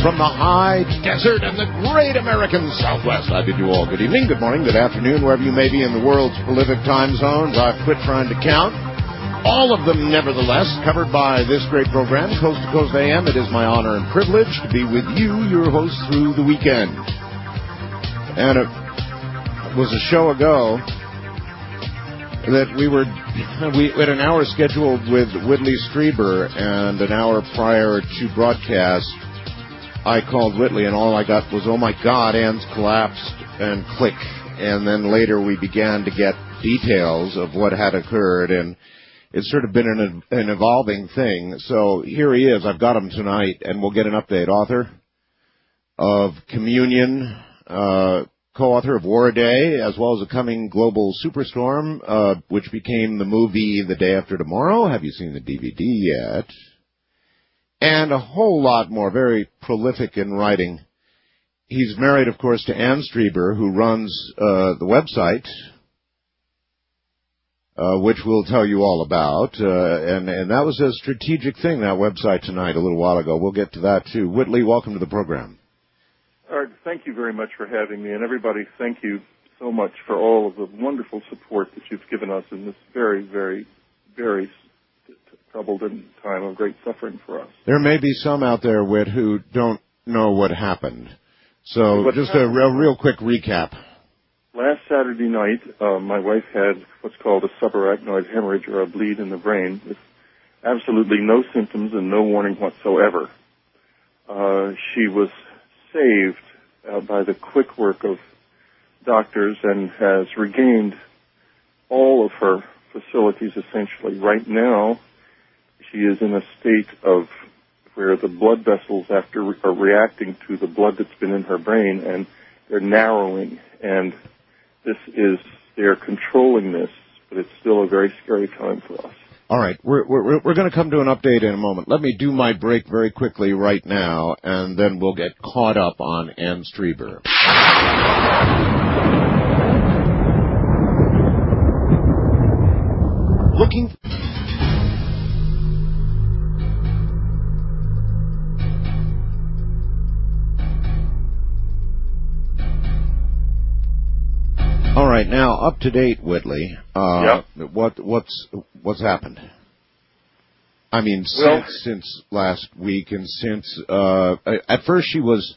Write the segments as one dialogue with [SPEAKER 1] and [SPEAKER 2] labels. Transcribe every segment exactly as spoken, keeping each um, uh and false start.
[SPEAKER 1] from the high desert and the great American Southwest. I bid you all good evening, good morning, good afternoon, wherever you may be in the world's prolific time zones. I've quit trying to count. All of them, nevertheless, covered by this great program, Coast to Coast A M. It is my honor and privilege to be with you, your host, through the weekend. And it was a show ago that we were, we had an hour scheduled with Whitley Strieber, and an hour prior to broadcast, I called Whitley, and all I got was, oh my God, Ann's collapsed, and click. And then later we began to get details of what had occurred, and it's sort of been an, an evolving thing. So here he is. I've got him tonight, and we'll get an update. Author of Communion, uh, co-author of War a Day, as well as a coming global superstorm, uh, which became the movie The Day After Tomorrow. Have you seen the D V D yet? And a whole lot more, very prolific in writing. He's married, of course, to Ann Strieber, who runs uh, the website, uh, which we'll tell you all about. Uh, and, and that was a strategic thing, that website tonight, a little while ago. We'll get to that, too. Whitley, welcome to the program.
[SPEAKER 2] Art, thank you very much for having me. And everybody, thank you so much for all of the wonderful support that you've given us in this very, very, very troubled time of great suffering for us.
[SPEAKER 1] There may be some out there, Whit, who don't know what happened. So what just happened? a real, real quick recap.
[SPEAKER 2] Last Saturday night, uh, my wife had what's called a subarachnoid hemorrhage, or a bleed in the brain, with absolutely no symptoms and no warning whatsoever. Uh, she was saved uh, by the quick work of doctors and has regained all of her facilities essentially. Right now, she is in a state of where the blood vessels after re- are reacting to the blood that's been in her brain, and they're narrowing. And this is, they're controlling this, but it's still a very scary time for us.
[SPEAKER 1] All right, we're we're we're going to come to an update in a moment. Let me do my break very quickly right now, and then we'll get caught up on Ann Strieber. Looking. All right, now up to date, Whitley. Uh,
[SPEAKER 2] yep.
[SPEAKER 1] What what's what's happened? I mean,
[SPEAKER 2] well,
[SPEAKER 1] since since last week, and since uh, at first she was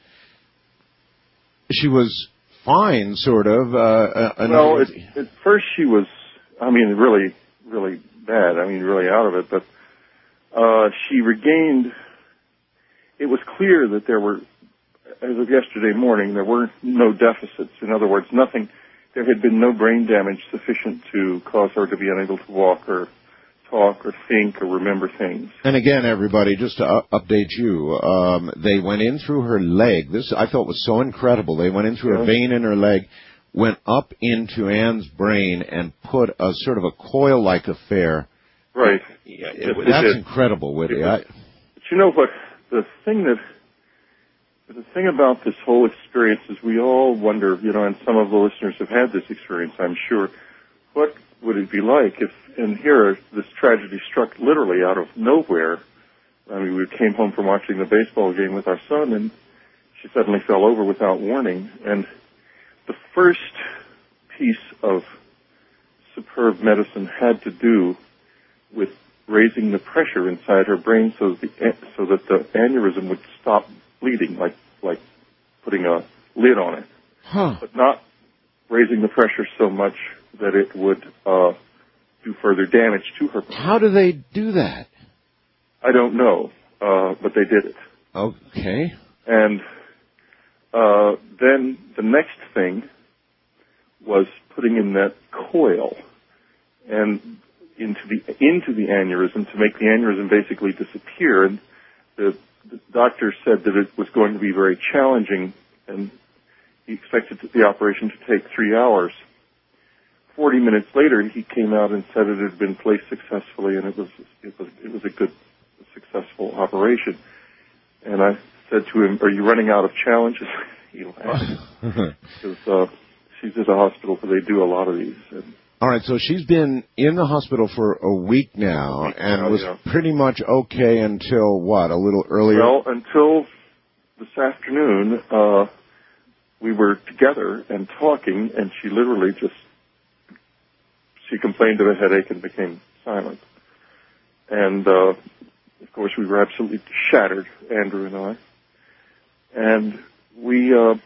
[SPEAKER 1] she was fine, sort of. Uh,
[SPEAKER 2] well, at, at first she was, I mean, really, really bad. I mean, really out of it. But uh, she regained. It was clear that there were, as of yesterday morning, there were no deficits. In other words, nothing. There had been no brain damage sufficient to cause her to be unable to walk or talk or think or remember things.
[SPEAKER 1] And again, everybody, just to uh, update you, um, they went in through her leg. This I thought was so incredible. They went in through yeah. a vein in her leg, went up into Ann's brain, and put a sort of a coil-like affair.
[SPEAKER 2] Right.
[SPEAKER 1] Yeah, it, that's it incredible, Whitty.
[SPEAKER 2] Was, I, but you know what? The thing that The thing about this whole experience is we all wonder, you know, and some of the listeners have had this experience, I'm sure, what would it be like if, and here, this tragedy struck literally out of nowhere. I mean, we came home from watching the baseball game with our son, and she suddenly fell over without warning. And the first piece of superb medicine had to do with raising the pressure inside her brain so, the, so that the aneurysm would stop bleeding, like like putting a lid on it,
[SPEAKER 1] huh.
[SPEAKER 2] but not raising the pressure so much that it would uh, do further damage to her brain.
[SPEAKER 1] How do they do that?
[SPEAKER 2] I don't know, uh, but they did it.
[SPEAKER 1] Okay.
[SPEAKER 2] And uh, then the next thing was putting in that coil and into the into the aneurysm to make the aneurysm basically disappear. And the The doctor said that it was going to be very challenging, and he expected the operation to take three hours. Forty minutes later, he came out and said it had been placed successfully, and it was it was it was a good, successful operation. And I said to him, "Are you running out of challenges?" He laughed because uh, she's at a hospital where they do a lot of these. And
[SPEAKER 1] all right, so she's been in the hospital for a week now,
[SPEAKER 2] a week
[SPEAKER 1] and
[SPEAKER 2] now,
[SPEAKER 1] was
[SPEAKER 2] yeah.
[SPEAKER 1] pretty much okay until what? A little earlier.
[SPEAKER 2] Well, until this afternoon, uh, we were together and talking, and she literally just, she complained of a headache and became silent. And, uh, of course, we were absolutely shattered, Andrew and I. And we, uh,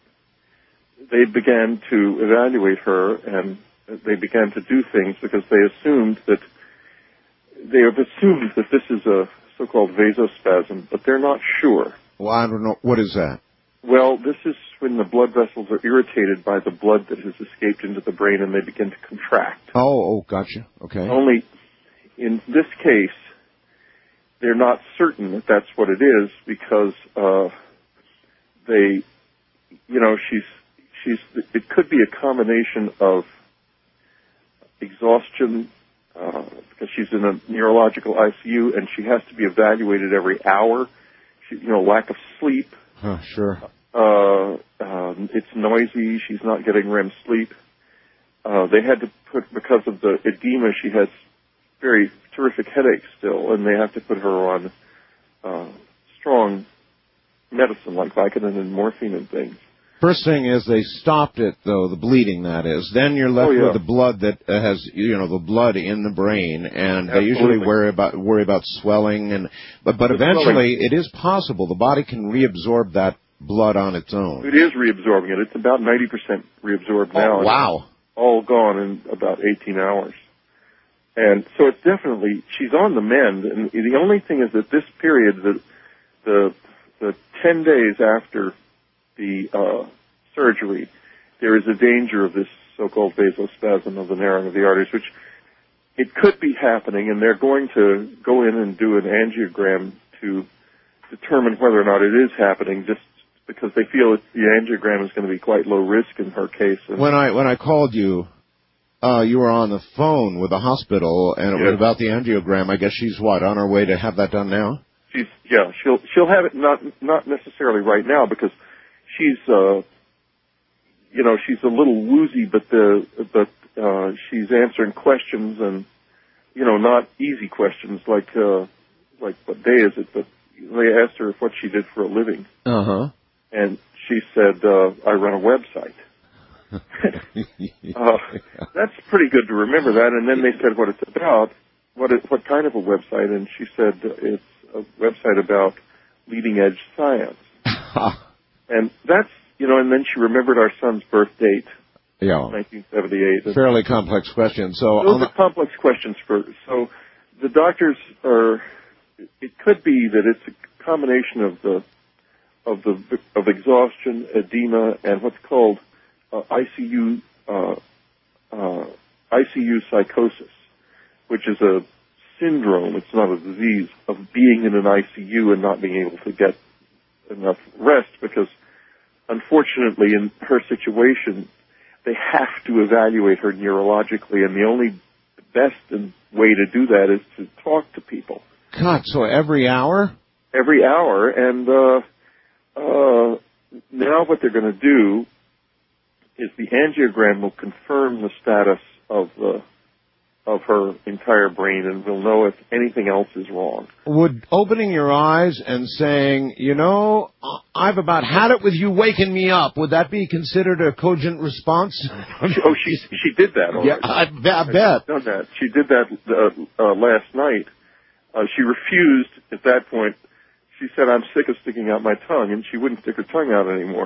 [SPEAKER 2] they began to evaluate her, and they began to do things because they assumed that, they have assumed that this is a so-called vasospasm, but they're not sure.
[SPEAKER 1] Well, I don't know. What is that?
[SPEAKER 2] Well, this is when the blood vessels are irritated by the blood that has escaped into the brain, and they begin to contract.
[SPEAKER 1] Oh, oh, gotcha. Okay.
[SPEAKER 2] Only, in this case, they're not certain that that's what it is because uh, they, you know, she's, she's. It could be a combination of exhaustion, uh, because she's in a neurological I C U and she has to be evaluated every hour. She, you know, lack of sleep.
[SPEAKER 1] Huh, sure.
[SPEAKER 2] Uh, um, it's noisy. She's not getting R E M sleep. Uh, they had to put, because of the edema, she has very terrific headaches still, and they have to put her on uh, strong medicine like Vicodin and morphine and things.
[SPEAKER 1] First thing is they stopped it, though, the bleeding, that is. Then you're left
[SPEAKER 2] oh, yeah.
[SPEAKER 1] with the blood that has, you know, the blood in the brain, and
[SPEAKER 2] Absolutely.
[SPEAKER 1] they usually worry about worry about swelling, and but but
[SPEAKER 2] the
[SPEAKER 1] eventually
[SPEAKER 2] swelling.
[SPEAKER 1] It is possible the body can reabsorb that blood on its own.
[SPEAKER 2] It is reabsorbing it. It's about ninety percent reabsorbed now.
[SPEAKER 1] Oh, wow.
[SPEAKER 2] All gone in about eighteen hours. And so it's definitely, she's on the mend, and the only thing is that this period, the the, the ten days after the uh, surgery, there is a danger of this so-called vasospasm of the narrowing of the arteries, which it could be happening, and they're going to go in and do an angiogram to determine whether or not it is happening, just because they feel that the angiogram is going to be quite low risk in her case. And
[SPEAKER 1] when I when I called you, uh, you were on the phone with the hospital, and it
[SPEAKER 2] yes.
[SPEAKER 1] was about the angiogram. I guess she's what, on her way to have that done now?
[SPEAKER 2] She's yeah, she'll she'll have it not not necessarily right now because she's uh you know she's a little woozy, but the but uh, she's answering questions and you know not easy questions like uh, like what day is it? But they asked her what she did for a living.
[SPEAKER 1] Uh huh.
[SPEAKER 2] And she said, uh, I run a website. uh, that's pretty good to remember that. And then they said what it's about, what it, what kind of a website, and she said it's a website about leading-edge science. And that's, you know, and then she remembered our son's birth date,
[SPEAKER 1] yeah,
[SPEAKER 2] nineteen seventy-eight.
[SPEAKER 1] Fairly complex question. So
[SPEAKER 2] Those are complex questions for, so the doctors are, it could be that it's a combination of the of the of exhaustion, edema, and what's called uh, I C U uh, uh, I C U psychosis, which is a syndrome. It's not a disease of being in an I C U and not being able to get enough rest. Because, unfortunately, in her situation, they have to evaluate her neurologically, and the only best way to do that is to talk to people.
[SPEAKER 1] God, so every hour?
[SPEAKER 2] Every hour, and uh, uh, now what they're going to do is the angiogram will confirm the status of the of her entire brain, and we'll know if anything else is wrong.
[SPEAKER 1] Would opening your eyes and saying, you know, I've about had it with you waking me up, would that be considered a cogent response?
[SPEAKER 2] She, oh, she she did that already.
[SPEAKER 1] Yeah, I, I bet.
[SPEAKER 2] She's done that. She did that uh, uh, last night. Uh, she refused at that point. She said, I'm sick of sticking out my tongue, and she wouldn't stick her tongue out anymore.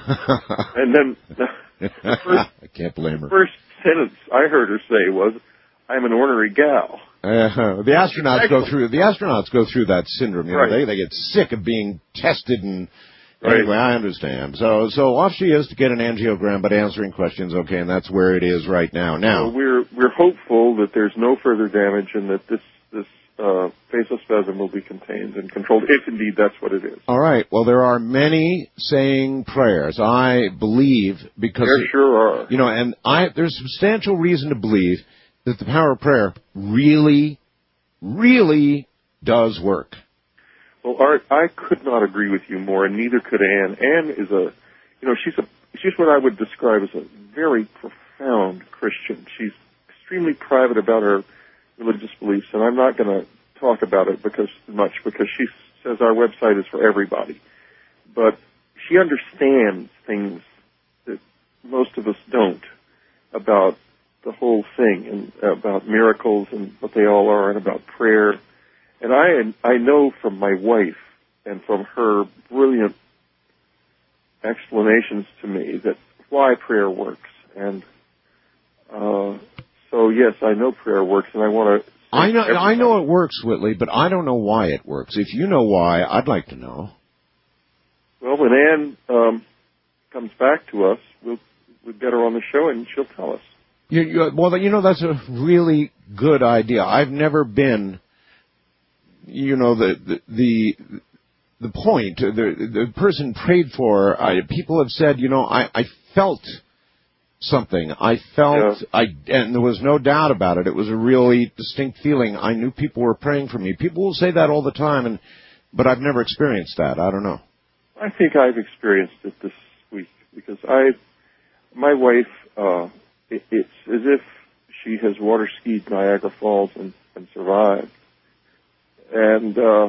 [SPEAKER 2] And then the first,
[SPEAKER 1] I can't blame her.
[SPEAKER 2] first sentence I heard her say was, I'm an ornery gal.
[SPEAKER 1] Uh, the astronauts
[SPEAKER 2] Excellent.
[SPEAKER 1] go through the astronauts go through that syndrome. You know,
[SPEAKER 2] Right.
[SPEAKER 1] they they get sick of being tested, and
[SPEAKER 2] Right.
[SPEAKER 1] anyway, I understand. So so off she is to get an angiogram, but answering questions, okay, and that's where it is right now. Now
[SPEAKER 2] So we're we're hopeful that there's no further damage and that this this uh, vasospasm will be contained and controlled, if indeed that's what it is.
[SPEAKER 1] all right. Well, there are many saying prayers. I believe because
[SPEAKER 2] There sure are.
[SPEAKER 1] you know, and I there's substantial reason to believe that the power of prayer really, really does work.
[SPEAKER 2] Well, Art, I could not agree with you more, and neither could Anne. Anne is a, you know, she's a she's what I would describe as a very profound Christian. She's extremely private about her religious beliefs, and I'm not going to talk about it because much because she says our website is for everybody. but she understands things that most of us don't about the whole thing, and about miracles and what they all are, and about prayer. And I I know from my wife and from her brilliant explanations to me that why prayer works. And uh, so, yes, I know prayer works, and I want to...
[SPEAKER 1] I know I know it works, Whitley, but I don't know why it works. If you know why, I'd like to know.
[SPEAKER 2] Well, when Ann um, comes back to us, we'll, we'll get her on the show, and she'll tell us.
[SPEAKER 1] You, you, well, you know, that's a really good idea. I've never been, you know, the the the, the point, the, the person prayed for, I, people have said, you know, I, I felt something. I felt, yeah. I, and there was no doubt about it. It was a really distinct feeling. I knew people were praying for me. People will say that all the time, and but I've never experienced that. I don't know.
[SPEAKER 2] I think I've experienced it this week because I, my wife, uh, it, it's as if she has water skied Niagara Falls and, and survived, and uh,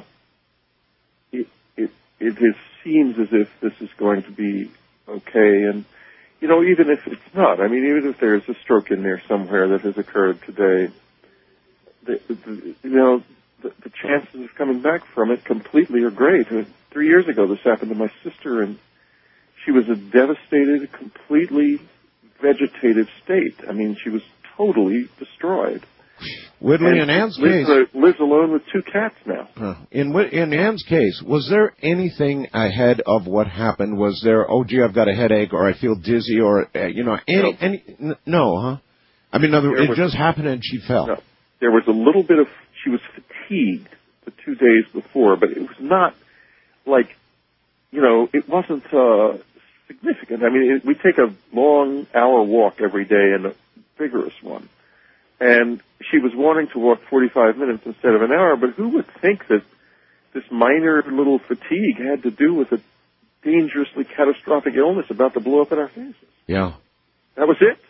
[SPEAKER 2] it it it is, seems as if this is going to be okay. And you know, even if it's not, I mean, even if there's a stroke in there somewhere that has occurred today, the, the, you know, the, the chances of coming back from it completely are great. Three years ago, this happened to my sister, and she was a devastated, completely vegetative state. I mean, she was totally destroyed.
[SPEAKER 1] Whitley,
[SPEAKER 2] and
[SPEAKER 1] in Ann's
[SPEAKER 2] lives,
[SPEAKER 1] case...
[SPEAKER 2] uh, lives alone with two cats now.
[SPEAKER 1] Uh, in in Ann's case, was there anything ahead of what happened? Was there, oh, gee, I've got a headache, or I feel dizzy, or, uh, you know, any... No, any, n- no huh? I mean, other, it was, just happened and she fell.
[SPEAKER 2] No. There was a little bit of... She was fatigued the two days before, but it was not like, you know, it wasn't uh, significant. I mean, it, we take a long hour walk every day and a vigorous one. And she was wanting to walk forty-five minutes instead of an hour, but who would think that this minor little fatigue had to do with a dangerously catastrophic illness about to blow up in our faces?
[SPEAKER 1] Yeah.
[SPEAKER 2] That was it.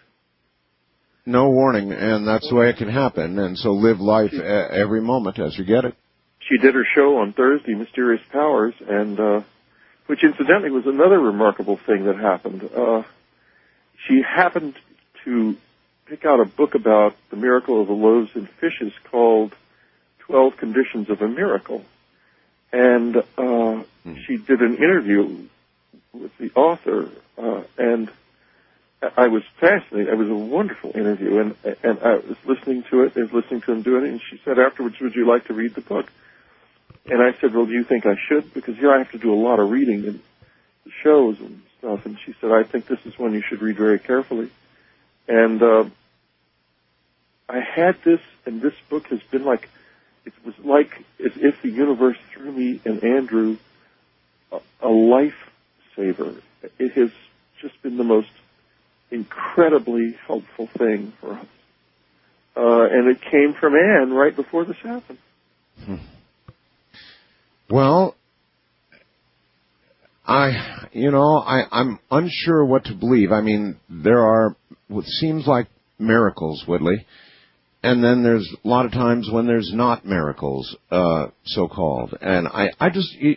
[SPEAKER 1] No warning, and that's the way it can happen. And so live life she, every moment as you get it.
[SPEAKER 2] She did her show on Thursday, Mysterious Powers, and uh, which incidentally was another remarkable thing that happened. Uh, she happened to pick out a book about the miracle of the loaves and fishes called twelve Conditions of a Miracle. And uh, hmm. she did an interview with the author, uh, and I was fascinated. It was a wonderful interview, and and I was listening to it, I was listening to him doing it, and she said afterwards, would you like to read the book? And I said, well, do you think I should? Because here I have to do a lot of reading in the shows and stuff. And she said, I think this is one you should read very carefully. And uh, I had this, and this book has been like, it was like as if the universe threw me and Andrew a, a lifesaver. It has just been the most incredibly helpful thing for us. Uh, and it came from Ann right before this happened.
[SPEAKER 1] Hmm. Well, I, you know, I, I'm unsure what to believe. I mean, there are what seems like miracles, Whitley, and then there's a lot of times when there's not miracles, uh, so-called. And I, I just, it,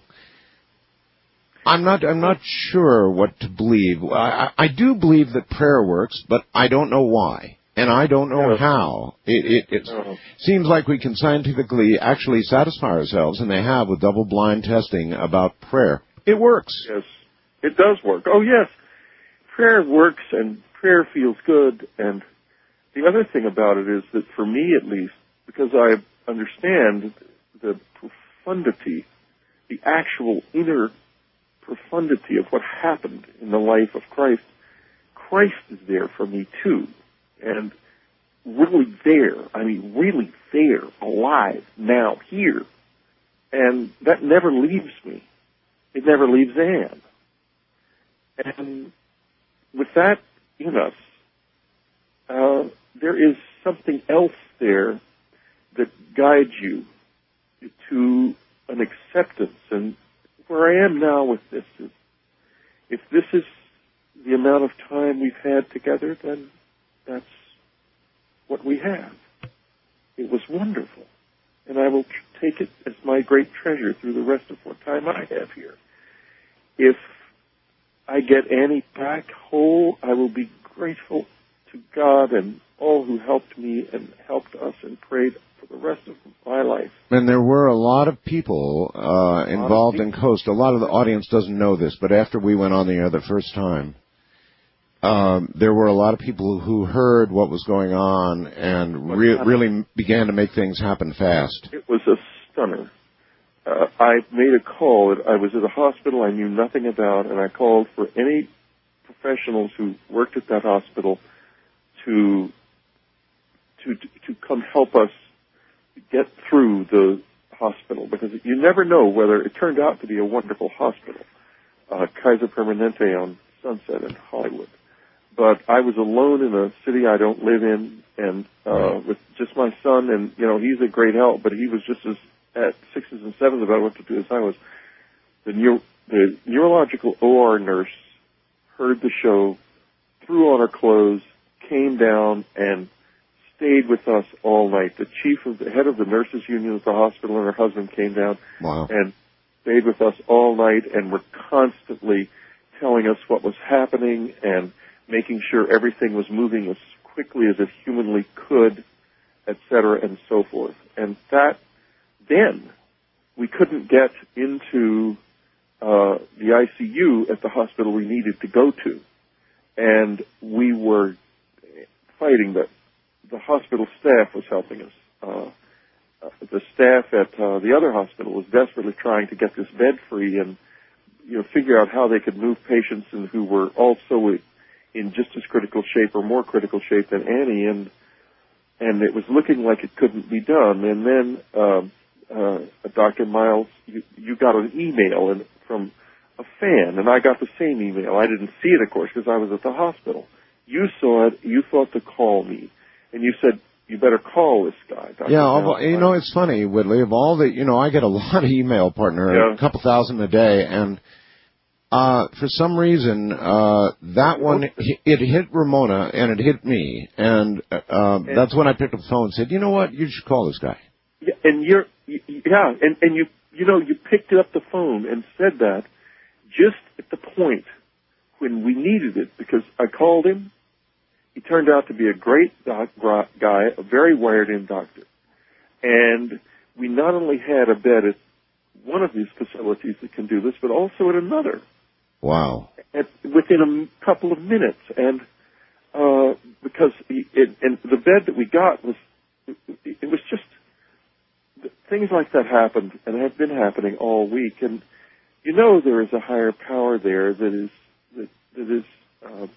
[SPEAKER 1] I'm not, I'm not sure what to believe. I, I do believe that prayer works, but I don't know why. And I don't know yeah. how. It, it, it uh-huh. seems like we can scientifically actually satisfy ourselves, and they have with double-blind testing about prayer. It works.
[SPEAKER 2] Yes, it does work. Oh, yes. Prayer works, and prayer feels good. And the other thing about it is that for me, at least, because I understand the profundity, the actual inner profundity of what happened in the life of Christ, Christ is there for me, too. And really there, I mean, really there, alive, now, here. And that never leaves me. It never leaves Ann. And with that in us, uh, there is something else there that guides you to an acceptance. And where I am now with this is, if this is the amount of time we've had together, then that's what we have. It was wonderful. And I will tr- take it as my great treasure through the rest of what time I have here. if I get Annie back whole, I will be grateful to God and all who helped me and helped us and prayed for the rest of my life.
[SPEAKER 1] And there were a lot of people uh, involved in Coast. A lot of the audience doesn't know this, but after we went on the air the first time, um, there were a lot of people who heard what was going on and re- really began to make things happen fast.
[SPEAKER 2] It was a stunner. Uh, I made a call. I was at a hospital I knew nothing about, and I called for any professionals who worked at that hospital to to to come help us get through the hospital, because you never know whether it turned out to be a wonderful hospital, uh, Kaiser Permanente on Sunset in Hollywood. But I was alone in a city I don't live in, and uh, with just my son, and you know he's a great help, but he was just as at sixes and sevens about what to do as I was. The, neuro, the neurological O R nurse heard the show, threw on her clothes, came down, and stayed with us all night. The chief of the head of the nurses union at the hospital and her husband came down
[SPEAKER 1] wow.
[SPEAKER 2] and stayed with us all night and were constantly telling us what was happening and making sure everything was moving as quickly as it humanly could, et cetera, and so forth. And that, then, we couldn't get into uh, the I C U at the hospital we needed to go to. And we were fighting that. The hospital staff was helping us. Uh, uh, the staff at uh, the other hospital was desperately trying to get this bed free and, you know, figure out how they could move patients and who were also in just as critical shape or more critical shape than Annie, and and it was looking like it couldn't be done. And then um, uh, Doctor Miles, you, you got an email and from a fan, and I got the same email. I didn't see it, of course, because I was at the hospital. You saw it. You thought to call me. And you said, you better call this guy. Doctor
[SPEAKER 1] Yeah, all, you know, it's funny, Whitley, of all the, you know, I get a lot of email, partner,
[SPEAKER 2] yeah.
[SPEAKER 1] a couple thousand a day, and uh, for some reason, uh, that one, it hit Ramona, and it hit me, and, uh, and that's when I picked up the phone and said, you know what, you should call this guy.
[SPEAKER 2] Yeah, and you're, yeah, and, and you, you know, you picked up the phone and said that just at the point when we needed it, because I called him. He turned out to be a great doc, guy, a very wired-in doctor. And we not only had a bed at one of these facilities that can do this, but also at another.
[SPEAKER 1] Wow.
[SPEAKER 2] At, within a couple of minutes. And uh, because he, it, and the bed that we got was, it, it was just, things like that happened and have been happening all week. And you know there is a higher power there that is, that, that is, uh,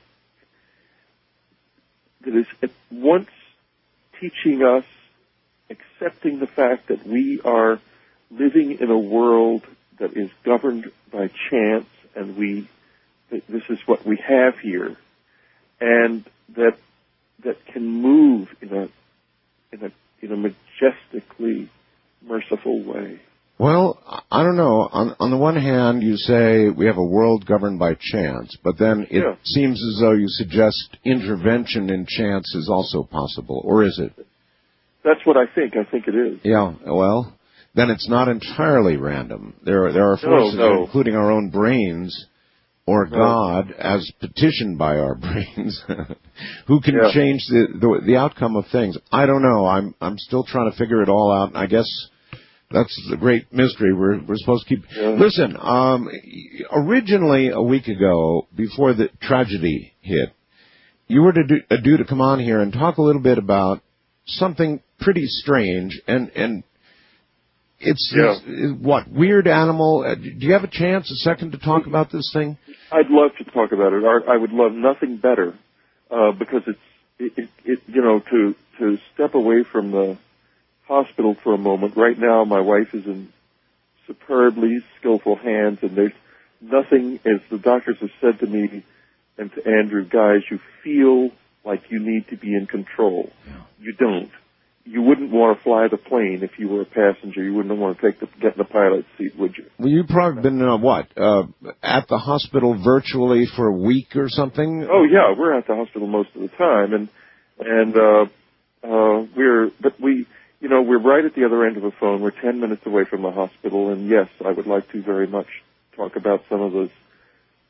[SPEAKER 2] that is at once teaching us, accepting the fact that we are living in a world that is governed by chance, and we, that this is what we have here, and that that can move in a in a in a majestically merciful way.
[SPEAKER 1] Well, I don't know. On, on the one hand, you say we have a world governed by chance, but then it
[SPEAKER 2] yeah.
[SPEAKER 1] seems as though you suggest intervention in chance is also possible, or is it?
[SPEAKER 2] That's what I think. I think it is.
[SPEAKER 1] Yeah, well, then it's not entirely random. There, there are forces,
[SPEAKER 2] no, no.
[SPEAKER 1] including our own brains, or
[SPEAKER 2] no.
[SPEAKER 1] God, as petitioned by our brains, who can
[SPEAKER 2] yeah.
[SPEAKER 1] change the, the the outcome of things. I don't know. I'm I'm still trying to figure it all out, and I guess that's the great mystery we're we're supposed to keep.
[SPEAKER 2] Yeah.
[SPEAKER 1] Listen, um, originally a week ago, before the tragedy hit, you were to do, uh, due to come on here and talk a little bit about something pretty strange, and and it's,
[SPEAKER 2] yeah.
[SPEAKER 1] it's what weird animal. Uh, do you have a chance, a second, to talk about this thing?
[SPEAKER 2] I'd love to talk about it. I would love nothing better uh, because it's it, it, it you know to to step away from the hospital for a moment. Right now, my wife is in superbly skillful hands, and there's nothing, as the doctors have said to me and to Andrew, guys, you feel like you need to be in control.
[SPEAKER 1] Yeah.
[SPEAKER 2] You don't. You wouldn't want to fly the plane if you were a passenger. You wouldn't want to take the, get in the pilot's seat, would you?
[SPEAKER 1] Well, you've probably been, uh, what, uh, at the hospital virtually for a week or something?
[SPEAKER 2] Oh, yeah, we're at the hospital most of the time, and and uh, uh, we're, but we, you know, we're right at the other end of the phone. We're ten minutes away from the hospital, and yes, I would like to very much talk about some of those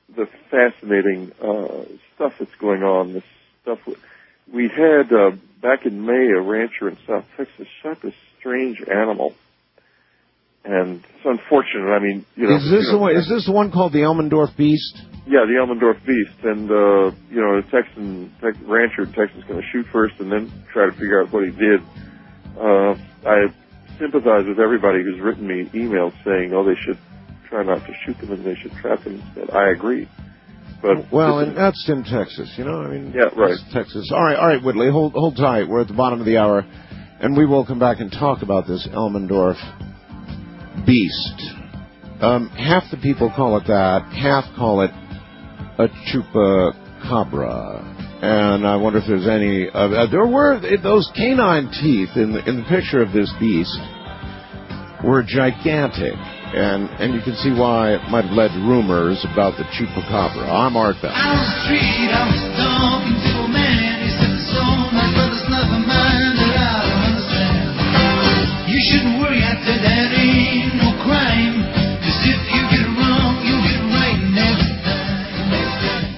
[SPEAKER 2] the fascinating uh, stuff that's going on. This stuff we had uh, back in May, a rancher in South Texas shot this strange animal, and it's unfortunate. I mean, you know,
[SPEAKER 1] is this
[SPEAKER 2] you know,
[SPEAKER 1] the one? Is this the one called the Elmendorf beast?
[SPEAKER 2] Yeah, the Elmendorf beast, and uh, you know, the Texan tex, rancher in Texas is going to shoot first and then try to figure out what he did. Uh, I sympathize with everybody who's written me emails saying, "Oh, they should try not to shoot them and they should trap them instead." I agree. But
[SPEAKER 1] well, and that's in Texas, you know. I mean,
[SPEAKER 2] yeah, right.
[SPEAKER 1] Texas. All right, all right, Whitley, hold hold tight. We're at the bottom of the hour, and we will come back and talk about this Elmendorf beast. Um, half the people call it that, half call it a chupacabra, and I wonder if there's any. Uh, there were those canine teeth in the, in the picture of this beast were gigantic. And and you can see why it might have led to rumors about the chupacabra. I'm Art Bell.
[SPEAKER 3] I was street, I was talking to a man. He said the song, my brother's never mind that I don't understand. You shouldn't worry, I said that ain't no crime. 'Cause if you get it wrong, you'll get it right next time. Next time.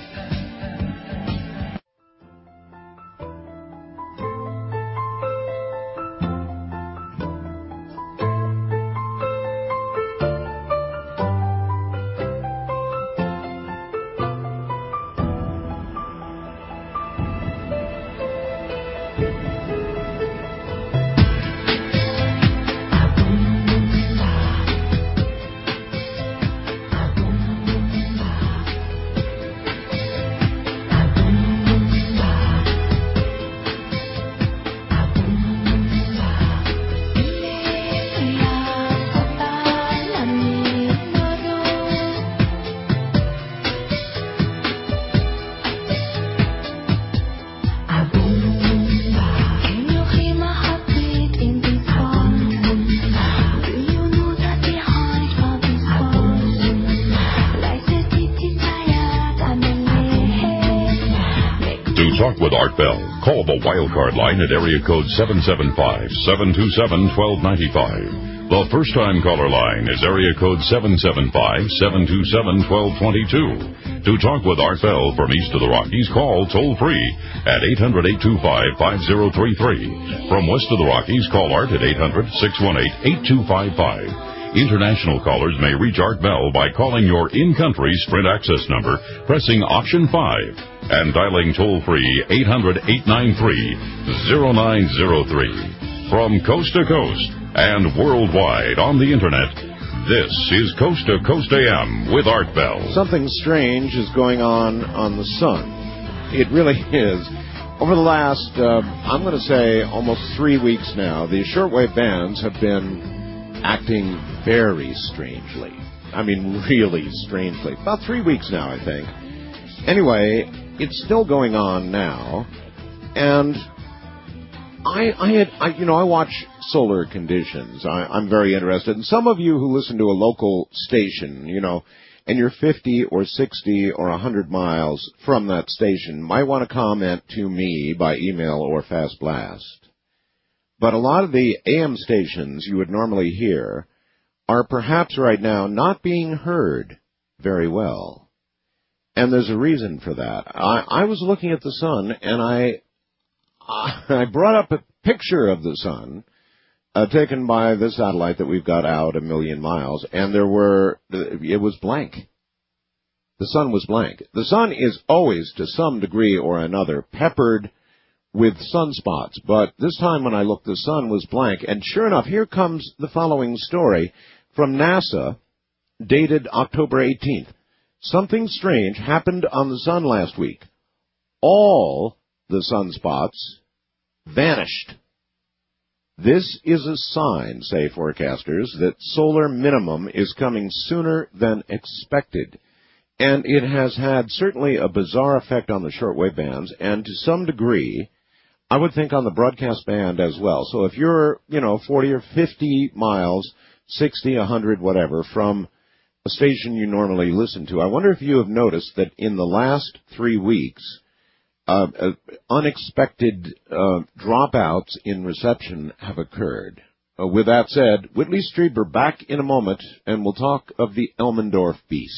[SPEAKER 4] Talk with Art Bell. Call the Wildcard line at area code seven seven five, seven two seven, one two nine five. The first-time caller line is area code seven seven five, seven two seven, one two two two. To talk with Art Bell from east of the Rockies, call toll-free at eight hundred, eight two five, five zero three three. From west of the Rockies, call Art at eight hundred, six one eight, eight two five five. International callers may reach Art Bell by calling your in-country Sprint access number, pressing option five, and dialing toll-free eight hundred, eight nine three, zero nine zero three. From coast to coast and worldwide on the Internet, this is Coast to Coast A M with Art Bell.
[SPEAKER 1] Something strange is going on on the sun. It really is. Over the last, uh, I'm going to say, almost three weeks now, the shortwave bands have been acting very strangely. I mean, really strangely. About three weeks now, I think. Anyway, it's still going on now, and I, I had, I, you know, I watch solar conditions. I, I'm very interested. And some of you who listen to a local station, you know, and you're fifty or sixty or one hundred miles from that station, might want to comment to me by email or Fast Blast. But a lot of the A M stations you would normally hear are perhaps right now not being heard very well. And there's a reason for that. I, I was looking at the sun, and I I brought up a picture of the sun uh, taken by the satellite that we've got out a million miles, and there were, it was blank. The sun was blank. The sun is always, to some degree or another, peppered with sunspots, but this time when I looked, the sun was blank, and sure enough, here comes the following story from NASA, dated October eighteenth. Something strange happened on the sun last week. All the sunspots vanished. This is a sign, say forecasters, that solar minimum is coming sooner than expected. And it has had certainly a bizarre effect on the shortwave bands, and to some degree, I would think on the broadcast band as well. So if you're, you know, forty or fifty miles, sixty, one hundred, whatever, from a station you normally listen to, I wonder if you have noticed that in the last three weeks, uh, uh, unexpected uh, dropouts in reception have occurred. Uh, with that said, Whitley Strieber back in a moment, and we'll talk of the Elmendorf beast.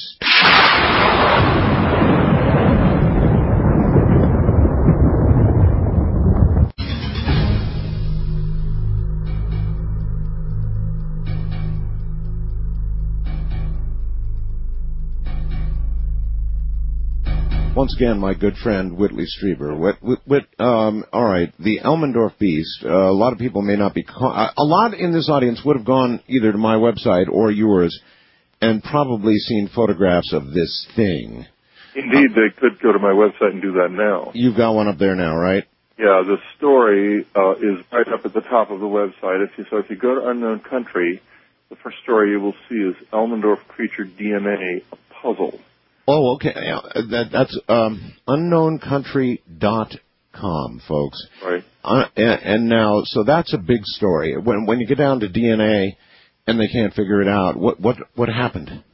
[SPEAKER 1] Once again, my good friend Whitley Strieber. Whit, Whit, Whit, um, all right, the Elmendorf beast. Uh, a lot of people may not be. Ca- a lot in this audience would have gone either to my website or yours, and probably seen photographs of this thing.
[SPEAKER 2] Indeed, uh, they could go to my website and do that now.
[SPEAKER 1] You've got one up there now, right?
[SPEAKER 2] Yeah, the story uh, is right up at the top of the website. If you, so if you go to Unknown Country, the first story you will see is Elmendorf Creature D N A, a puzzle.
[SPEAKER 1] Oh, okay. Yeah, that, that's um, unknown country dot com, folks.
[SPEAKER 2] Right.
[SPEAKER 1] Uh, and, and now, so that's a big story. When when you get down to D N A and they can't figure it out, what what what happened?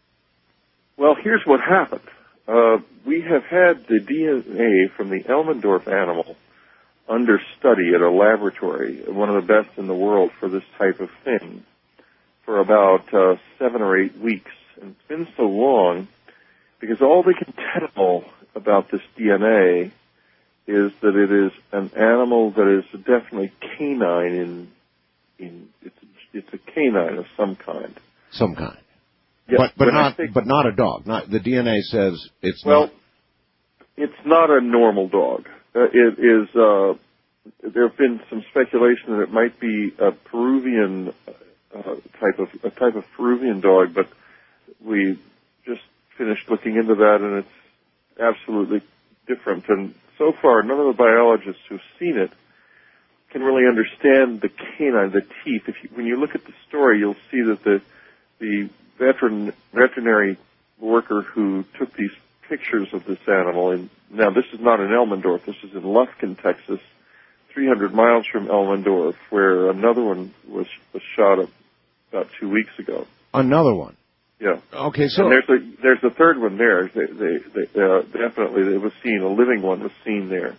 [SPEAKER 2] Well, here's what happened. Uh, we have had the D N A from the Elmendorf animal under study at a laboratory, one of the best in the world for this type of thing, for about uh, seven or eight weeks. And it's been so long because all they can tell about this D N A is that it is an animal that is definitely canine in, in it's, it's a canine of some kind.
[SPEAKER 1] Some kind.
[SPEAKER 2] Yeah,
[SPEAKER 1] but but not
[SPEAKER 2] think,
[SPEAKER 1] but not a dog. Not the D N A says it's
[SPEAKER 2] well,
[SPEAKER 1] not.
[SPEAKER 2] it's not a normal dog. Uh, it is. Uh, there have been some speculation that it might be a Peruvian uh, type of a type of Peruvian dog, but we just finished looking into that, and it's absolutely different. And so far, none of the biologists who've seen it can really understand the canine, the teeth. If you, when you look at the story, you'll see that the the veteran veterinary worker who took these pictures of this animal, and now this is not in Elmendorf, this is in Lufkin, Texas, three hundred miles from Elmendorf, where another one was was shot up about two weeks ago.
[SPEAKER 1] Another one.
[SPEAKER 2] Yeah.
[SPEAKER 1] Okay, so
[SPEAKER 2] and there's a there's a third one there. They, they, they uh, definitely it was seen. A living one was seen there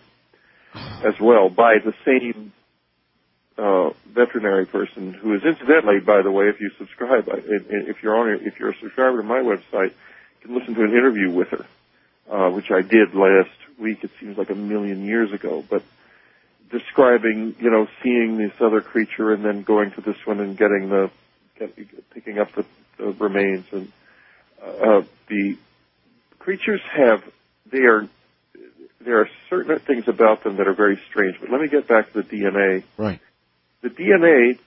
[SPEAKER 2] as well by the same uh, veterinary person who is incidentally, by the way, if you subscribe, if you're on if you're a subscriber to my website, you can listen to an interview with her, uh, which I did last week. It seems like a million years ago, but describing, you know, seeing this other creature and then going to this one and getting the get, picking up the the remains, and uh, the creatures have, they are, there are certain things about them that are very strange, but let me get back to the D N A.
[SPEAKER 1] Right.
[SPEAKER 2] The D N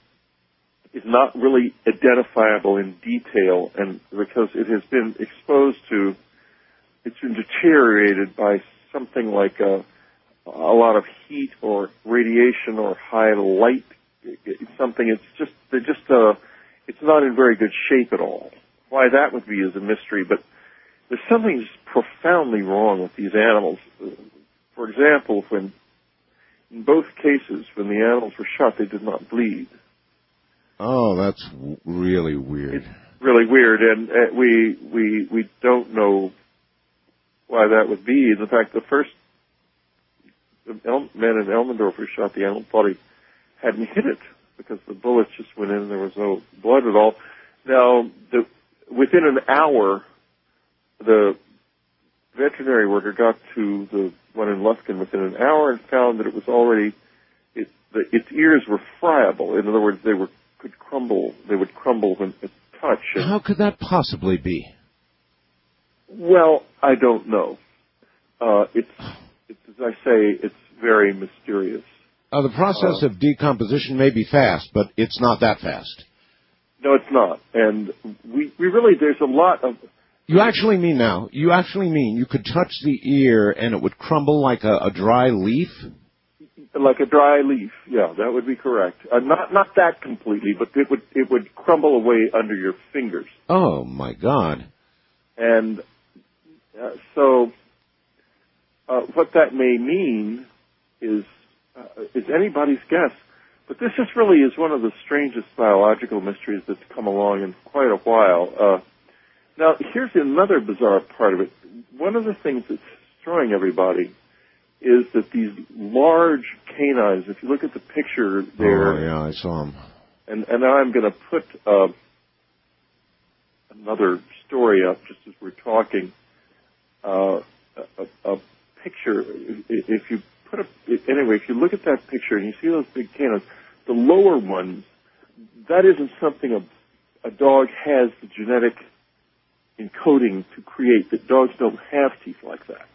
[SPEAKER 2] A is not really identifiable in detail, and because it has been exposed to, it's been deteriorated by something like a, a lot of heat or radiation or high light, it's something, it's just, they're just, uh, it's not in very good shape at all. Why that would be is a mystery, but there's something just profoundly wrong with these animals. For example, when, in both cases, when the animals were shot, they did not bleed.
[SPEAKER 1] Oh, that's w- really weird.
[SPEAKER 2] It's really weird, and uh, we, we, we don't know why that would be. In fact, the first the El- man in Elmendorf who shot the animal thought he hadn't hit it, because the bullets just went in and there was no blood at all. Now, the, within an hour, the veterinary worker got to the one in Lufkin within an hour and found that it was already, it, the, its ears were friable. In other words, they were could crumble. They would crumble when at touch. And,
[SPEAKER 1] how could that possibly be?
[SPEAKER 2] well, I don't know. Uh, it's, it's, as I say, it's very mysterious.
[SPEAKER 1] Uh, the process uh, of decomposition may be fast, but it's not that fast.
[SPEAKER 2] No, it's not. And we, we really, there's a lot of...
[SPEAKER 1] You actually mean now, you actually mean you could touch the ear and it would crumble like a, a dry leaf?
[SPEAKER 2] Like a dry leaf, yeah, that would be correct. Uh, not not that completely, but it would it would crumble away under your fingers.
[SPEAKER 1] Oh, my God.
[SPEAKER 2] And uh, so uh, what that may mean is... Uh, is anybody's guess. But this is really is one of the strangest biological mysteries that's come along in quite a while. Uh, now, here's another bizarre part of it. One of the things that's destroying everybody is that these large canines, if you look at the picture there...
[SPEAKER 1] Oh, yeah, I saw them.
[SPEAKER 2] And, and now I'm going to put uh, another story up just as we're talking. Uh, a, a picture, if you put a, anyway, if you look at that picture and you see those big canines, the lower ones, that isn't something a, a dog has the genetic encoding to create. That dogs don't have teeth like that.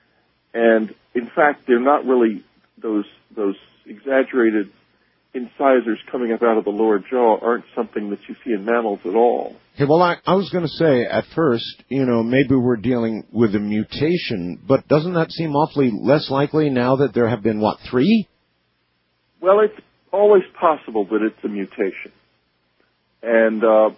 [SPEAKER 2] And in fact, they're not really those those exaggerated incisors coming up out of the lower jaw aren't something that you see in mammals at all.
[SPEAKER 1] Okay, well, I, I was going to say at first, you know, maybe we're dealing with a mutation, but doesn't that seem awfully less likely now that there have been, what, three?
[SPEAKER 2] Well, it's always possible that it's a mutation. And, uh,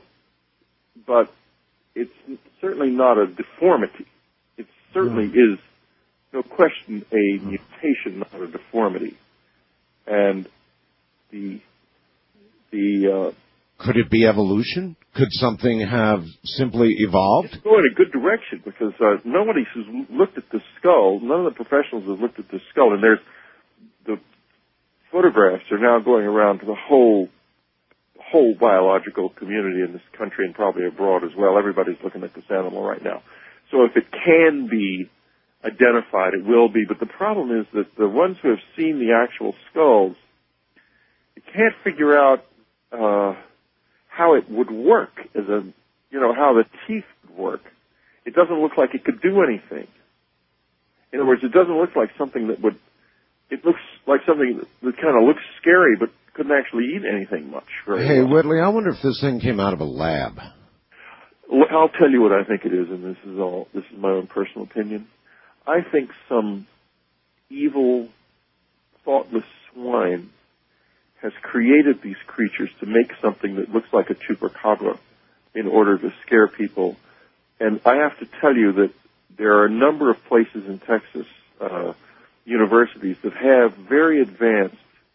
[SPEAKER 2] but it's certainly not a deformity. It certainly mm. is, no question, a mutation, not a deformity. And the, the, uh,
[SPEAKER 1] could it be evolution? Could something have simply evolved?
[SPEAKER 2] It's going in a good direction because uh, nobody has looked at the skull. None of the professionals have looked at the skull, and there's the photographs are now going around to the whole whole biological community in this country and probably abroad as well. Everybody's looking at this animal right now. So if it can be identified, it will be. But the problem is that the ones who have seen the actual skulls, you can't figure out uh, how it would work as a, you know, how the teeth would work. It doesn't look like it could do anything. In other words, it doesn't look like something that would, it looks like something that, that kind of looks scary but couldn't actually eat anything much. Very
[SPEAKER 1] hey,
[SPEAKER 2] well.
[SPEAKER 1] Whitley, I wonder if this thing came out of a lab.
[SPEAKER 2] I'll tell you what I think it is, and this is all, this is my own personal opinion. I think some evil, thoughtless swine has created these creatures to make something that looks like a chupacabra in order to scare people. And I have to tell you that there are a number of places in Texas, uh, universities that have very advanced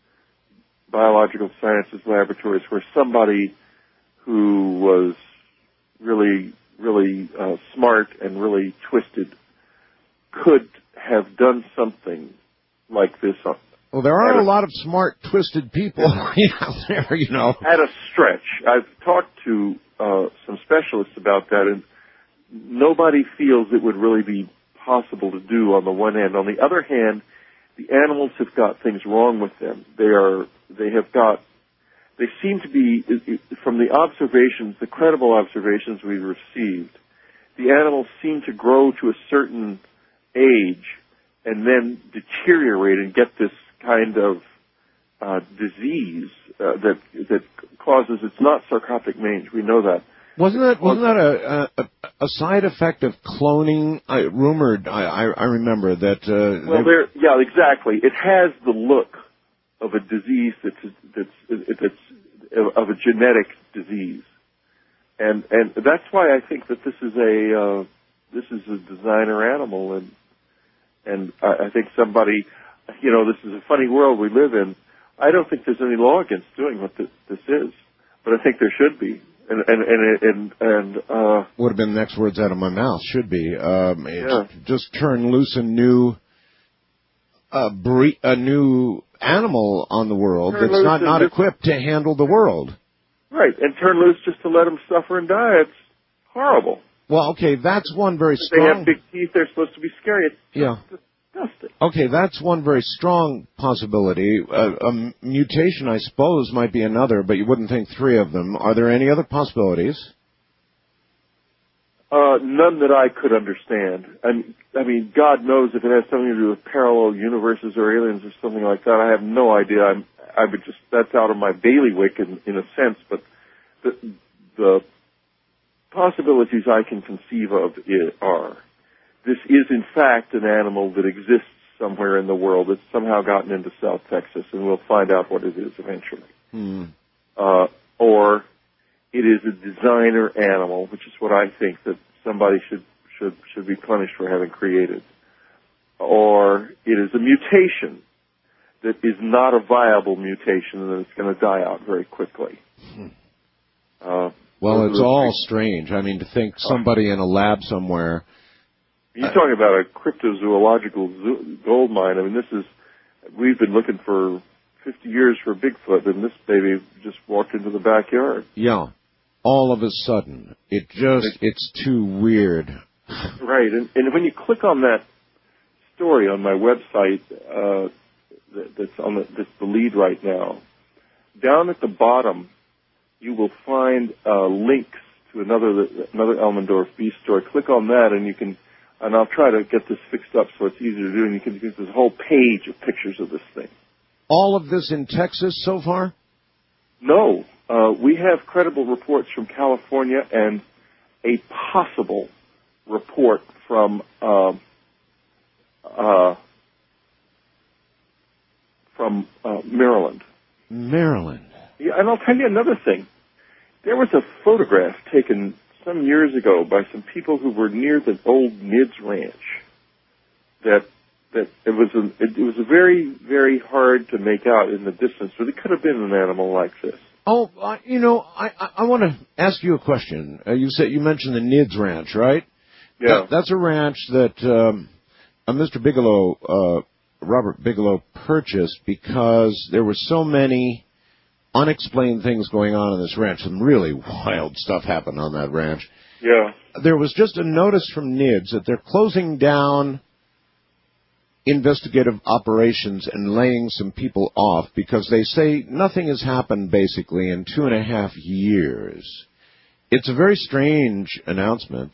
[SPEAKER 2] biological sciences laboratories where somebody who was really, really uh, smart and really twisted could have done something like this.
[SPEAKER 1] Well, there are a, a lot of smart, twisted people out there, you know.
[SPEAKER 2] At a stretch. I've talked to uh, some specialists about that, and nobody feels it would really be possible to do on the one hand. On the other hand, the animals have got things wrong with them. They are, they have got, they seem to be, from the observations, the credible observations we've received, the animals seem to grow to a certain age and then deteriorate and get this kind of uh, disease uh, that that causes, it's not sarcoptic mange, we know that.
[SPEAKER 1] Wasn't that wasn't that a a, a side effect of cloning? I rumored, I I, I remember that. Uh,
[SPEAKER 2] well, there, yeah, exactly. It has the look of a disease that's that's that's of a genetic disease, and and that's why I think that this is a uh, this is a designer animal, and and I, I think somebody. You know, this is a funny world we live in. I don't think there's any law against doing what this, this is, but I think there should be. And and and and, and uh,
[SPEAKER 1] would have been the next words out of my mouth. Should be. Um,
[SPEAKER 2] yeah.
[SPEAKER 1] Just turn loose a new, uh, bre- a new animal on the world
[SPEAKER 2] turn
[SPEAKER 1] that's not not
[SPEAKER 2] just,
[SPEAKER 1] equipped to handle the world.
[SPEAKER 2] Right, and turn loose just to let them suffer and die. It's horrible.
[SPEAKER 1] Well, okay, that's one very
[SPEAKER 2] if
[SPEAKER 1] strong.
[SPEAKER 2] They have big teeth. They're supposed to be scary. It's
[SPEAKER 1] yeah.
[SPEAKER 2] disgusting.
[SPEAKER 1] Okay, that's one very strong possibility. A, a mutation, I suppose, might be another, but you wouldn't think three of them. Are there any other possibilities?
[SPEAKER 2] Uh, none that I could understand. I mean, I mean, God knows if it has something to do with parallel universes or aliens or something like that. I have no idea. I'm, I would just, that's out of my bailiwick in, in a sense, but the, the possibilities I can conceive of are, this is in fact an animal that exists somewhere in the world that's somehow gotten into South Texas, and we'll find out what it is eventually.
[SPEAKER 1] Hmm.
[SPEAKER 2] Uh, or it is a designer animal, which is what I think that somebody should should should be punished for having created. Or it is a mutation that is not a viable mutation and it's going to die out very quickly.
[SPEAKER 1] Hmm.
[SPEAKER 2] Uh,
[SPEAKER 1] well, it's all strange. I mean, to think somebody in a lab somewhere.
[SPEAKER 2] You're talking about a cryptozoological zoo, gold mine. I mean, this is, we've been looking for fifty years for Bigfoot, and this baby just walked into the backyard.
[SPEAKER 1] Yeah. all of a sudden. It just, it's too weird.
[SPEAKER 2] Right, and, and when you click on that story on my website, uh, that, that's on the, that's the lead right now, down at the bottom, you will find uh, links to another another Elmendorf Beast story. Click on that, and you can, and I'll try to get this fixed up so it's easier to do, and you can get this whole page of pictures of this thing.
[SPEAKER 1] All of this in Texas so far?
[SPEAKER 2] No. Uh, we have credible reports from California and a possible report from uh, uh, from uh, Maryland.
[SPEAKER 1] Maryland.
[SPEAKER 2] Yeah, and I'll tell you another thing. There was a photograph taken some years ago by some people who were near the old Nids Ranch. That that it was a it, it was a very very hard to make out in the distance, but it could have been an animal like this.
[SPEAKER 1] Oh, uh, you know, I I, I want to ask you a question. Uh, you said you mentioned the Nids Ranch, right?
[SPEAKER 2] Yeah,
[SPEAKER 1] that, that's a ranch that um, uh, Mister Bigelow, uh, Robert Bigelow, purchased because there were so many unexplained things going on in this ranch. Some really wild stuff happened on that ranch.
[SPEAKER 2] Yeah.
[SPEAKER 1] There was just a notice from Nids that they're closing down investigative operations and laying some people off because they say nothing has happened basically in two and a half years. It's a very strange announcement.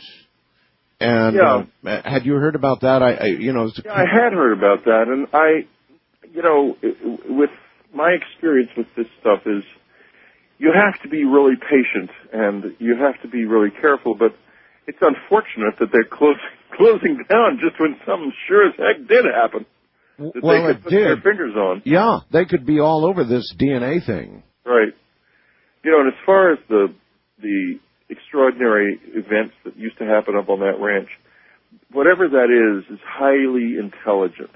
[SPEAKER 1] And
[SPEAKER 2] yeah.
[SPEAKER 1] uh, had you heard about that? I, I you know,
[SPEAKER 2] yeah, I had heard about that, and I, you know, with my experience with this stuff is you have to be really patient and you have to be really careful, but it's unfortunate that they're closing closing down just when something sure as heck did happen that
[SPEAKER 1] well,
[SPEAKER 2] they could
[SPEAKER 1] it
[SPEAKER 2] put
[SPEAKER 1] did.
[SPEAKER 2] their fingers on.
[SPEAKER 1] Yeah, they could be all over this D N A thing.
[SPEAKER 2] Right. You know, and as far as the the extraordinary events that used to happen up on that ranch, whatever that is, is highly intelligent.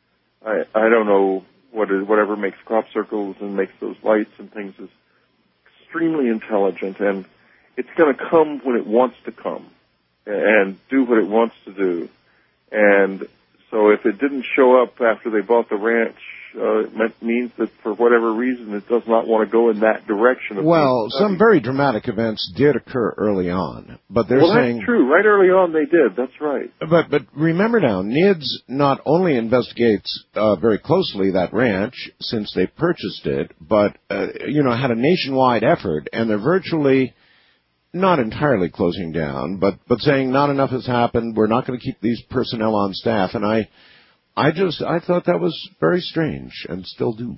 [SPEAKER 2] I I don't know what is whatever makes crop circles and makes those lights and things is extremely intelligent, and it's going to come when it wants to come and do what it wants to do. And so if it didn't show up after they bought the ranch, uh, it meant, means that for whatever reason it does not want to go in that direction. Of
[SPEAKER 1] well, some very dramatic events did occur early on, but they're
[SPEAKER 2] well,
[SPEAKER 1] saying...
[SPEAKER 2] that's true. Right early on they did. That's right.
[SPEAKER 1] But but remember now, Nids not only investigates uh, very closely that ranch since they purchased it, but, uh, you know, had a nationwide effort, and they're virtually... not entirely closing down, but, but saying not enough has happened, we're not going to keep these personnel on staff, and I I just, I thought that was very strange, and still do.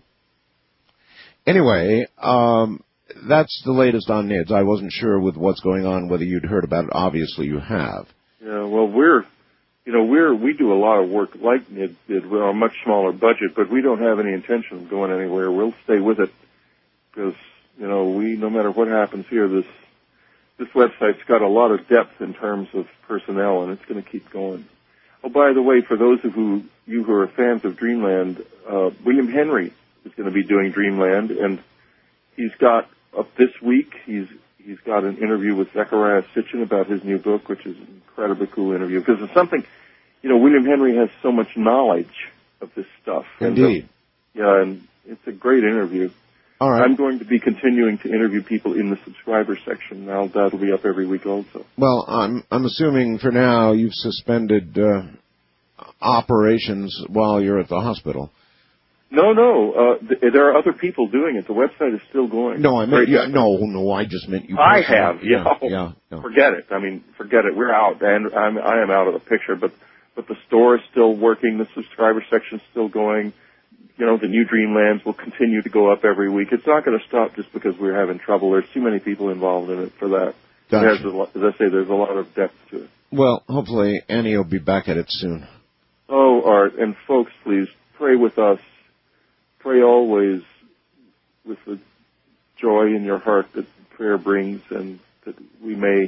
[SPEAKER 1] Anyway, um, that's the latest on Nids. I wasn't sure with what's going on whether you'd heard about it. Obviously you have.
[SPEAKER 2] Yeah, well, we're, you know, we're, we do a lot of work like Nids did with a much smaller budget, but we don't have any intention of going anywhere. We'll stay with it, because, you know, we, no matter what happens here, this This website's got a lot of depth in terms of personnel, and it's going to keep going. Oh, by the way, for those of who, you who are fans of Dreamland, uh, William Henry is going to be doing Dreamland, and he's got, up this week, he's he's got an interview with Zechariah Sitchin about his new book, which is an incredibly cool interview, because it's something, you know, William Henry has so much knowledge of this stuff.
[SPEAKER 1] Indeed.
[SPEAKER 2] And, uh, yeah, and it's a great interview.
[SPEAKER 1] All right.
[SPEAKER 2] I'm going to be continuing to interview people in the subscriber section. Now that'll be up every week also.
[SPEAKER 1] Well, I'm I'm assuming for now you've suspended uh, operations while you're at the hospital.
[SPEAKER 2] No, no. Uh, th- there are other people doing it. The website is still going.
[SPEAKER 1] No, I meant yeah, no, no. I just meant you.
[SPEAKER 2] I
[SPEAKER 1] personally.
[SPEAKER 2] have.
[SPEAKER 1] Yeah,
[SPEAKER 2] Yeah.
[SPEAKER 1] yeah. No.
[SPEAKER 2] Forget it. I mean, forget it. We're out, and I'm I am out of the picture. But but the store is still working. The subscriber section is still going. You know, the new Dreamlands will continue to go up every week. It's not going to stop just because we're having trouble. There's too many people involved in it for that.
[SPEAKER 1] Gotcha.
[SPEAKER 2] There's a lot, as I say, there's a lot of depth to it.
[SPEAKER 1] Well, hopefully Annie will be back at it soon.
[SPEAKER 2] Oh, Art, and folks, please pray with us. Pray always with the joy in your heart that prayer brings, and that we may,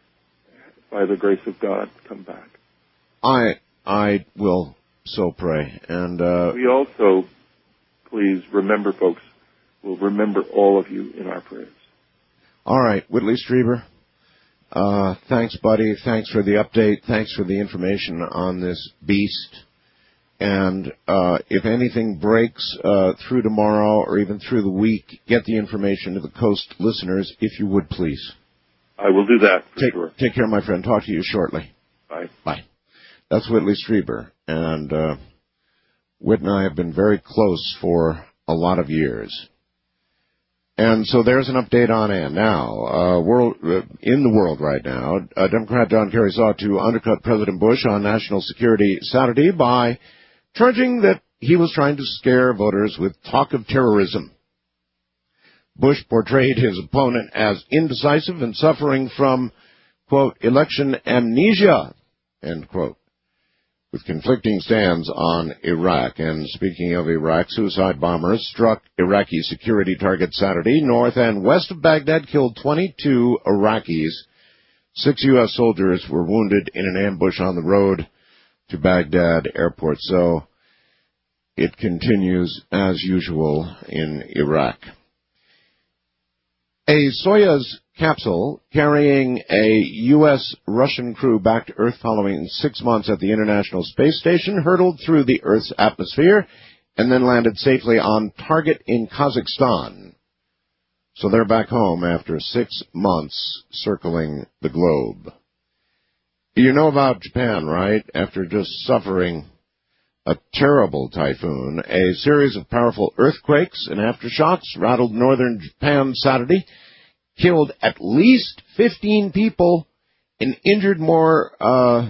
[SPEAKER 2] by the grace of God, come back.
[SPEAKER 1] I I will so pray. And uh,
[SPEAKER 2] we also, please remember, folks, we'll remember all of you in our prayers.
[SPEAKER 1] All right, Whitley Strieber. Uh, thanks, buddy. Thanks for the update. Thanks for the information on this beast. And uh, if anything breaks uh, through tomorrow or even through the week, get the information to the Coast listeners, if you would, please.
[SPEAKER 2] I will do that for
[SPEAKER 1] take,
[SPEAKER 2] sure.
[SPEAKER 1] Take care, my friend. Talk to you shortly.
[SPEAKER 2] Bye.
[SPEAKER 1] Bye. That's Whitley Strieber. And uh, Whit and I have been very close for a lot of years. And so there's an update on Ann. Now, uh, world, uh, in the world right now, uh, Democrat John Kerry sought to undercut President Bush on national security Saturday by charging that he was trying to scare voters with talk of terrorism. Bush portrayed his opponent as indecisive and suffering from, quote, election amnesia, end quote, with conflicting stands on Iraq. And speaking of Iraq, suicide bombers struck Iraqi security targets Saturday north and west of Baghdad, killed twenty-two Iraqis. Six U S soldiers were wounded in an ambush on the road to Baghdad airport. So it continues as usual in Iraq. A Soyuz capsule carrying a U S-Russian crew back to Earth following six months at the International Space Station hurtled through the Earth's atmosphere and then landed safely on target in Kazakhstan. So they're back home after six months circling the globe. You know about Japan, right? After just suffering a terrible typhoon, a series of powerful earthquakes and aftershocks rattled northern Japan Saturday, killed at least fifteen people and injured more uh,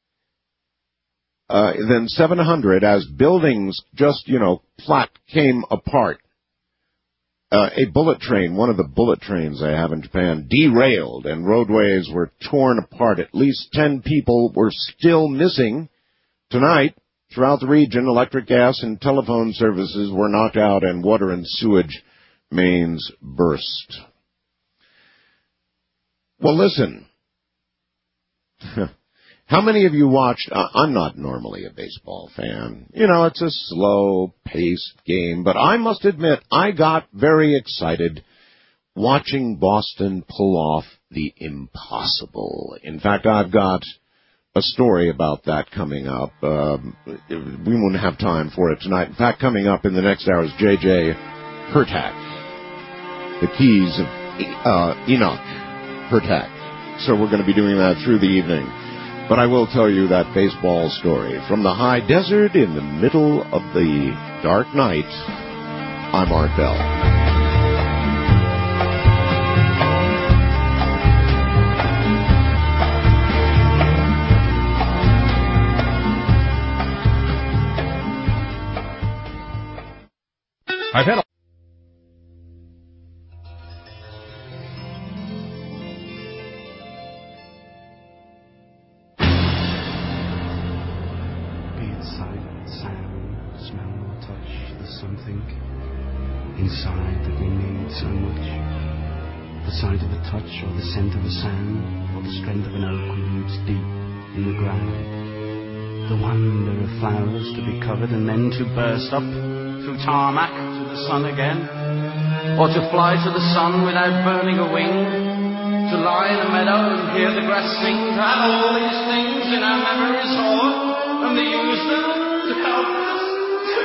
[SPEAKER 1] uh, than seven hundred as buildings just, you know, flat came apart. Uh, a bullet train, one of the bullet trains they have in Japan, derailed and roadways were torn apart. At least ten people were still missing tonight. Throughout the region, electric, gas, and telephone services were knocked out and water and sewage mains burst. Well, listen. How many of you watched... Uh, I'm not normally a baseball fan. You know, it's a slow-paced game, but I must admit I got very excited watching Boston pull off the impossible. In fact, I've got a story about that coming up. Um, we won't have time for it tonight. In fact, coming up in the next hour is J J Hurtak, the keys of uh, Enoch Hurtak. So we're going to be doing that through the evening. But I will tell you that baseball story. From the high desert in the middle of the dark night, I'm Art Bell.
[SPEAKER 4] I've had a
[SPEAKER 5] Be it sight, sound, smell or touch, there's something inside that we need so much. The sight of a touch or the scent of a sound or the strength of an oak roots deep in the ground. The wonder of flowers to be covered and then to burst up through tarmac to the sun again, or to fly to the sun without burning a wing, to lie in a meadow and hear the grass sing, to have all these things in our memories all, and to use them to help us to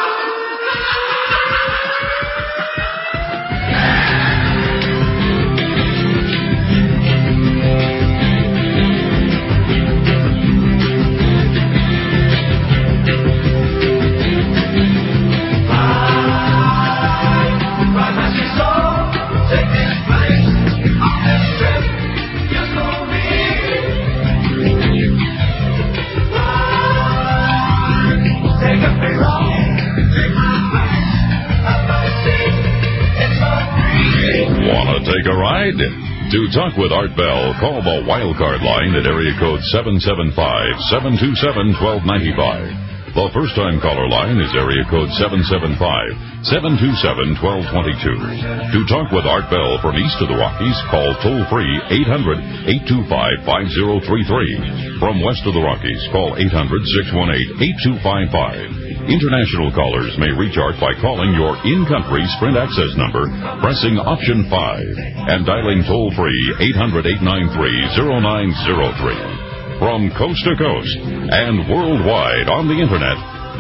[SPEAKER 4] Take a ride? To talk with Art Bell, call the Wildcard line at area code seven seven five, seven two seven, one two nine five. The first-time caller line is area code seven seven five, seven two seven, one two two two. To talk with Art Bell from east of the Rockies, call toll-free eight hundred, eight two five, five zero three three. From west of the Rockies, call eight hundred, six one eight, eight two five five. International callers may reach Art by calling your in-country Sprint access number, pressing option five, and dialing toll-free eight hundred, eight nine three, zero nine zero three. From coast to coast and worldwide on the Internet,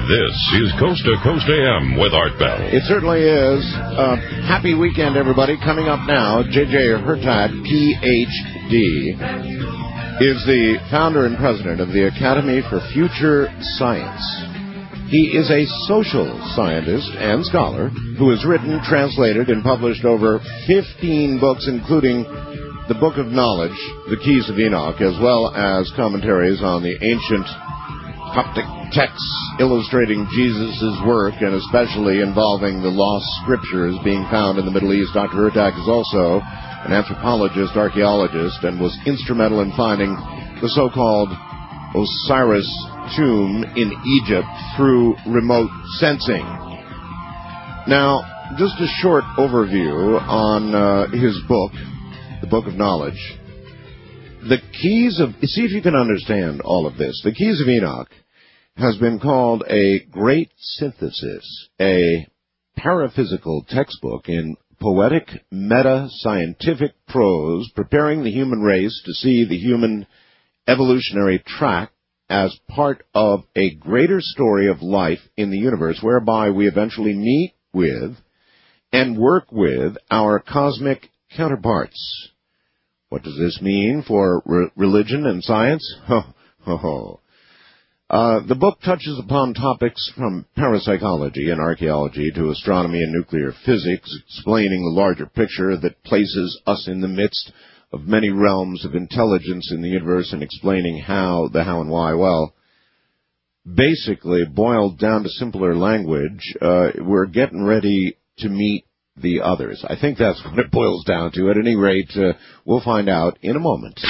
[SPEAKER 4] This is Coast to Coast A M with Art Bell.
[SPEAKER 1] It certainly is. Uh, happy weekend, everybody. Coming up now, J J Hurtak, P H D, is the founder and president of the Academy for Future Science. He is a social scientist and scholar who has written, translated, and published over fifteen books, including the Book of Knowledge, The Keys of Enoch, as well as commentaries on the ancient Coptic texts illustrating Jesus' work, and especially involving the lost scriptures being found in the Middle East. Doctor Hurtak is also an anthropologist, archaeologist, and was instrumental in finding the so-called Osiris tomb in Egypt through remote sensing. Now, just a short overview on uh, his book, The Book of Knowledge. The Keys of... See if you can understand all of this. The Keys of Enoch has been called a great synthesis, a paraphysical textbook in poetic, meta-scientific prose, preparing the human race to see the human evolutionary track as part of a greater story of life in the universe, whereby we eventually meet with and work with our cosmic counterparts. What does this mean for re- religion and science? Ho, ho, ho. Uh, the book touches upon topics from parapsychology and archaeology to astronomy and nuclear physics, explaining the larger picture that places us in the midst of many realms of intelligence in the universe, and explaining how, the how and why. Well, basically, boiled down to simpler language, uh, we're getting ready to meet the others. I think that's what it boils down to. At any rate, uh, we'll find out in a moment.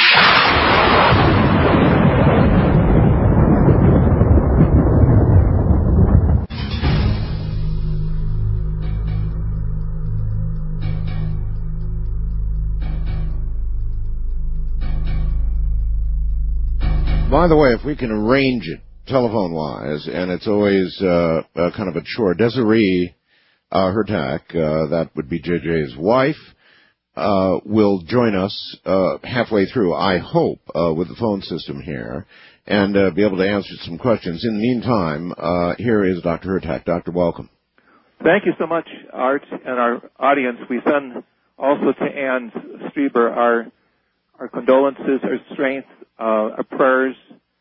[SPEAKER 1] By the way, if we can arrange it telephone-wise, and it's always uh, uh, kind of a chore, Desiree uh, Hurtak, uh, that would be J J's wife, uh, will join us uh, halfway through, I hope, uh, with the phone system here, and uh, be able to answer some questions. In the meantime, uh, here is Doctor Hurtak. Doctor, welcome.
[SPEAKER 6] Thank you so much, Art, and our audience. We send also to Ann Strieber our, our condolences, our strength, Uh, our prayers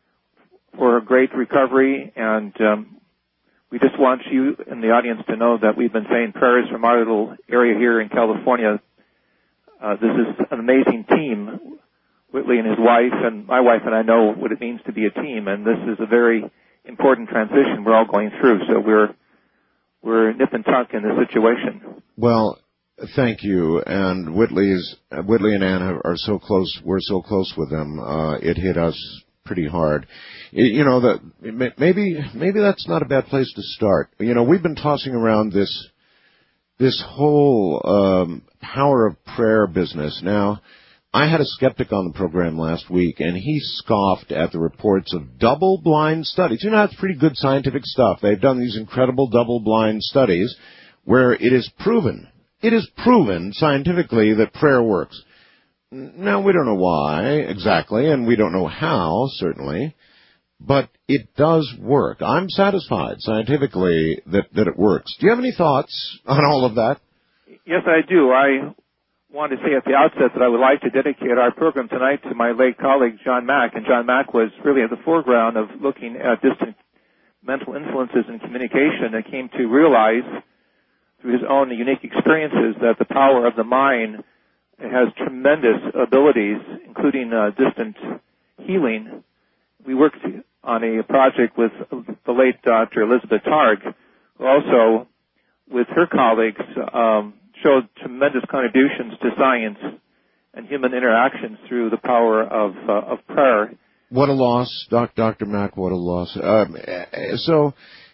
[SPEAKER 6] for a great recovery, and um, we just want you in the audience to know that we've been saying prayers from our little area here in California. Uh, this is an amazing team. Whitley and his wife, and my wife and I know what it means to be a team, and this is a very important transition we're all going through, so we're we're nip and tuck in this situation.
[SPEAKER 1] Well, thank you. And Whitley's, uh, Whitley and Ann are so close. We're so close with them. Uh, it hit us pretty hard. You know, that maybe maybe that's not a bad place to start. You know, we've been tossing around this this whole um, power of prayer business. Now, I had a skeptic on the program last week, and he scoffed at the reports of double-blind studies. You know, that's pretty good scientific stuff. They've done these incredible double-blind studies where it is proven. It is proven scientifically that prayer works. Now, we don't know why exactly, and we don't know how, certainly, but it does work. I'm satisfied scientifically that, that it works. Do you have any thoughts on all of that?
[SPEAKER 6] Yes, I do. I want to say at the outset that I would like to dedicate our program tonight to my late colleague, John Mack, and John Mack was really at the foreground of looking at distant mental influences in communication and came to realize through his own unique experiences that the power of the mind has tremendous abilities, including uh, distant healing. We worked on a project with the late Doctor Elizabeth Targ, who also, with her colleagues, um, showed tremendous contributions to science and human interactions through the power of, uh, of prayer.
[SPEAKER 1] What a loss, Doc, Doctor Mack, what a loss. Um, so...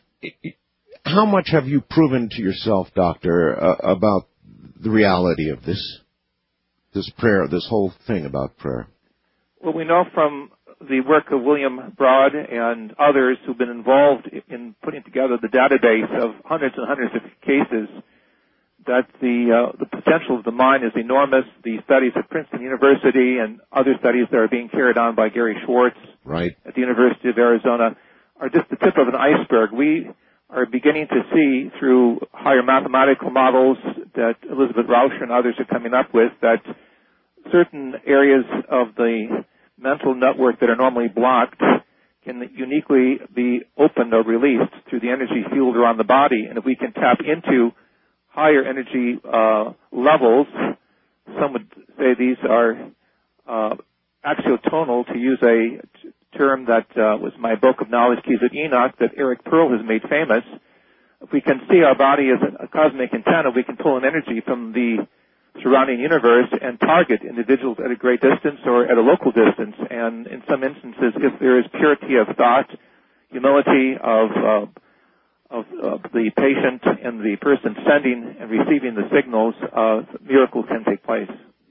[SPEAKER 1] How much have you proven to yourself, Doctor, uh, about the reality of this, this prayer, this whole thing about prayer?
[SPEAKER 6] Well, we know from the work of William Broad and others who've been involved in putting together the database of hundreds and hundreds of cases that the uh, the potential of the mind is enormous. The studies at Princeton University and other studies that are being carried on by Gary Schwartz
[SPEAKER 1] right.
[SPEAKER 6] at the University of Arizona are just the tip of an iceberg. We are beginning to see through higher mathematical models that Elizabeth Rauscher and others are coming up with that certain areas of the mental network that are normally blocked can uniquely be opened or released through the energy field around the body. And if we can tap into higher energy uh, levels, some would say these are uh, axiotonal, to use a t- term that uh, was my book of knowledge, Keys of Enoch, that Eric Pearl has made famous. If we can see our body as a, a cosmic antenna, we can pull an energy from the surrounding universe and target individuals at a great distance or at a local distance. And in some instances, if there is purity of thought, humility of, uh, of, of the patient and the person sending and receiving the signals, uh, miracles can take place.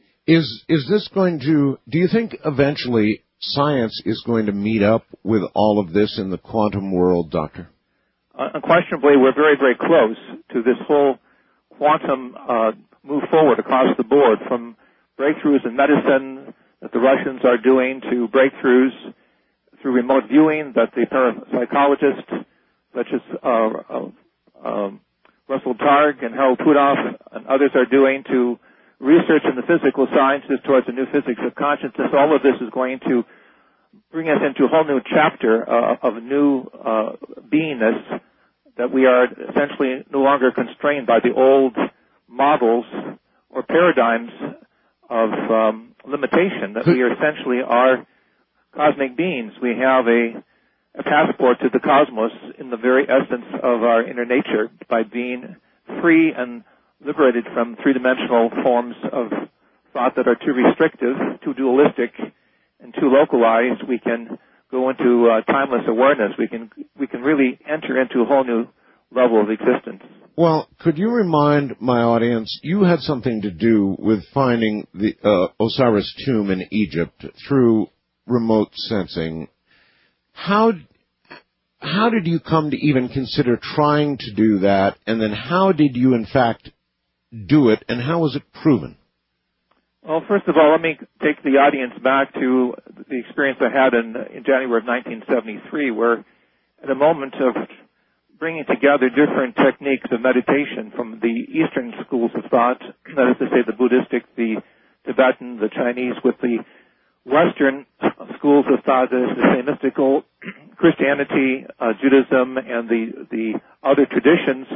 [SPEAKER 1] Is is this going to, do you think eventually science is going to meet up with all of this in the quantum world, Doctor?
[SPEAKER 6] Uh, unquestionably, we're very, very close to this whole quantum uh, move forward across the board, from breakthroughs in medicine that the Russians are doing to breakthroughs through remote viewing that the parapsychologists such as uh, uh, um, Russell Targ and Harold Puthoff and others are doing, to research in the physical sciences towards a new physics of consciousness. All of this is going to bring us into a whole new chapter uh, of new uh, beingness, that we are essentially no longer constrained by the old models or paradigms of um, limitation, that we are essentially are cosmic beings. We have a, a passport to the cosmos in the very essence of our inner nature. By being free and liberated from three-dimensional forms of thought that are too restrictive, too dualistic, and too localized, we can go into uh, timeless awareness. We can we can really enter into a whole new level of existence.
[SPEAKER 1] Well, could you remind my audience, you had something to do with finding the uh, Osiris tomb in Egypt through remote sensing. How how did you come to even consider trying to do that, and then how did you in fact do it, and how was it proven?
[SPEAKER 6] Well, first of all, let me take the audience back to the experience I had in, in January of nineteen seventy-three, where at a moment of bringing together different techniques of meditation from the Eastern schools of thought, that is to say the Buddhistic, the Tibetan, the Chinese, with the Western schools of thought, that is to say mystical, Christianity, uh, Judaism, and the, the other traditions,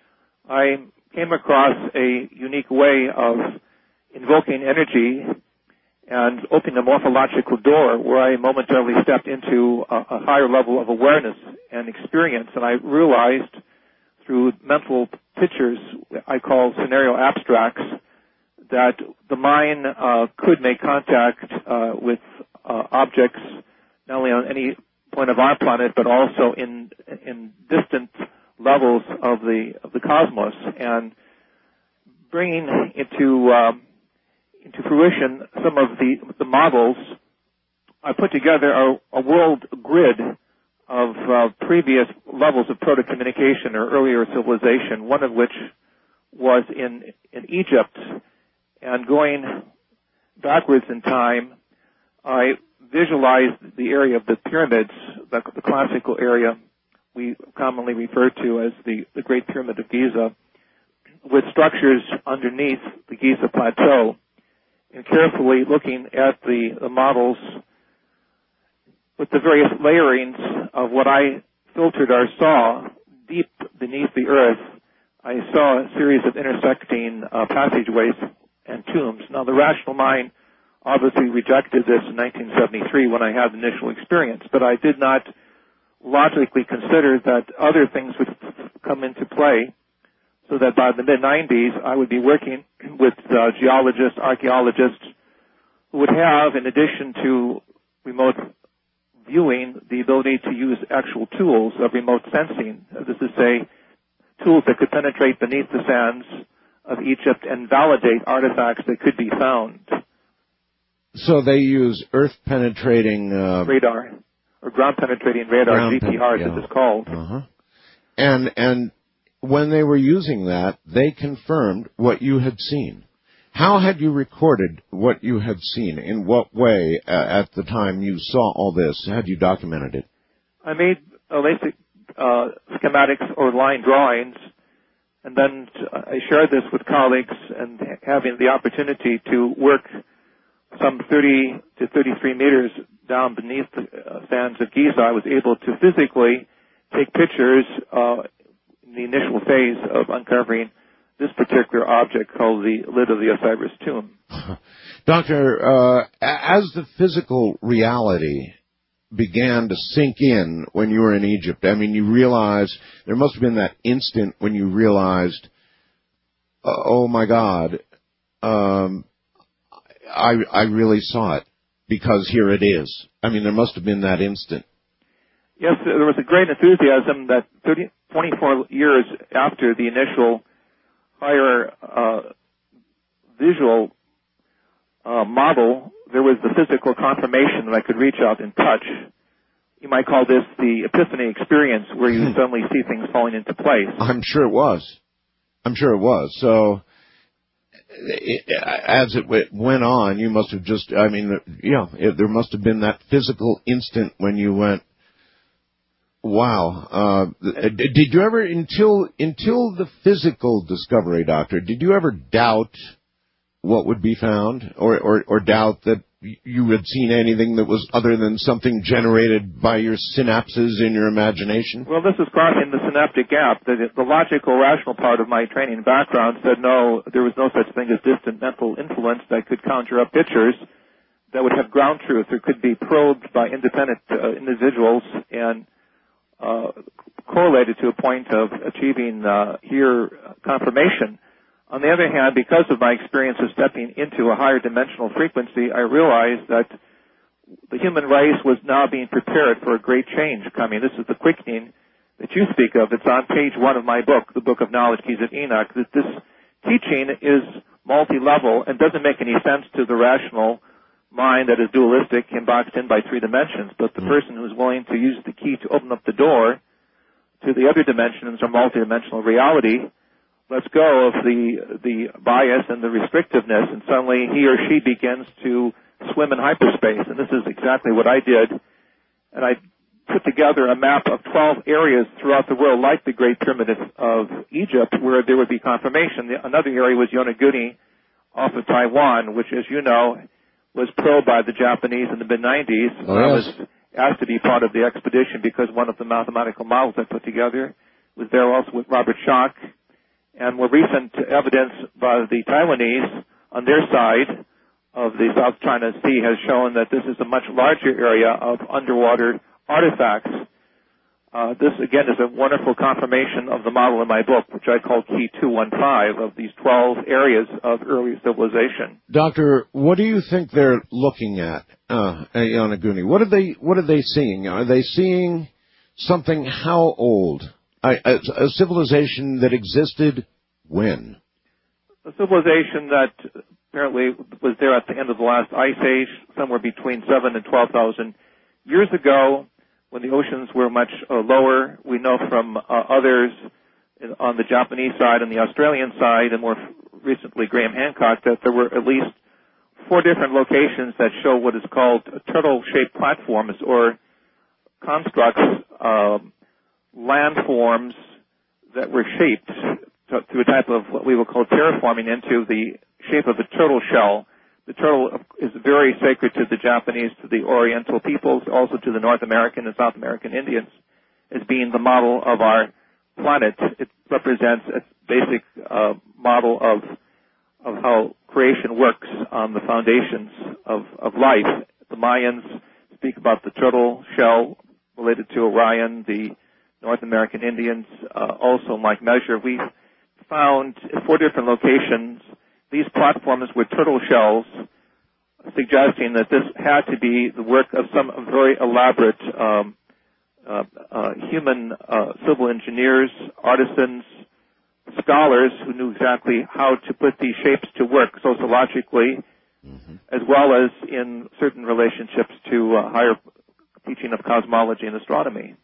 [SPEAKER 6] I came across a unique way of invoking energy and opening a morphological door where I momentarily stepped into a, a higher level of awareness and experience. And I realized through mental pictures I call scenario abstracts that the mind uh, could make contact uh, with uh, objects not only on any point of our planet but also in in distant levels of the of the cosmos, and bringing into um, into fruition some of the the models. I put together a, a world grid of uh, previous levels of proto-communication or earlier civilization, one of which was in in Egypt. And going backwards in time, I visualized the area of the pyramids, the, the classical area we commonly refer to as the, the Great Pyramid of Giza, with structures underneath the Giza Plateau, and carefully looking at the, the models with the various layerings of what I filtered or saw deep beneath the earth. I saw a series of intersecting uh, passageways and tombs. Now, the rational mind obviously rejected this in nineteen seventy-three when I had the initial experience, but I did not logically consider that other things would come into play, so that by the mid nineties I would be working with uh, geologists, archaeologists, who would have, in addition to remote viewing, the ability to use actual tools of remote sensing. This is to say, tools that could penetrate beneath the sands of Egypt and validate artifacts that could be found.
[SPEAKER 1] So they use earth-penetrating uh,
[SPEAKER 6] radar, or ground-penetrating radar, G P R,
[SPEAKER 1] yeah.
[SPEAKER 6] as it's called.
[SPEAKER 1] Uh-huh. And and when they were using that, they confirmed what you had seen. How had you recorded what you had seen? In what way, uh, at the time you saw all this, had you documented it?
[SPEAKER 6] I made uh, basic uh, schematics or line drawings, and then I shared this with colleagues, and having the opportunity to work some thirty to thirty-three meters down beneath the uh, sands of Giza, I was able to physically take pictures uh, in the initial phase of uncovering this particular object called the lid of the Osiris tomb.
[SPEAKER 1] Doctor, uh, as the physical reality began to sink in when you were in Egypt, I mean, you realized, there must have been that instant when you realized, uh, oh my God, um, I, I really saw it, because here it is. I mean, there must have been that instant.
[SPEAKER 6] Yes, there was a great enthusiasm that thirty, twenty-four years after the initial higher uh, visual uh, model, there was the physical confirmation that I could reach out and touch. You might call this the epiphany experience, where you suddenly see things falling into place.
[SPEAKER 1] I'm sure it was. I'm sure it was. So, it, as it went on, you must have just, I mean, yeah, it, there must have been that physical instant when you went, wow. Uh, did you ever, until until the physical discovery, Doctor, did you ever doubt what would be found, or, or, or doubt that you had seen anything that was other than something generated by your synapses in your imagination?
[SPEAKER 6] Well, this is crossing the synaptic gap. The, the logical, rational part of my training background said no, there was no such thing as distant mental influence that could conjure up pictures that would have ground truth or could be probed by independent uh, individuals and uh, correlated to a point of achieving uh, here confirmation. On the other hand, because of my experience of stepping into a higher dimensional frequency, I realized that the human race was now being prepared for a great change coming. This is the quickening that you speak of. It's on page one of my book, the Book of Knowledge, Keys of Enoch, that this teaching is multi-level and doesn't make any sense to the rational mind that is dualistic and boxed in by three dimensions. But the person who's willing to use the key to open up the door to the other dimensions or multidimensional reality lets go of the the bias and the restrictiveness, and suddenly he or she begins to swim in hyperspace. And this is exactly what I did. And I put together a map of twelve areas throughout the world, like the Great Pyramid of Egypt, where there would be confirmation. Another area was Yonaguni off of Taiwan, which, as you know, was probed by the Japanese in the mid nineties.
[SPEAKER 1] Oh,
[SPEAKER 6] I
[SPEAKER 1] yes.
[SPEAKER 6] was asked to be part of the expedition because one of the mathematical models I put together was there also with Robert Schoch. And more recent evidence by the Taiwanese on their side of the South China Sea has shown that this is a much larger area of underwater artifacts. Uh, this, again, is a wonderful confirmation of the model in my book, which I call Key two one five, of these twelve areas of early civilization.
[SPEAKER 1] Doctor, what do you think they're looking at, uh, at Yonaguni? What are they, what are they seeing? Are they seeing something how old? A, a, a civilization that existed when?
[SPEAKER 6] A civilization that apparently was there at the end of the last ice age, somewhere between seven and twelve thousand years ago, when the oceans were much uh, lower. We know from uh, others in, on the Japanese side and the Australian side, and more recently Graham Hancock, that there were at least four different locations that show what is called turtle-shaped platforms or constructs. Um, landforms that were shaped to, to a type of what we will call terraforming into the shape of a turtle shell. The turtle is very sacred to the Japanese, to the Oriental peoples, also to the North American and South American Indians, as being the model of our planet. It represents a basic uh, model of of how creation works on the foundations of, of life. The Mayans speak about the turtle shell related to Orion. The North American Indians, uh, also like measure. We found at four different locations these platforms with turtle shells, suggesting that this had to be the work of some very elaborate um, uh, uh, human uh, civil engineers, artisans, scholars who knew exactly how to put these shapes to work sociologically, mm-hmm. as well as in certain relationships to uh, higher teaching of cosmology and astronomy.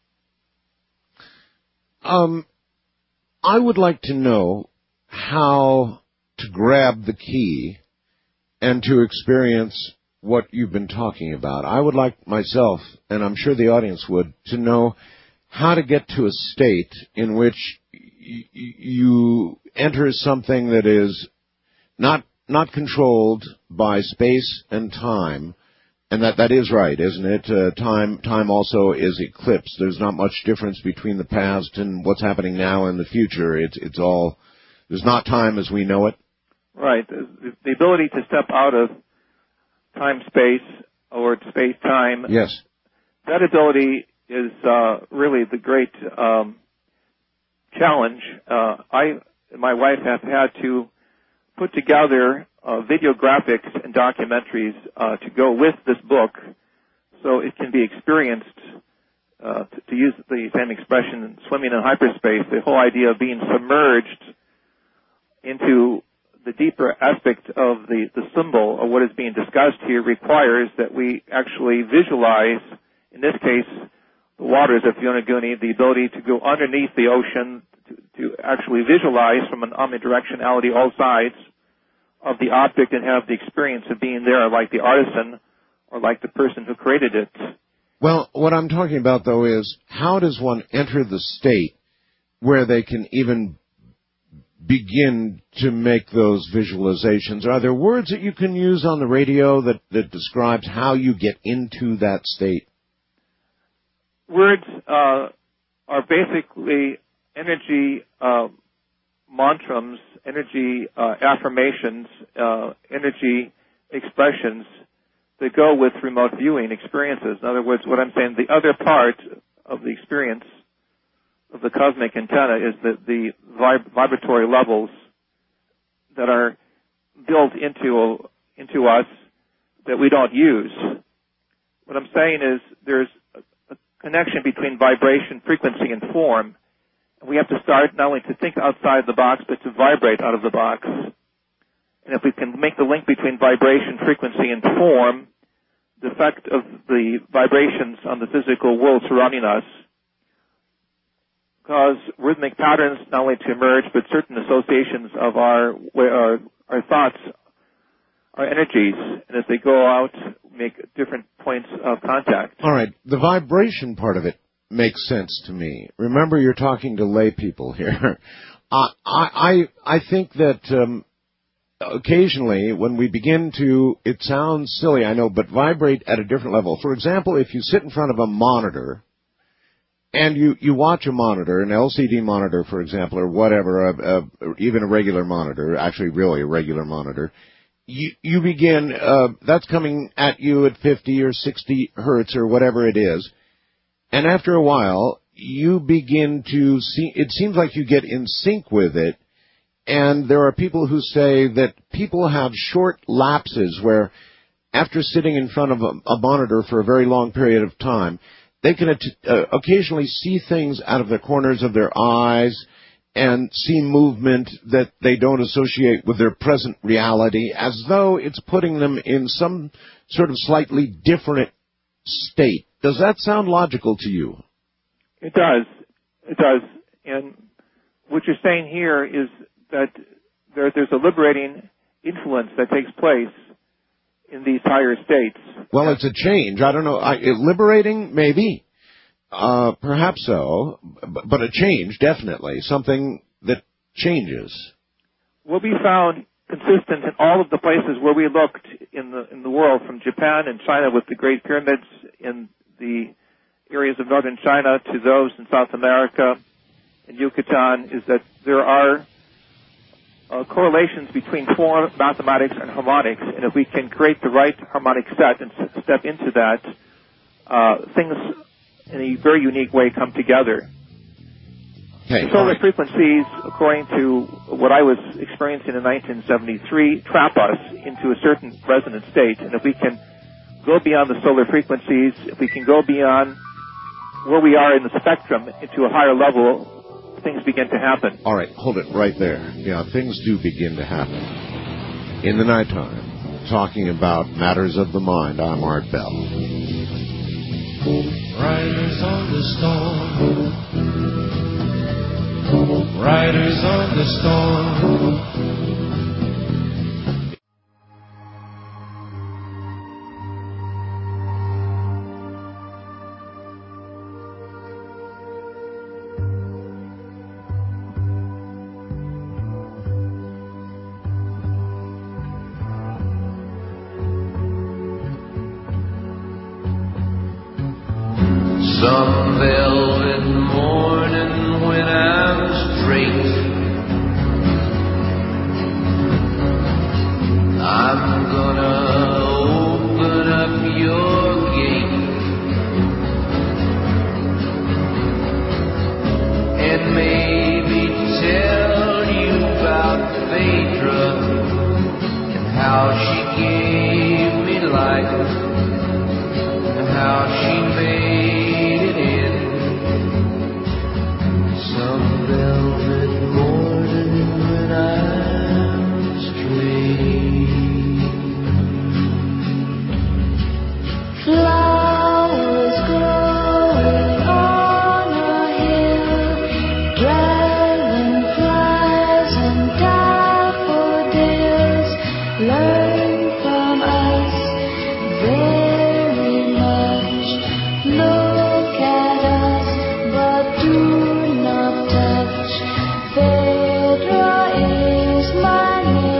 [SPEAKER 1] Um, I would like to know how to grab the key and to experience what you've been talking about. I would like myself, and I'm sure the audience would, to know how to get to a state in which y- you enter something that is not not controlled by space and time. And that, that is right, isn't it? Uh, time time also is eclipsed. There's not much difference between the past and what's happening now and the future. It's it's all, there's not time as we know it.
[SPEAKER 6] Right. The, the ability to step out of time-space or space-time.
[SPEAKER 1] Yes.
[SPEAKER 6] That ability is uh, really the great um, challenge. Uh, I and my wife have had to put together uh, video graphics and documentaries uh, to go with this book so it can be experienced, uh, to, to use the same expression, swimming in hyperspace. The whole idea of being submerged into the deeper aspect of the, the symbol of what is being discussed here requires that we actually visualize, in this case, the waters of Yonaguni, the ability to go underneath the ocean, to, to actually visualize from an omnidirectionality all sides of the object and have the experience of being there like the artisan or like the person who created it.
[SPEAKER 1] Well, what I'm talking about, though, is how does one enter the state where they can even begin to make those visualizations? Are there words that you can use on the radio that, that describes how you get into that state?
[SPEAKER 6] Words uh, are basically energy uh, mantrams, energy uh, affirmations, uh, energy expressions that go with remote viewing experiences. In other words, what I'm saying, the other part of the experience of the cosmic antenna is that the vib- vibratory levels that are built into into us that we don't use. What I'm saying is there's a, a connection between vibration, frequency, and form. And we have to start not only to think outside the box, but to vibrate out of the box. And if we can make the link between vibration, frequency, and form, the effect of the vibrations on the physical world surrounding us cause rhythmic patterns not only to emerge, but certain associations of our our, our thoughts, our energies, and as they go out, make different points of contact.
[SPEAKER 1] All right. The vibration part of it makes sense to me. Remember, you're talking to lay people here. uh, I, I I think that um, occasionally when we begin to, it sounds silly, I know, but vibrate at a different level. For example, if you sit in front of a monitor and you, you watch a monitor, an L C D monitor, for example, or whatever, a, a, or even a regular monitor, actually really a regular monitor, you, you begin, uh, that's coming at you at fifty or sixty hertz or whatever it is. And after a while, you begin to see, it seems like you get in sync with it. And there are people who say that people have short lapses where after sitting in front of a, a monitor for a very long period of time, they can uh, occasionally see things out of the corners of their eyes and see movement that they don't associate with their present reality, as though it's putting them in some sort of slightly different state. Does that sound logical to you?
[SPEAKER 6] It does. It does. And what you're saying here is that there, there's a liberating influence that takes place in these higher states.
[SPEAKER 1] Well, it's a change. I don't know. I, liberating, maybe. Uh, perhaps so. But, but a change, definitely. Something that changes.
[SPEAKER 6] What we found consistent in all of the places where we looked in the in the world, from Japan and China with the Great Pyramids in the areas of northern China to those in South America and Yucatan, is that there are uh, correlations between form, mathematics, and harmonics. And if we can create the right harmonic set and s- step into that, uh, things in a very unique way come together.
[SPEAKER 1] Okay,
[SPEAKER 6] the solar
[SPEAKER 1] right.
[SPEAKER 6] frequencies, according to what I was experiencing in nineteen seventy-three, trap us into a certain resonant state. And if we can go beyond the solar frequencies, if we can go beyond where we are in the spectrum into a higher level, things begin to happen.
[SPEAKER 1] All right, hold it right there. Yeah, things do begin to happen. In the nighttime, talking about matters of the mind, I'm Art Bell.
[SPEAKER 3] Riders on the storm. Riders on the storm. velvet morning when I'm straight, I'm gonna open up your gate and maybe tell you about Phaedra and how she gave me life and how she made it in some velvet morning when I'm straight. Flowers growing on a hill, dragonflies and daffodils, learn from us very much. Look at us, but do not touch. Phaedra is my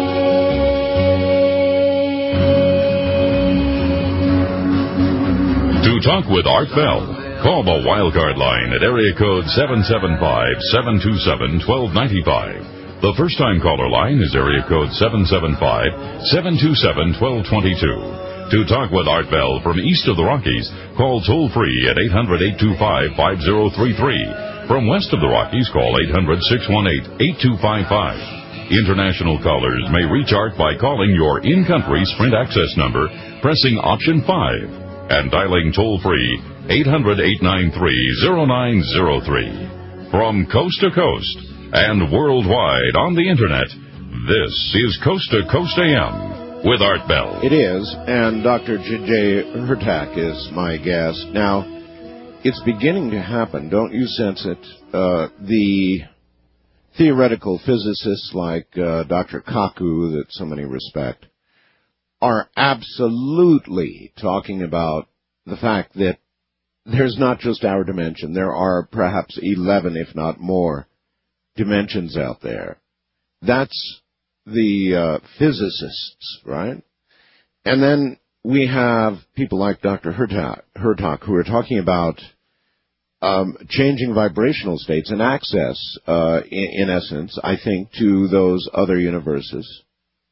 [SPEAKER 3] name.
[SPEAKER 4] To talk with Art Bell, call the Wildcard line at area code seven seven five, seven two seven, one two nine five. The first-time caller line is area code seven seven five, seven two seven, one two two two. To talk with Art Bell from east of the Rockies, call toll-free at eight hundred, eight two five, five zero three three. From west of the Rockies, call eight hundred, six one eight, eight two five five. International callers may reach Art by calling your in-country Sprint access number, pressing option five, and dialing toll-free eight hundred, eight nine three, zero nine zero three. From coast to coast and worldwide on the Internet, this is Coast to Coast A M with Art Bell.
[SPEAKER 1] It is, and Doctor J J Hurtak is my guest. Now, it's beginning to happen. Don't you sense it? Uh, the theoretical physicists like uh, Doctor Kaku, that so many respect, are absolutely talking about the fact that there's not just our dimension. There are perhaps eleven, if not more, dimensions out there. That's the uh, physicists, right? And then we have people like Doctor Hurtak, Hurtak who are talking about um, changing vibrational states and access, uh, in, in essence, I think, to those other universes.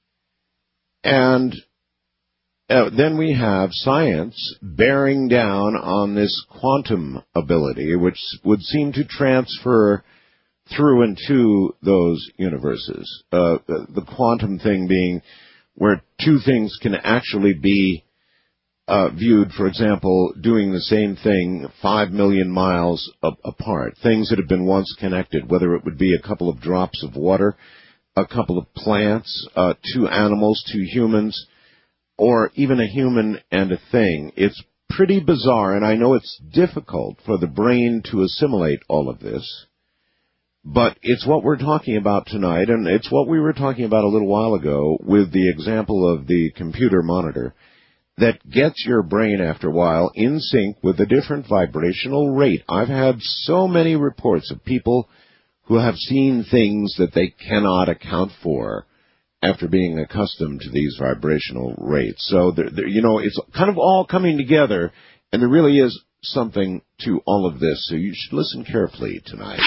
[SPEAKER 1] And Uh, then we have science bearing down on this quantum ability, which would seem to transfer through and to those universes. Uh, the, the quantum thing being where two things can actually be uh, viewed, for example, doing the same thing five million miles a- apart, things that have been once connected, whether it would be a couple of drops of water, a couple of plants, uh, two animals, two humans, or even a human and a thing. It's pretty bizarre, and I know it's difficult for the brain to assimilate all of this, but it's what we're talking about tonight, and it's what we were talking about a little while ago with the example of the computer monitor that gets your brain, after a while, in sync with a different vibrational rate. I've had so many reports of people who have seen things that they cannot account for after being accustomed to these vibrational rates. So, there, there, you know, it's kind of all coming together, and there really is something to all of this, so you should listen carefully tonight.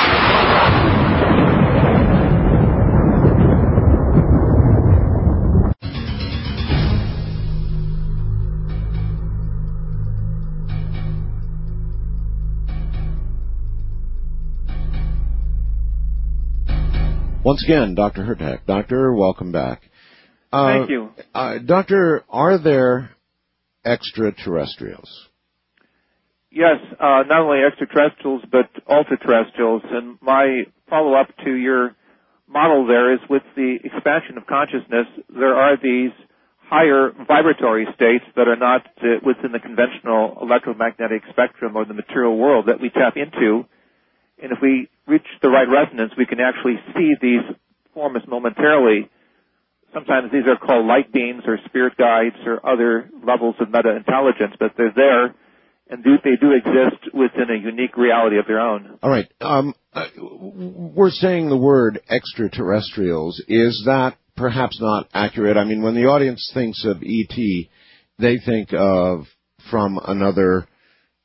[SPEAKER 1] Once again, Doctor Hurtak. Doctor, welcome back. Uh,
[SPEAKER 6] Thank you.
[SPEAKER 1] Uh, doctor, are there extraterrestrials?
[SPEAKER 6] Yes, uh, not only extraterrestrials, but ultraterrestrials. And my follow-up to your model there is with the expansion of consciousness, there are these higher vibratory states that are not uh, within the conventional electromagnetic spectrum or the material world that we tap into. And if we reach the right resonance, we can actually see these forms momentarily. Sometimes these are called light beings or spirit guides or other levels of meta-intelligence, but they're there, and do, they do exist within a unique reality of their own.
[SPEAKER 1] All right. Um, uh, we're saying the word extraterrestrials. Is that perhaps not accurate? I mean, when the audience thinks of E T, they think of from another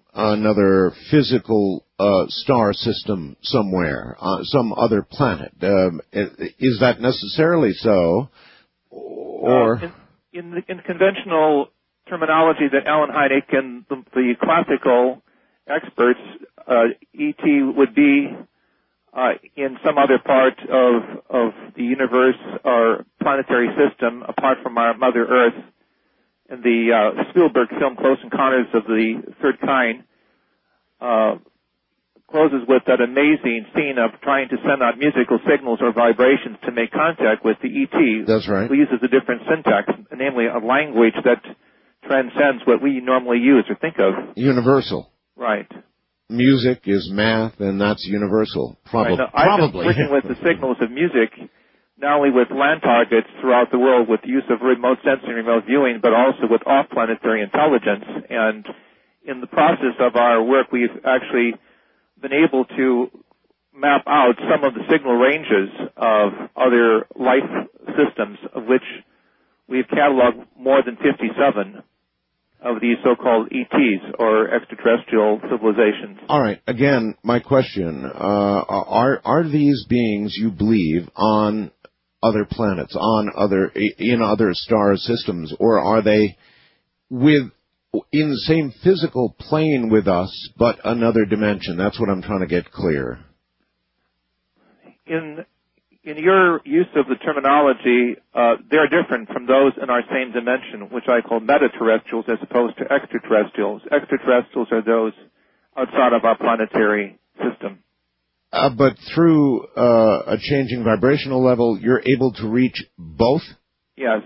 [SPEAKER 1] another physical uh, star system somewhere, uh, some other planet. Um, is that necessarily so? Or
[SPEAKER 6] uh, in, in, the, in conventional terminology that Alan Hynek and the, the classical experts, uh, E T would be uh, in some other part of of the universe or planetary system apart from our Mother Earth. In the uh, Spielberg film Close Encounters of the Third Kind, uh, closes with that amazing scene of trying to send out musical signals or vibrations to make contact with the E T.
[SPEAKER 1] That's right.
[SPEAKER 6] He uses a different syntax, namely a language that transcends what we normally use or think of.
[SPEAKER 1] Universal.
[SPEAKER 6] Right.
[SPEAKER 1] Music is math, and that's universal. Probably.
[SPEAKER 6] Right. Now, I've
[SPEAKER 1] Probably.
[SPEAKER 6] been working with the signals of music, not only with land targets throughout the world with the use of remote sensing and remote viewing, but also with off-planetary intelligence. And in the process of our work, we've actually been able to map out some of the signal ranges of other life systems, of which we've cataloged more than fifty-seven of these so-called E Ts, or extraterrestrial civilizations.
[SPEAKER 1] All right. Again, my question, uh, are are these beings, you believe, on other planets, on other in other star systems, or are they with in the same physical plane with us, but another dimension? That's what I'm trying to get clear.
[SPEAKER 6] In in your use of the terminology, uh, they're different from those in our same dimension, which I call metaterrestrials as opposed to extraterrestrials. Extraterrestrials are those outside of our planetary system.
[SPEAKER 1] Uh, but through uh, a changing vibrational level, you're able to reach both?
[SPEAKER 6] Yes.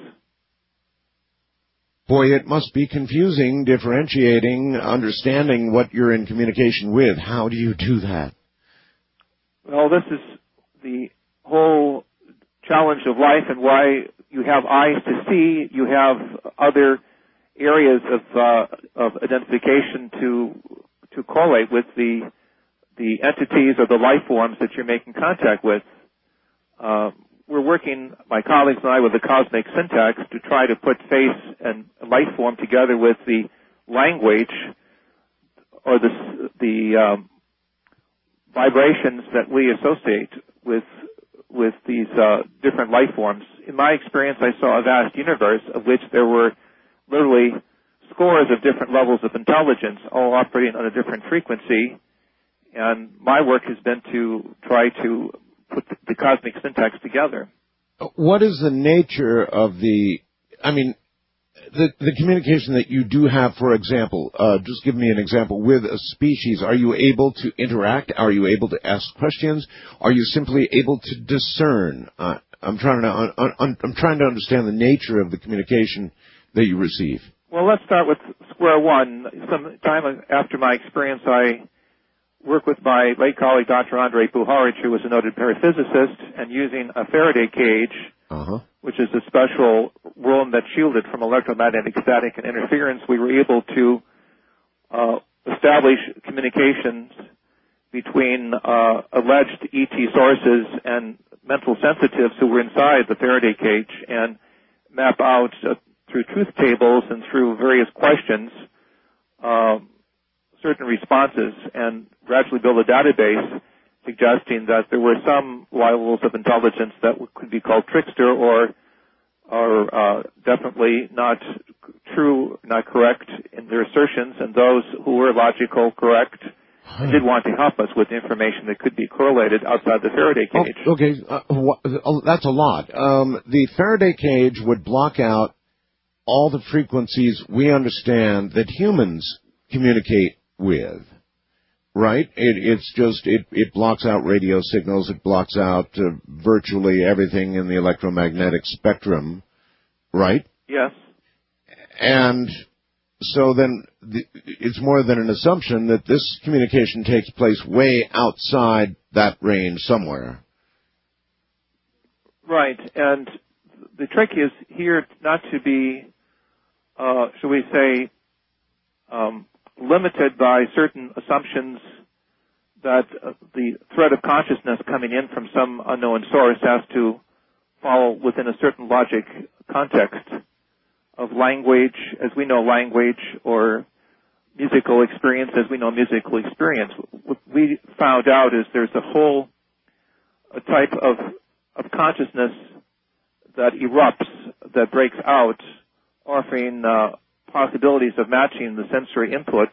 [SPEAKER 1] Boy, it must be confusing differentiating, understanding what you're in communication with. How do you do that?
[SPEAKER 6] Well, this is the whole challenge of life and why you have eyes to see, you have other areas of uh, of identification to to correlate with the the entities or the life forms that you're making contact with. Uh, we're working, my colleagues and I, with the cosmic syntax to try to put face and life form together with the language or the the um, vibrations that we associate with with these uh, different life forms. In my experience, I saw a vast universe of which there were literally scores of different levels of intelligence, all operating on a different frequency. And my work has been to try to put the cosmic syntax together.
[SPEAKER 1] What is the nature of the, I mean, the, the communication that you do have, for example, uh, just give me an example, with a species, are you able to interact? Are you able to ask questions? Are you simply able to discern? Uh, I'm trying to, un, un, I'm trying to understand the nature of the communication that you receive.
[SPEAKER 6] Well, let's start with square one. Some time after my experience, I worked with my late colleague, Doctor Andrei Puharich, who was a noted paraphysicist, and using a Faraday cage, uh-huh. which is a special room that's shielded from electromagnetic static and interference, we were able to uh, establish communications between uh, alleged E T sources and mental sensitives who were inside the Faraday cage and map out uh, through truth tables and through various questions uh, certain responses and gradually build a database suggesting that there were some levels of intelligence that could be called trickster or are uh, definitely not true, not correct in their assertions, and those who were logical, correct, and did want to help us with information that could be correlated outside the Faraday cage.
[SPEAKER 1] Oh, okay, uh, wh- that's a lot. Um, the Faraday cage would block out all the frequencies we understand that humans communicate with. Right? It, it's just, it, it blocks out radio signals, it blocks out uh, virtually everything in the electromagnetic spectrum, right?
[SPEAKER 6] Yes.
[SPEAKER 1] And so then the, it's more than an assumption that this communication takes place way outside that range somewhere.
[SPEAKER 6] Right, and the trick is here not to be, uh, shall we say, um, limited by certain assumptions that uh, the thread of consciousness coming in from some unknown source has to fall within a certain logic context of language, as we know language, or musical experience as we know musical experience. What we found out is there's a whole a type of, of consciousness that erupts, that breaks out, offering uh, possibilities of matching the sensory input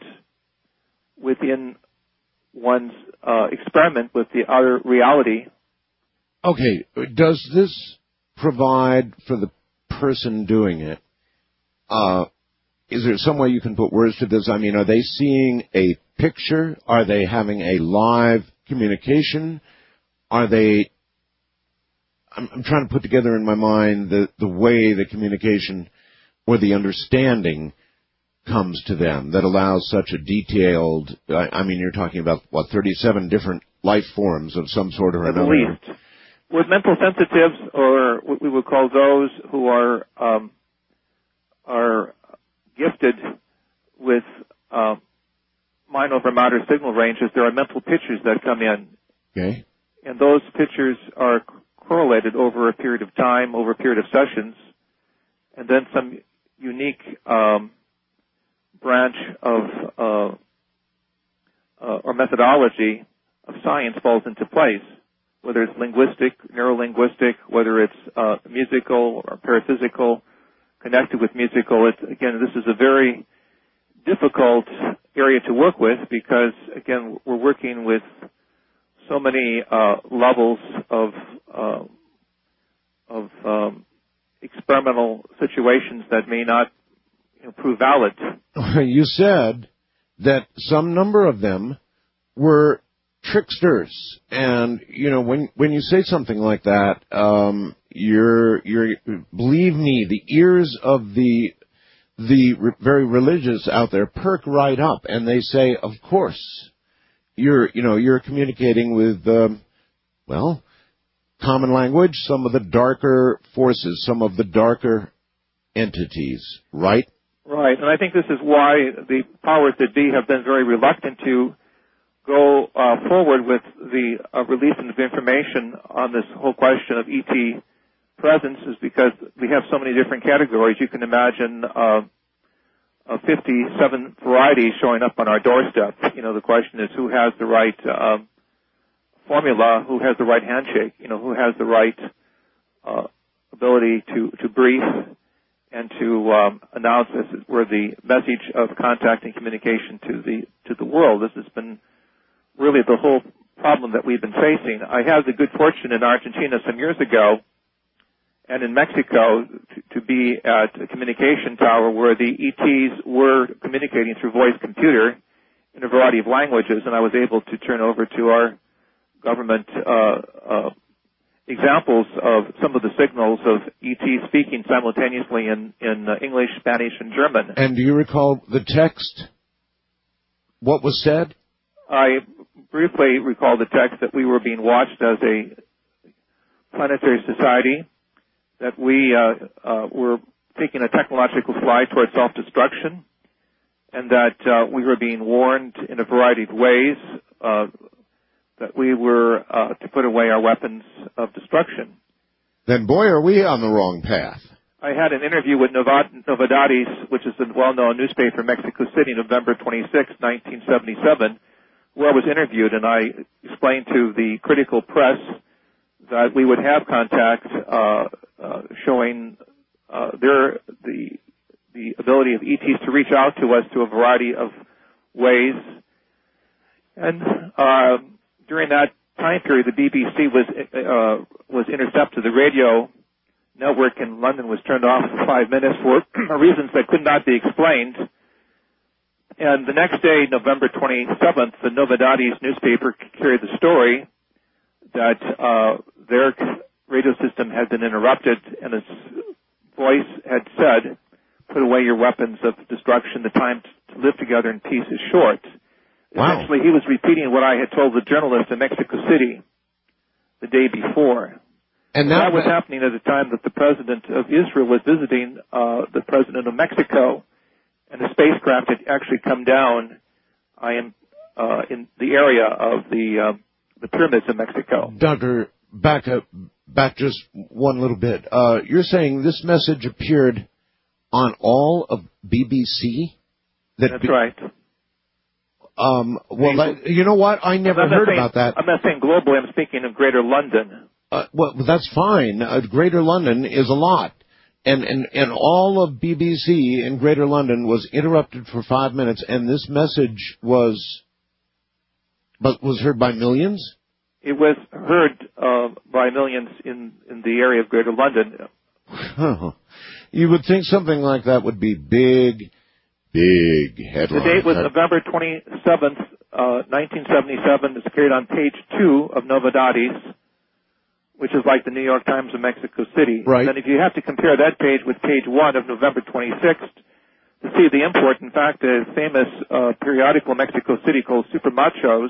[SPEAKER 6] within one's uh, experiment with the outer reality.
[SPEAKER 1] Okay, does this provide for the person doing it, uh, is there some way you can put words to this? I mean, are they seeing a picture? Are they having a live communication? Are they, I'm, I'm trying to put together in my mind the, the way the communication or the understanding comes to them that allows such a detailed, I, I mean, you're talking about, what, thirty-seven different life forms of some sort or
[SPEAKER 6] At
[SPEAKER 1] another.
[SPEAKER 6] least. With mental sensitives, or what we would call those who are um, are gifted with uh, mind over matter signal ranges, there are mental pictures that come in.
[SPEAKER 1] Okay.
[SPEAKER 6] And those pictures are correlated over a period of time, over a period of sessions, and then some unique um, branch of uh, uh, or methodology of science falls into place, whether it's linguistic, neurolinguistic, whether it's uh, musical or paraphysical, connected with musical. It's, again, this is a very difficult area to work with because, again, we're working with so many uh, levels of uh, of um, experimental situations that may not, you know, prove valid.
[SPEAKER 1] You said that some number of them were tricksters, and you know when when you say something like that, um, you're you're believe me, the ears of the the re- very religious out there perk right up, and they say, of course, you're you know you're communicating with um, well, common language, some of the darker forces, some of the darker entities, right?
[SPEAKER 6] Right, and I think this is why the powers that be have been very reluctant to go uh, forward with the uh, releasing of information on this whole question of E T presence, is because we have so many different categories. You can imagine uh, uh, fifty-seven varieties showing up on our doorstep. You know, the question is who has the right uh, formula, who has the right handshake, you know, who has the right uh, ability to, to brief and to um, announce, as it were, the message of contact and communication to the to the world. This has been really the whole problem that we've been facing. I had the good fortune in Argentina some years ago and in Mexico to, to be at a communication tower where the E Ts were communicating through voice computer in a variety of languages, and I was able to turn over to our government uh, uh, examples of some of the signals of E Ts speaking simultaneously in, in uh, English, Spanish, and German.
[SPEAKER 1] And do you recall the text? What was said?
[SPEAKER 6] I briefly recall the text that we were being watched as a planetary society, that we uh, uh, were taking a technological slide towards self-destruction, and that uh, we were being warned in a variety of ways uh, that we were uh, to put away our weapons of destruction.
[SPEAKER 1] Then, boy, are we on the wrong path.
[SPEAKER 6] I had an interview with Novad- Novedades, which is a well-known newspaper in Mexico City, November twenty-sixth, nineteen seventy-seven, where I was interviewed, and I explained to the critical press that we would have contact uh, uh, showing uh, their the the ability of E Ts to reach out to us through a variety of ways. And uh, during that time period, the B B C was uh, was intercepted. The radio network in London was turned off for five minutes for reasons that could not be explained. And the next day, November twenty-seventh, the Novedades newspaper carried the story that uh, their radio system had been interrupted, and its voice had said, "Put away your weapons of destruction. The time to live together in peace is short."
[SPEAKER 1] Wow.
[SPEAKER 6] Essentially, he was repeating what I had told the journalist in Mexico City the day before.
[SPEAKER 1] And
[SPEAKER 6] that,
[SPEAKER 1] that
[SPEAKER 6] was happening at the time that the president of Israel was visiting uh, the president of Mexico, and the spacecraft had actually come down. I am uh, in the area of the uh, the pyramids of Mexico.
[SPEAKER 1] Doctor, back up, back just one little bit. Uh, you're saying this message appeared on all of B B C? That
[SPEAKER 6] That's
[SPEAKER 1] be-
[SPEAKER 6] right.
[SPEAKER 1] Um, well, that, you know what? I never heard
[SPEAKER 6] saying,
[SPEAKER 1] about that.
[SPEAKER 6] I'm not saying globally. I'm speaking of Greater London.
[SPEAKER 1] Uh, well, that's fine. Uh, Greater London is a lot. And, and, and all of B B C in Greater London was interrupted for five minutes, and this message was, but was heard by millions?
[SPEAKER 6] It was heard uh, by millions in, in the area of Greater London.
[SPEAKER 1] You would think something like that would be big, big headline.
[SPEAKER 6] The date was November twenty-seventh, uh, nineteen seventy-seven. It's carried on page two of Novedades, which is like the New York Times of Mexico City.
[SPEAKER 1] Right.
[SPEAKER 6] And if you have to compare that page with page one of November twenty-sixth to see the import, in fact, a famous uh, periodical in Mexico City called Super Machos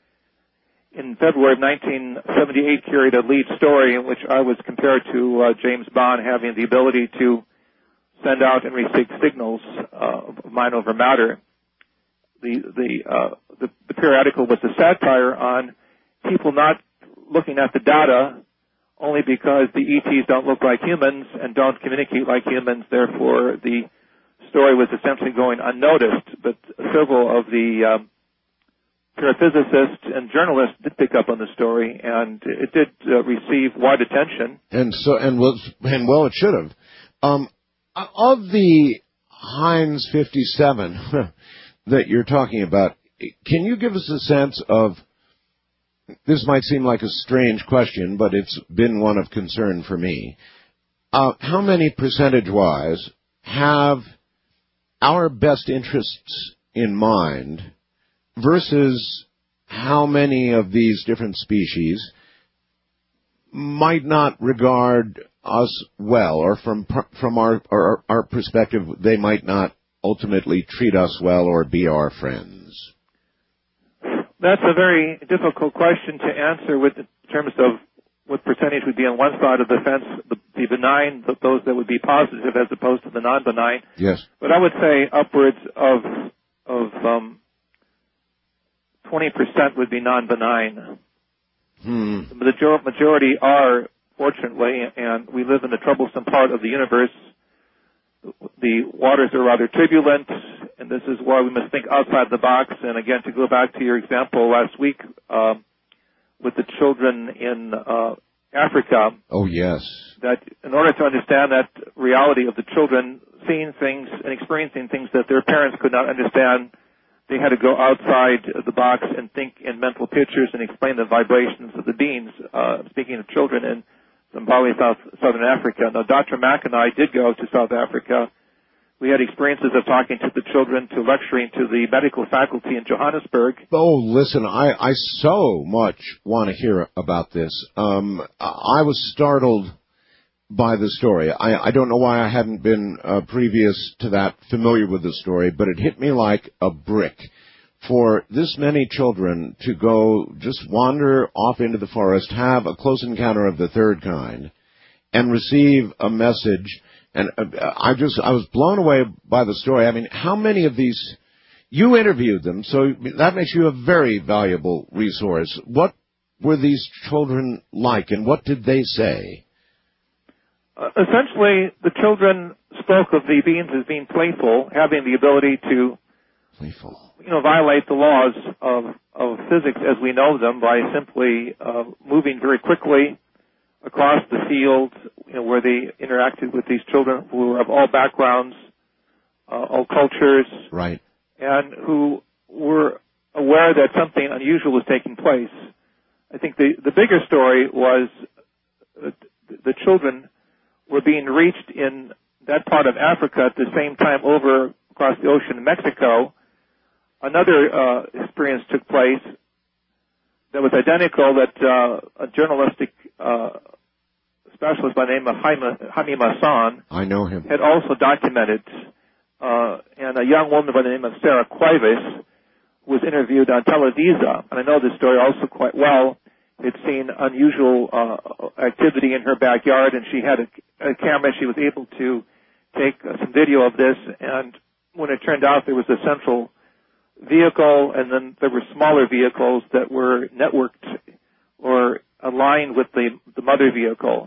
[SPEAKER 6] in February of nineteen seventy-eight carried a lead story in which I was compared to uh, James Bond having the ability to send out and receive signals uh, of mind over matter. The the, uh, the the periodical was a satire on people not looking at the data only because the E Ts don't look like humans and don't communicate like humans. Therefore, the story was essentially going unnoticed. But several of the um, paraphysicists and journalists did pick up on the story, and it did uh, receive wide attention.
[SPEAKER 1] And so, and was, and well, it should have. Um, of the Heinz fifty-seven that you're talking about, can you give us a sense of? This might seem like a strange question, but it's been one of concern for me. Uh, how many percentage-wise have our best interests in mind versus how many of these different species might not regard us well, or from from our, our, our perspective, they might not ultimately treat us well or be our friends?
[SPEAKER 6] That's a very difficult question to answer with in terms of what percentage would be on one side of the fence, the, the benign, the, those that would be positive as opposed to the non-benign.
[SPEAKER 1] Yes.
[SPEAKER 6] But I would say upwards of of um, twenty percent would be non-benign.
[SPEAKER 1] Hmm.
[SPEAKER 6] The major- majority are, fortunately, and we live in the troublesome part of the universe. The waters are rather turbulent, and this is why we must think outside the box. And again, to go back to your example last week uh, with the children in uh, Africa.
[SPEAKER 1] Oh, yes.
[SPEAKER 6] That in order to understand that reality of the children seeing things and experiencing things that their parents could not understand, they had to go outside the box and think in mental pictures and explain the vibrations of the beings. Uh, speaking of children in Zimbabwe, South, Southern Africa. Now, Doctor Mack and I did go to South Africa. We had experiences of talking to the children, to lecturing to the medical faculty in Johannesburg.
[SPEAKER 1] Oh, listen, I, I so much want to hear about this. Um, I was startled by the story. I, I don't know why I hadn't been uh, previous to that familiar with the story, but it hit me like a brick. For this many children to go just wander off into the forest, have a close encounter of the third kind, and receive a message. And I just, I was blown away by the story. I mean, how many of these, you interviewed them, so that makes you a very valuable resource. What were these children like, and what did they say?
[SPEAKER 6] Uh, essentially, the children spoke of the beings as being playful, having the ability to
[SPEAKER 1] Playful.
[SPEAKER 6] you know, violate the laws of, of physics as we know them by simply uh, moving very quickly across the field, you know, where they interacted with these children who were of all backgrounds, uh, all cultures,
[SPEAKER 1] right,
[SPEAKER 6] and who were aware that something unusual was taking place. I think the, the bigger story was that the children were being reached in that part of Africa at the same time over across the ocean in Mexico. Another uh, experience took place that was identical that uh, a journalistic uh, specialist by the name of Jaime, Jaime Masson
[SPEAKER 1] I know him.
[SPEAKER 6] had also documented, uh, and a young woman by the name of Sarah Cuevas was interviewed on Televisa, and I know this story also quite well. Had seen unusual uh, activity in her backyard, and she had a, a camera. She was able to take uh, some video of this, and when it turned out there was a central vehicle, and then there were smaller vehicles that were networked or aligned with the, the mother vehicle.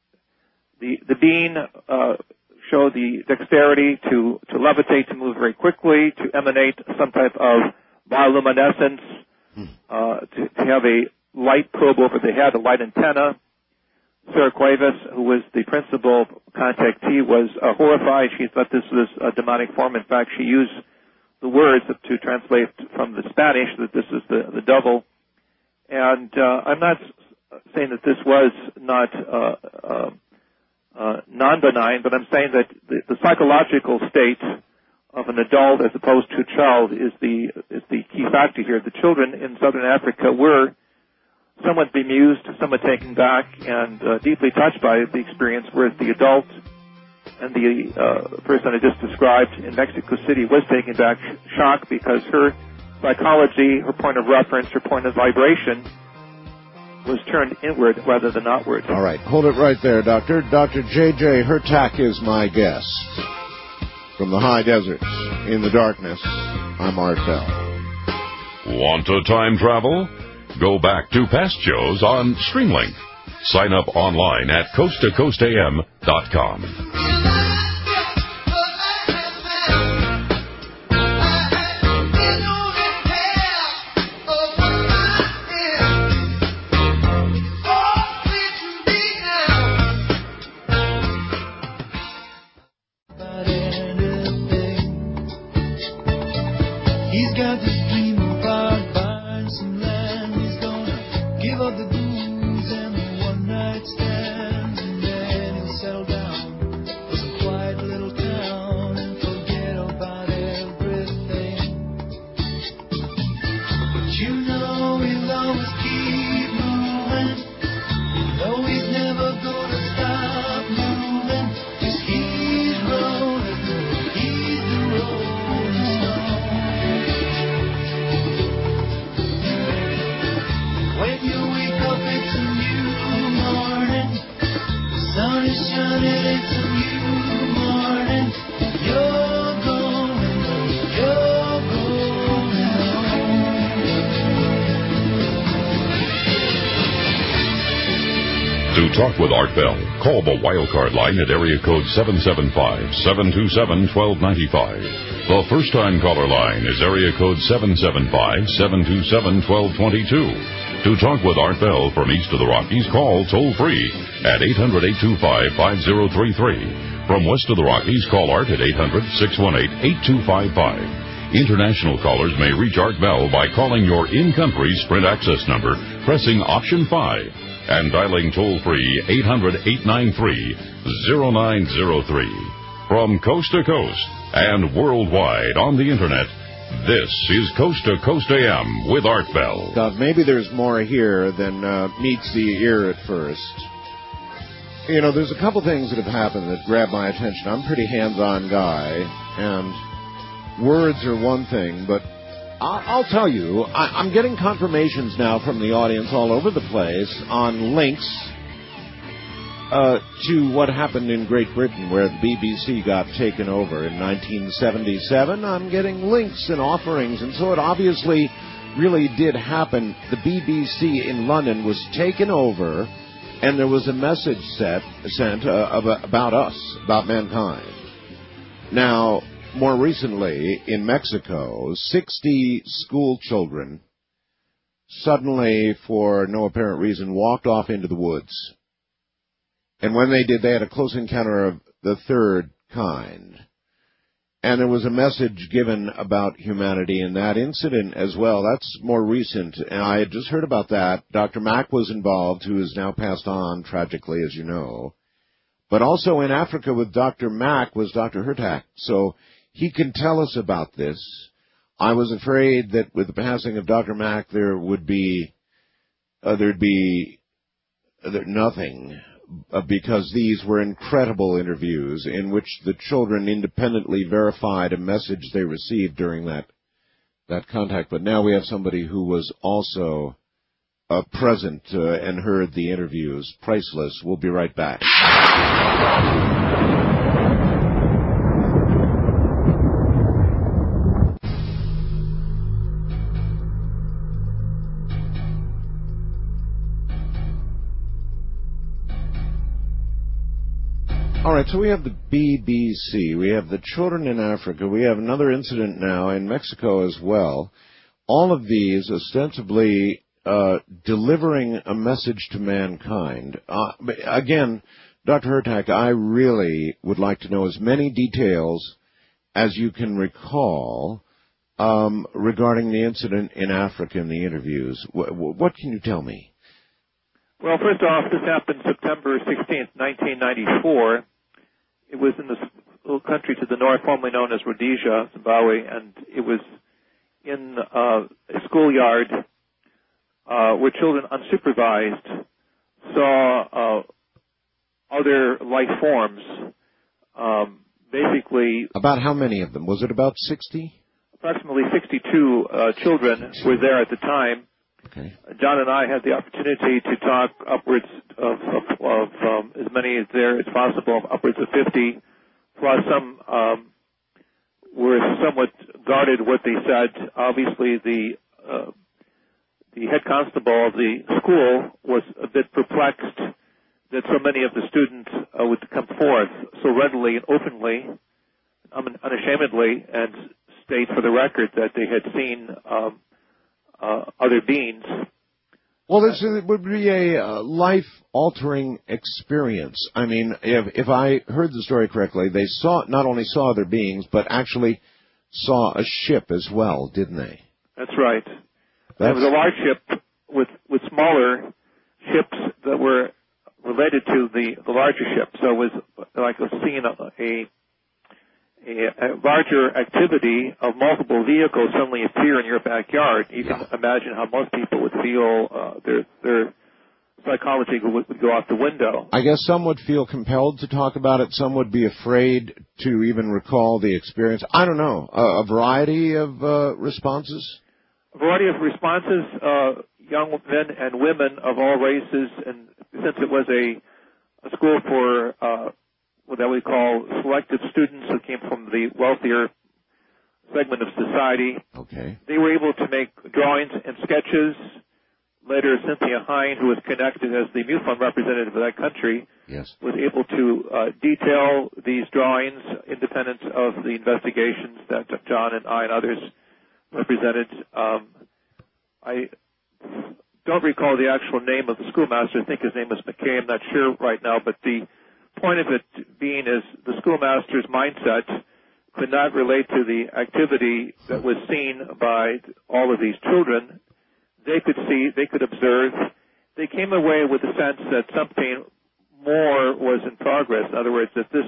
[SPEAKER 6] The the being uh, show the dexterity to, to levitate, to move very quickly, to emanate some type of bioluminescence, uh, to, to have a light probe over the head, a light antenna. Sarah Cuevas, who was the principal contactee, was uh, horrified. She thought this was a demonic form. In fact, she used the words to translate from the Spanish that this is the, the devil. And uh, I'm not saying that this was not uh, uh, uh, non-benign, but I'm saying that the, the psychological state of an adult as opposed to a child is the is the key factor here. The children in southern Africa were somewhat bemused, somewhat taken back, and uh, deeply touched by the experience, whereas the adult and the uh, person I just described in Mexico City was taken back, shocked, because her psychology, her point of reference, her point of vibration was turned inward rather than outward.
[SPEAKER 1] All right, hold it right there, Doctor. Doctor J J Hurtak is my guest. From the high deserts, in the darkness, I'm Art Bell.
[SPEAKER 4] Want to time travel? Go back to past shows on Streamlink. Sign up online at coast to coast a m dot com.
[SPEAKER 3] He's got this dream about buying some land. He's gonna give up the booze and the one night stands, and then he'll settle down for some quiet little town and forget about everything. But you know he'll always keep moving. You know he's never gonna stop moving, 'cause he's rolling, he's the rolling stone. When you wake up, it's a new morning. The sun is shining, it's a new morning. You're going, you're going home.
[SPEAKER 4] To talk with Art Bell, call the Wildcard line at area code seven seven five, seven two seven, one two nine five. The first-time caller line is area code seven seven five, seven two seven, one two two two. To talk with Art Bell from east of the Rockies, call toll-free at eight hundred, eight two five, five zero three three. From west of the Rockies, call Art at eight hundred, six one eight, eight two five five. International callers may reach Art Bell by calling your in-country Sprint access number, pressing option five, and dialing toll-free eight hundred, eight nine three, zero nine zero three. From coast to coast and worldwide on the Internet, this is Coast to Coast A M with Art Bell.
[SPEAKER 1] God, maybe there's more here than uh, meets the ear at first. You know, there's a couple things that have happened that grab my attention. I'm a pretty hands-on guy, and words are one thing, but I'll, I'll tell you, I, I'm getting confirmations now from the audience all over the place on links uh, to what happened in Great Britain, where the B B C got taken over in nineteen seventy-seven. I'm getting links and offerings, and so it obviously really did happen. The B B C in London was taken over, and there was a message set, sent uh, about, about us, about mankind. Now, more recently, in Mexico, sixty school children suddenly, for no apparent reason, walked off into the woods. And when they did, they had a close encounter of the third kind. And there was a message given about humanity in that incident as well. That's more recent, and I had just heard about that. Doctor Mack was involved, who has now passed on, tragically, as you know. But also in Africa with Doctor Mack was Doctor Hurtak. So he can tell us about this. I was afraid that with the passing of Doctor Mack, there would be, uh, there'd be uh, there, nothing. Uh, because these were incredible interviews in which the children independently verified a message they received during that that contact. But now we have somebody who was also uh, present uh, and heard the interviews. Priceless. We'll be right back. All right, so we have the B B C, we have the children in Africa, we have another incident now in Mexico as well. all of these ostensibly uh, delivering a message to mankind. Uh, again, Doctor Hurtak, I really would like to know as many details as you can recall um, regarding the incident in Africa in the interviews. W- what can you tell me?
[SPEAKER 6] Well, first off, this happened September sixteenth, nineteen ninety-four. It was in this little country to the north, formerly known as Rhodesia, Zimbabwe, and it was in uh, a schoolyard uh, where children unsupervised saw uh, other life forms. Um, basically,
[SPEAKER 1] about how many of them? Was it about sixty?
[SPEAKER 6] Approximately sixty-two uh, children were there at the time.
[SPEAKER 1] Okay.
[SPEAKER 6] John and I had the opportunity to talk upwards of, of, of um, as many as there as possible, upwards of fifty, plus some um, were somewhat guarded what they said. Obviously, the uh, the head constable of the school was a bit perplexed that so many of the students uh, would come forth so readily and openly, um, unashamedly, and state for the record that they had seen um, Uh, other beings.
[SPEAKER 1] Well, this is, would be a uh, life-altering experience. I mean, if, if I heard the story correctly, they saw not only saw other beings, but actually saw a ship as well, didn't they?
[SPEAKER 6] That's right.
[SPEAKER 1] That's...
[SPEAKER 6] It was a large ship with with smaller ships that were related to the, the larger ship. So it was like seeing a, a A, a larger activity of multiple vehicles suddenly appear in your backyard. You can
[SPEAKER 1] yeah.
[SPEAKER 6] imagine how most people would feel. Uh, their their psychology would, would go out the window.
[SPEAKER 1] I guess some would feel compelled to talk about it. Some would be afraid to even recall the experience. I don't know. A, a variety of uh, responses?
[SPEAKER 6] A variety of responses, uh, young men and women of all races, and since it was a, a school for uh, what we call selective students who came from the wealthier segment of society.
[SPEAKER 1] Okay.
[SPEAKER 6] They were able to make drawings and sketches. Later, Cynthia Hine, who was connected as the MUFON representative of that country,
[SPEAKER 1] yes.
[SPEAKER 6] was able to uh, detail these drawings independent of the investigations that John and I and others represented. Um, I don't recall the actual name of the schoolmaster. I think his name was McKay. I'm not sure right now, but the point of it being is the schoolmaster's mindset could not relate to the activity that was seen by all of these children. They could see, they could observe. They came away with a sense that something more was in progress. In other words, that this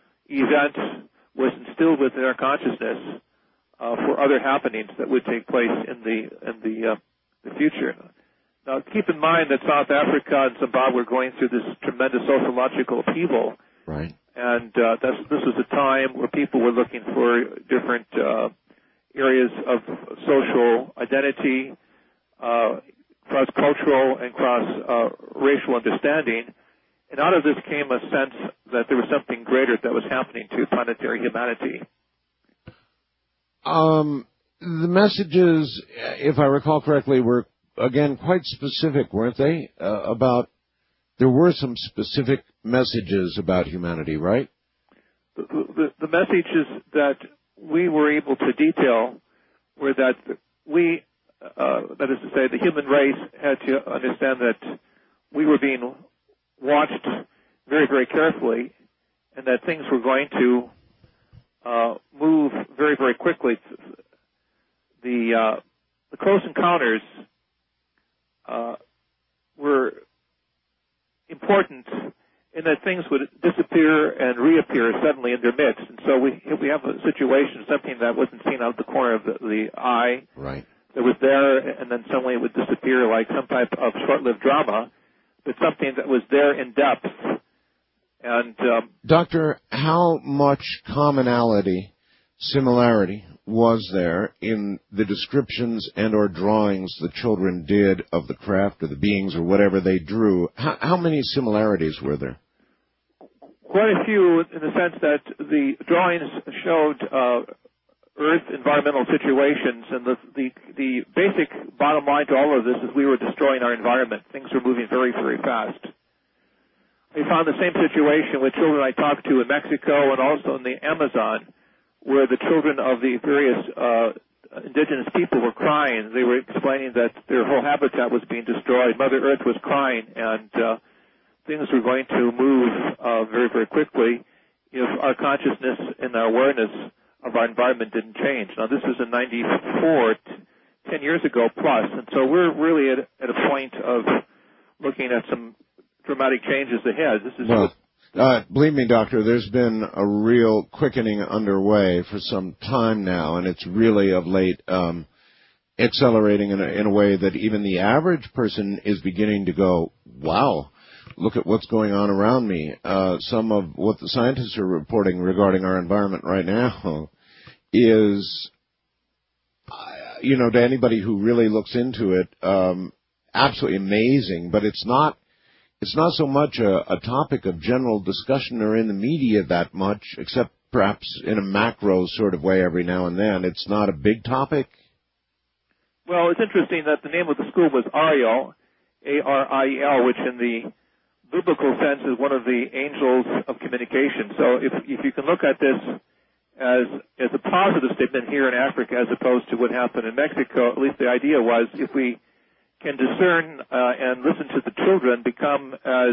[SPEAKER 6] event was instilled within their consciousness uh, for other happenings that would take place in the in the, uh, the future. Now, keep in mind that South Africa and Zimbabwe were going through this tremendous sociological upheaval.
[SPEAKER 1] Right.
[SPEAKER 6] And uh, that's, this was a time where people were looking for different uh, areas of social identity, uh, cross-cultural and cross-racial uh, understanding. And out of this came a sense that there was something greater that was happening to planetary humanity.
[SPEAKER 1] Um, the messages, if I recall correctly, were again, quite specific, weren't they? Uh, about, there were some specific messages about humanity, right?
[SPEAKER 6] The, the, the messages that we were able to detail were that we, uh, that is to say, the human race had to understand that we were being watched very, very carefully, and that things were going to uh, move very, very quickly. The, uh, the close encounters Uh, were important in that things would disappear and reappear suddenly in their midst. And so we we have a situation, something that wasn't seen out of the corner of the, the eye,
[SPEAKER 1] right,
[SPEAKER 6] that was there, and then suddenly it would disappear like some type of short-lived drama, but something that was there in depth. And um,
[SPEAKER 1] Doctor, how much commonality, similarity was there in the descriptions and or drawings the children did of the craft or the beings or whatever they drew? How, how many similarities were there?
[SPEAKER 6] Quite a few, in the sense that the drawings showed uh, Earth environmental situations, and the, the the basic bottom line to all of this is we were destroying our environment. Things were moving very, very fast. We found the same situation with children I talked to in Mexico and also in the Amazon, where the children of the various uh, indigenous people were crying. They were explaining that their whole habitat was being destroyed. Mother Earth was crying, and uh, things were going to move uh, very, very quickly if our consciousness and our awareness of our environment didn't change. Now, this was in ninety-four, t- ten years ago plus, and so we're really at, at a point of looking at some dramatic changes ahead. This is
[SPEAKER 1] well, uh, believe me, Doctor, there's been a real quickening underway for some time now, and it's really of late um, accelerating in a, in a way that even the average person is beginning to go, wow, look at what's going on around me. Uh, some of what the scientists are reporting regarding our environment right now is, you know, to anybody who really looks into it, um, absolutely amazing, but it's not It's not so much a, a topic of general discussion or in the media that much, except perhaps in a macro sort of way every now and then. It's not a big topic.
[SPEAKER 6] Well, it's interesting that the name of the school was Ariel, A R I E L, which in the biblical sense is one of the angels of communication. So if, if you can look at this as, as a positive statement here in Africa as opposed to what happened in Mexico, at least the idea was if we can discern uh, and listen to the children, become as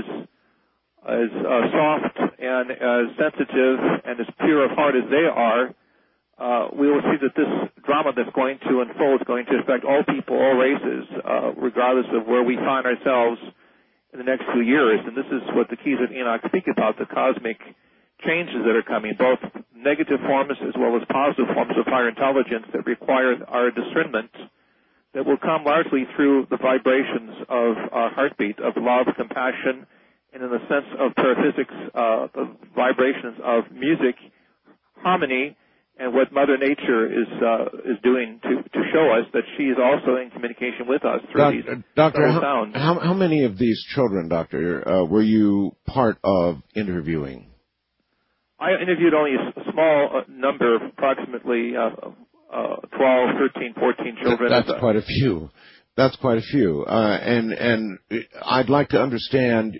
[SPEAKER 6] as uh, soft and as sensitive and as pure of heart as they are, uh, we will see that this drama that's going to unfold is going to affect all people, all races, uh, regardless of where we find ourselves in the next few years. And this is what the Keys of Enoch speak about, the cosmic changes that are coming, both negative forms as well as positive forms of higher intelligence that require our discernment, that will come largely through the vibrations of our heartbeat, of love, compassion, and in the sense of paraphysics, uh, the vibrations of music, harmony, and what Mother Nature is uh, is doing to, to show us that she is also in communication with us through
[SPEAKER 1] Doc,
[SPEAKER 6] these
[SPEAKER 1] Doctor,
[SPEAKER 6] subtle
[SPEAKER 1] how,
[SPEAKER 6] sounds.
[SPEAKER 1] How, how many of these children, Doctor, uh, were you part of interviewing?
[SPEAKER 6] I interviewed only a small uh, number, approximately uh, Uh, twelve, thirteen, fourteen children.
[SPEAKER 1] That's quite a few. That's quite a few. Uh, and, and I'd like to understand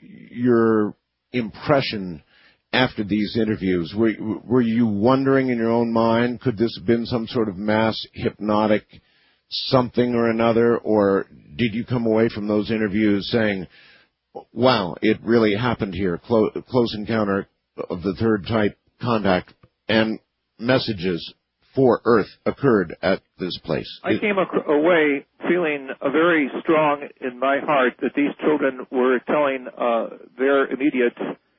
[SPEAKER 1] your impression after these interviews. Were, were you wondering in your own mind, could this have been some sort of mass hypnotic something or another? Or did you come away from those interviews saying, wow, it really happened here, close, close encounter of the third type contact and messages for Earth occurred at this place?
[SPEAKER 6] I came away feeling a very strong in my heart that these children were telling uh, their immediate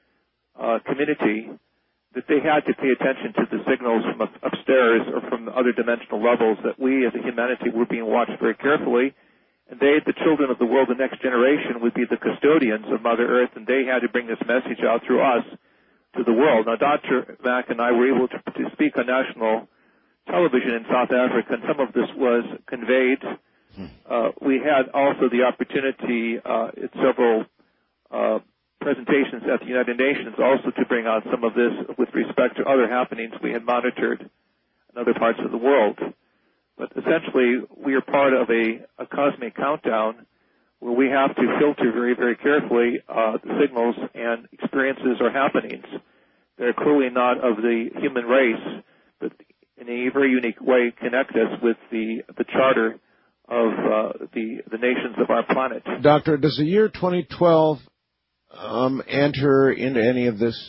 [SPEAKER 6] uh, community that they had to pay attention to the signals from up- upstairs or from the other dimensional levels, that we as a humanity were being watched very carefully, and they, the children of the world, the next generation, would be the custodians of Mother Earth, and they had to bring this message out through us to the world. Now, Doctor Mack and I were able to, to speak on national television in South Africa, and some of this was conveyed. Uh, we had also the opportunity uh, at several uh, presentations at the United Nations also to bring out some of this with respect to other happenings we had monitored in other parts of the world. But essentially, we are part of a, a cosmic countdown where we have to filter very, very carefully uh, the signals and experiences or happenings that are clearly not of the human race, but in a very unique way connect us with the the charter of uh, the the nations of our planet.
[SPEAKER 1] Doctor, does the year twenty twelve um, enter into any of this?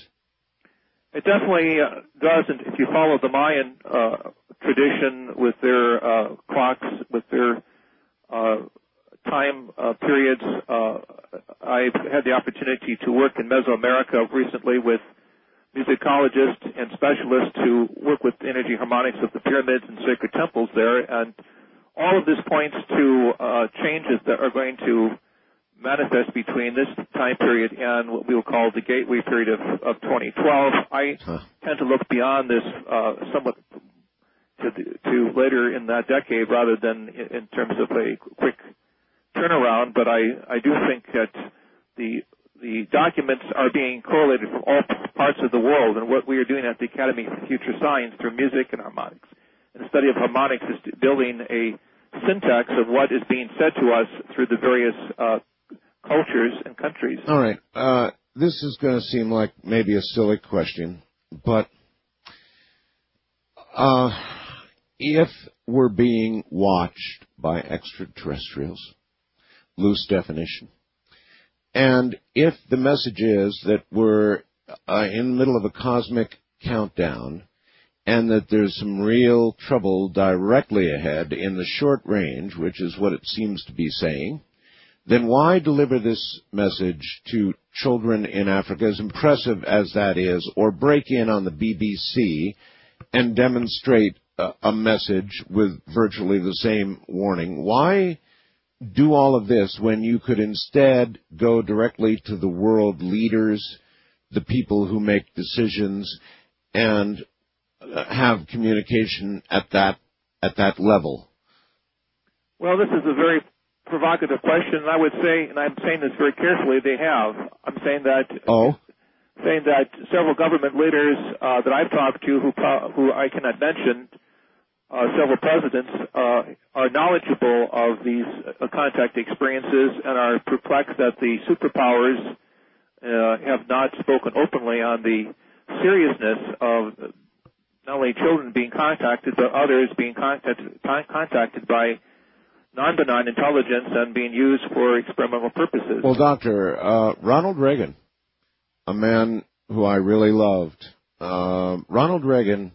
[SPEAKER 6] It definitely uh, doesn't. If you follow the Mayan uh, tradition with their uh, clocks, with their uh, time uh, periods, uh, I've had the opportunity to work in Mesoamerica recently with musicologists and specialists who work with energy harmonics of the pyramids and sacred temples there, and all of this points to uh, changes that are going to manifest between this time period and what we will call the gateway period of, of twenty twelve. I huh. tend to look beyond this uh, somewhat to, the, to later in that decade rather than in, in terms of a quick turnaround, but I, I do think that the The documents are being correlated from all parts of the world, and what we are doing at the Academy for Future Science through music and harmonics, and the study of harmonics is building a syntax of what is being said to us through the various uh, cultures and countries.
[SPEAKER 1] All right. Uh, this is going to seem like maybe a silly question, but uh, if we're being watched by extraterrestrials, loose definition, and if the message is that we're uh, in the middle of a cosmic countdown and that there's some real trouble directly ahead in the short range, which is what it seems to be saying, then why deliver this message to children in Africa, as impressive as that is, or break in on the B B C and demonstrate a, a message with virtually the same warning? Why do all of this when you could instead go directly to the world leaders, the people who make decisions, and have communication at that at that level?
[SPEAKER 6] Well, this is a very provocative question, and I would say, and I'm saying this very carefully, they have. I'm saying that.
[SPEAKER 1] Oh.
[SPEAKER 6] Saying that several government leaders uh, that I've talked to, who who I cannot mention, uh, several presidents, uh, are knowledgeable of these uh, contact experiences and are perplexed that the superpowers uh, have not spoken openly on the seriousness of not only children being contacted, but others being contacted, contacted by non-benign intelligence and being used for experimental purposes.
[SPEAKER 1] Well, Doctor, uh, Ronald Reagan, a man who I really loved, uh, Ronald Reagan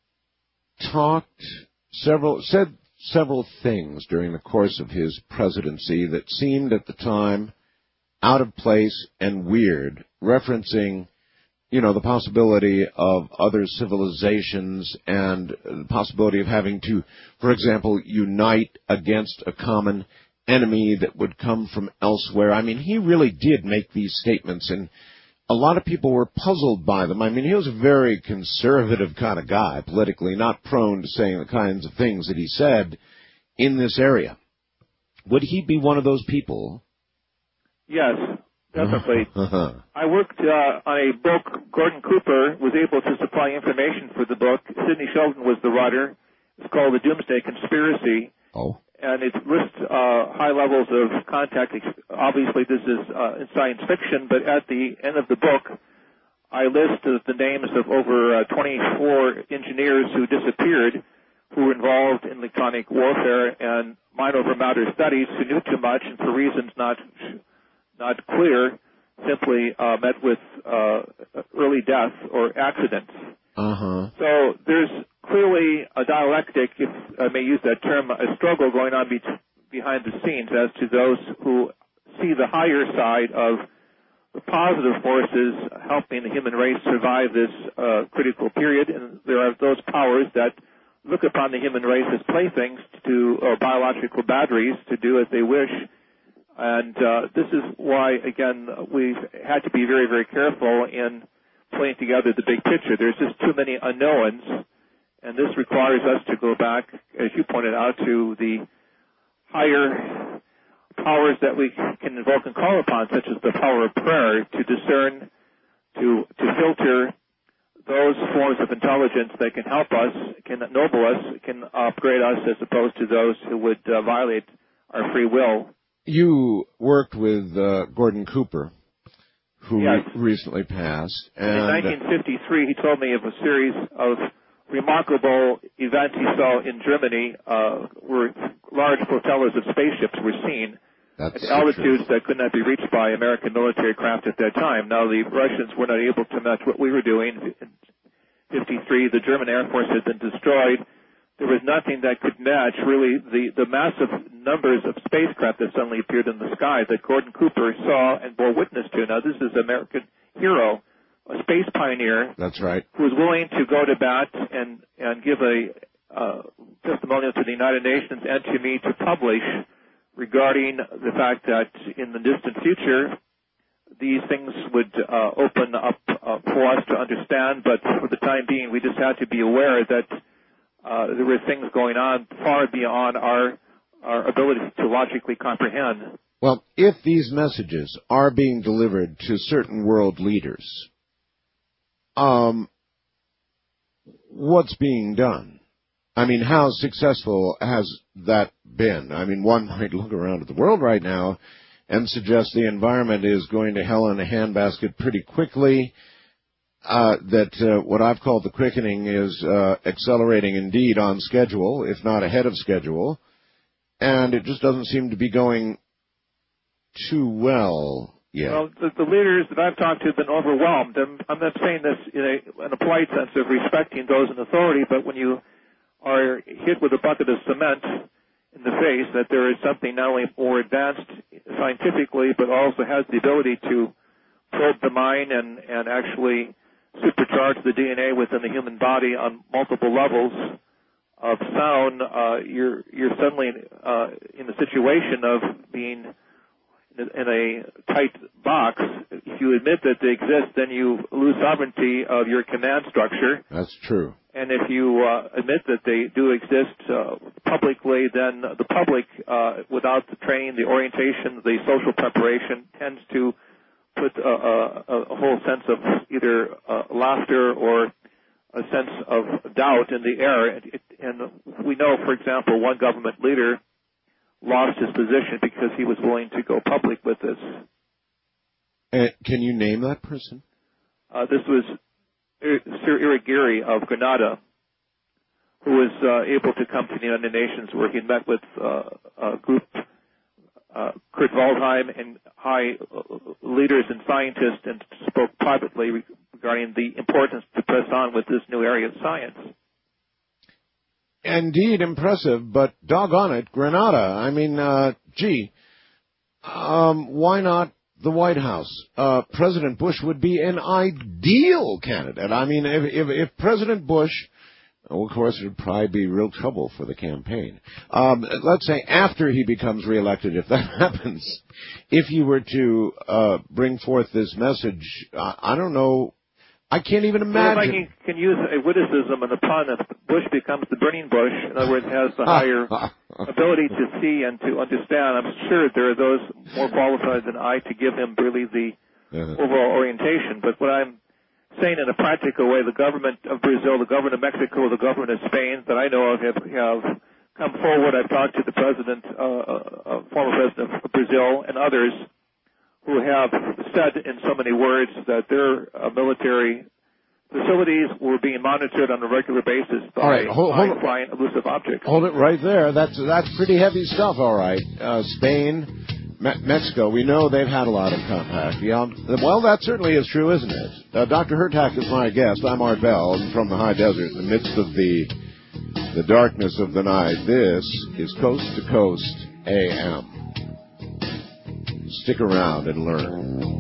[SPEAKER 1] talked several, said several things during the course of his presidency that seemed at the time out of place and weird, referencing, you know, the possibility of other civilizations and the possibility of having to, for example, unite against a common enemy that would come from elsewhere. I mean, he really did make these statements, and a lot of people were puzzled by them. I mean, he was a very conservative kind of guy, politically, not prone to saying the kinds of things that he said in this area. Would he be one of those people?
[SPEAKER 6] Yes, definitely. I worked uh, on a book. Gordon Cooper was able to supply information for the book. Sidney Sheldon was the writer. It's called The Doomsday Conspiracy.
[SPEAKER 1] Oh.
[SPEAKER 6] And it lists uh, high levels of contact. Obviously, this is uh, in science fiction, but at the end of the book, I list uh, the names of over uh, twenty-four engineers who disappeared, who were involved in electronic warfare and mind over matter studies, who knew too much and for reasons not not clear, simply uh, met with uh, early death or accidents.
[SPEAKER 1] Uh-huh.
[SPEAKER 6] So there's clearly a dialectic, if I may use that term, a struggle going on be- behind the scenes as to those who see the higher side of the positive forces helping the human race survive this uh, critical period, and there are those powers that look upon the human race as playthings to or biological batteries to do as they wish. And uh, this is why, again, we've had to be very, very careful in putting together the big picture. There's just too many unknowns, and this requires us to go back, as you pointed out, to the higher powers that we can invoke and call upon, such as the power of prayer, to discern, to to filter those forms of intelligence that can help us, can ennoble us, can upgrade us, as opposed to those who would uh, violate our free will.
[SPEAKER 1] You worked with uh, Gordon Cooper, who
[SPEAKER 6] yes.
[SPEAKER 1] recently passed. And
[SPEAKER 6] in nineteen fifty-three, he told me of a series of remarkable events he saw in Germany, uh, where large flotillas of spaceships were seen
[SPEAKER 1] That's
[SPEAKER 6] at altitudes that could not be reached by American military craft at that time. Now, the Russians were not able to match what we were doing. In fifty-three, the German Air Force had been destroyed. There was nothing that could match, really, the, the massive numbers of spacecraft that suddenly appeared in the sky that Gordon Cooper saw and bore witness to. Now, this is an American hero, a space pioneer.
[SPEAKER 1] That's right.
[SPEAKER 6] Who was willing to go to bat and, and give a uh, testimonial to the United Nations and to me to publish regarding the fact that in the distant future, these things would uh, open up uh, for us to understand, but for the time being, we just had to be aware that Uh, there were things going on far beyond our our ability to logically comprehend.
[SPEAKER 1] Well, if these messages are being delivered to certain world leaders, um, what's being done? I mean, how successful has that been? I mean, one might look around at the world right now and suggest the environment is going to hell in a handbasket pretty quickly. uh, that uh, what I've called the quickening is uh, accelerating indeed on schedule, if not ahead of schedule, and it just doesn't seem to be going too well yet.
[SPEAKER 6] Well, the, the leaders that I've talked to have been overwhelmed. I'm, I'm not saying this in a, in a polite sense of respecting those in authority, but when you are hit with a bucket of cement in the face, that there is something not only more advanced scientifically, but also has the ability to probe the mind and, and actually supercharge the D N A within the human body on multiple levels of sound, uh, you're you're suddenly uh, in the situation of being in a tight box. If you admit that they exist, then you lose sovereignty of your command structure.
[SPEAKER 1] That's true.
[SPEAKER 6] And if you uh, admit that they do exist uh, publicly, then the public, uh, without the training, the orientation, the social preparation, tends to put a, a, a whole sense of either uh, laughter or a sense of doubt in the air. And, it, and we know, for example, one government leader lost his position because he was willing to go public with this.
[SPEAKER 1] Uh, can you name that person?
[SPEAKER 6] Uh, this was Sir Irigiri of Grenada, who was uh, able to come to the United Nations, where he met with uh, a group, uh, Kurt Waldheim, and high leaders and scientists, and spoke privately regarding the importance to press on with this new area of science.
[SPEAKER 1] Indeed, impressive, but doggone it, Grenada. I mean, uh, gee, um, why not the White House? Uh, President Bush would be an ideal candidate. I mean, if, if, if President Bush, well, of course, it would probably be real trouble for the campaign. Um, let's say after he becomes reelected, if that happens, if you were to uh, bring forth this message, I, I don't know. I can't even imagine.
[SPEAKER 6] Well, if I can, can use a witticism and the pun, if Bush becomes the burning bush, in other words, has the higher ability to see and to understand, I'm sure there are those more qualified than I to give him really the uh-huh. overall orientation. But what I'm saying in a practical way, the government of Brazil, the government of Mexico, the government of Spain that I know of have, have come forward. I've talked to the president, uh, uh, former president of Brazil and others, who have said in so many words that their uh, military facilities were being monitored on a regular basis by
[SPEAKER 1] all right, hold, hold
[SPEAKER 6] flying elusive objects.
[SPEAKER 1] Hold it right there. That's that's pretty heavy stuff, all right. Uh, Spain, Me- Mexico, we know they've had a lot of contact. Yeah, well, that certainly is true, isn't it? Uh, Doctor Hurtak is my guest. I'm Art Bell, and from the high desert, in the midst of the the darkness of the night, this is Coast to Coast A M. Stick around and learn.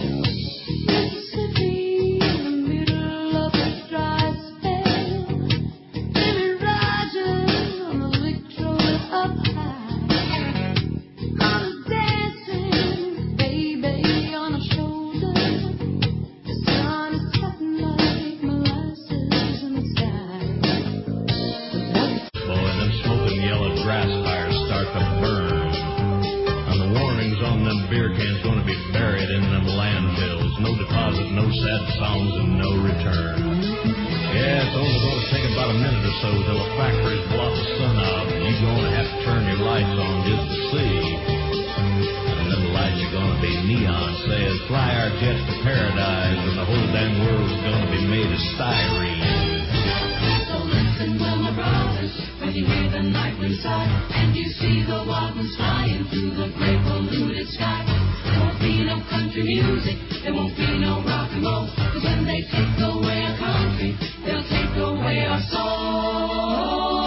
[SPEAKER 7] No sad songs and no return. Yeah, it's only going to take about a minute or so till the factories block the sun out, and you're going to have to turn your lights on just to see. And them lights are going to be neon, says fly our jets to paradise, and the whole damn world's going to be made of styrene.
[SPEAKER 3] So listen, well, my brothers, when you hear the nightly sigh, and you see the wardens flying through the great polluted sky. There won't be no country music, there won't be no rock and roll, 'cause when they take away our country, they'll take away our soul.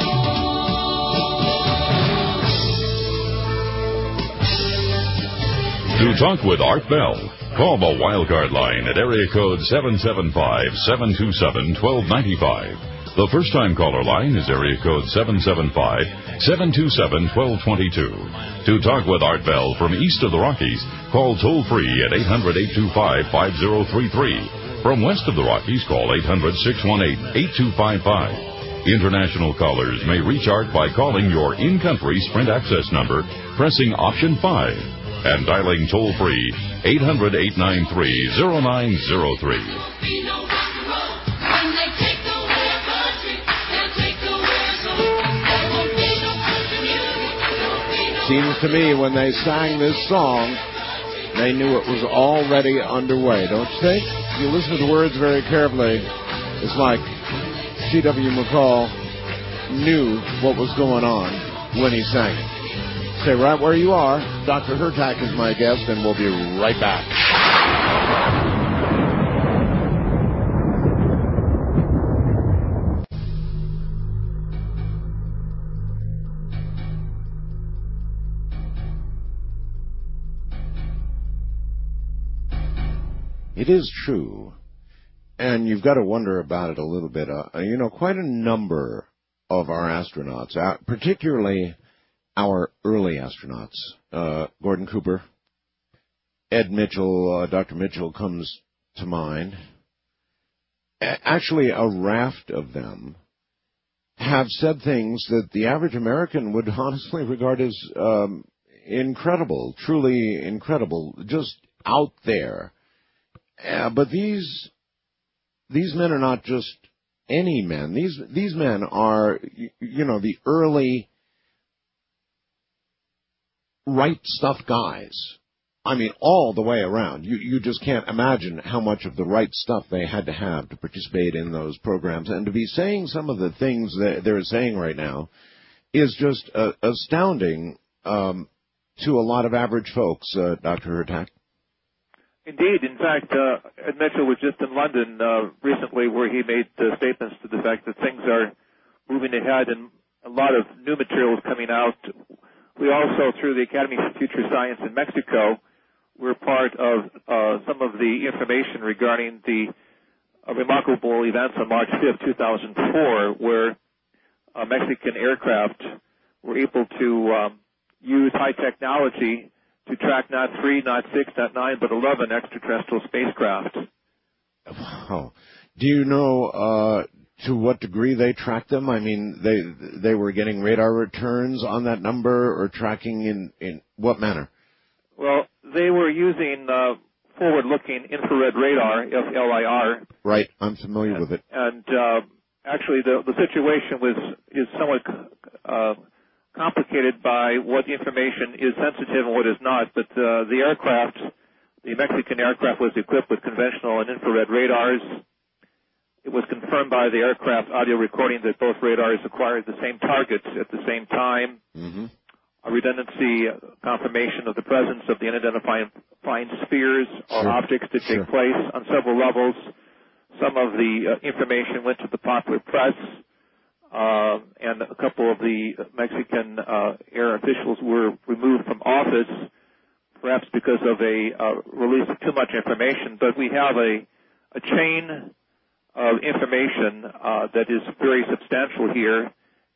[SPEAKER 4] To talk with Art Bell, call the Wildcard line at area code seven seven five, seven two seven, one two nine five. The first-time caller line is area code seven seven five, seven two seven, one two two two. To talk with Art Bell from east of the Rockies, call toll-free at eight hundred, eight two five, five zero three three. From west of the Rockies, call eight hundred, six one eight, eight two five five. International callers may reach Art by calling your in-country Sprint access number, pressing option five, and dialing toll-free eight hundred, eight nine three, zero nine zero three.
[SPEAKER 1] Seems to me when they sang this song, They knew it was already underway, don't you think? If you listen to the words very carefully, it's like G W McCall knew what was going on when he sang it. Stay right where you are. Doctor Hurtak is my guest, and we'll be right back. It is true, and you've got to wonder about it a little bit. Uh, you know, quite a number of our astronauts, uh, particularly our early astronauts, uh, Gordon Cooper, Ed Mitchell, uh, Doctor Mitchell comes to mind. A- actually, a raft of them have said things that the average American would honestly regard as um, incredible, truly incredible, just out there. Uh, but these these men are not just any men. These these men are, you, you know, the early right stuff guys. I mean, all the way around. You you just can't imagine how much of the right stuff they had to have to participate in those programs. And to be saying some of the things that they're saying right now is just uh, astounding um, to a lot of average folks, uh, Doctor Hurtak.
[SPEAKER 6] Indeed. In fact, uh, Ed Mitchell was just in London uh, recently where he made uh, statements to the fact that things are moving ahead and a lot of new material is coming out. We also, through the Academy for Future Science in Mexico, we're part of uh, some of the information regarding the uh, remarkable events on March fifth, two thousand four, where uh, Mexican aircraft were able to um, use high technology to track not three, not six, not nine, but eleven extraterrestrial spacecraft.
[SPEAKER 1] Wow. Do you know uh, to what degree they tracked them? I mean, they they were getting radar returns on that number or tracking in, in what manner?
[SPEAKER 6] Well, they were using uh, forward-looking infrared radar, F L I R.
[SPEAKER 1] Right. I'm familiar
[SPEAKER 6] and,
[SPEAKER 1] with it.
[SPEAKER 6] And uh, actually, the, the situation was is somewhat uh, complicated by what information is sensitive and what is not, but uh, the aircraft, the Mexican aircraft was equipped with conventional and infrared radars. It was confirmed by the aircraft audio recording that both radars acquired the same targets at the same time.
[SPEAKER 1] Mm-hmm.
[SPEAKER 6] A redundancy confirmation of the presence of the unidentified flying spheres or
[SPEAKER 1] sure.
[SPEAKER 6] objects to take
[SPEAKER 1] sure.
[SPEAKER 6] place on several levels. Some of the uh, information went to the popular press. Uh, and a couple of the Mexican uh, air officials were removed from office, perhaps because of a uh, release of too much information. But we have a, a chain of information uh, that is very substantial here,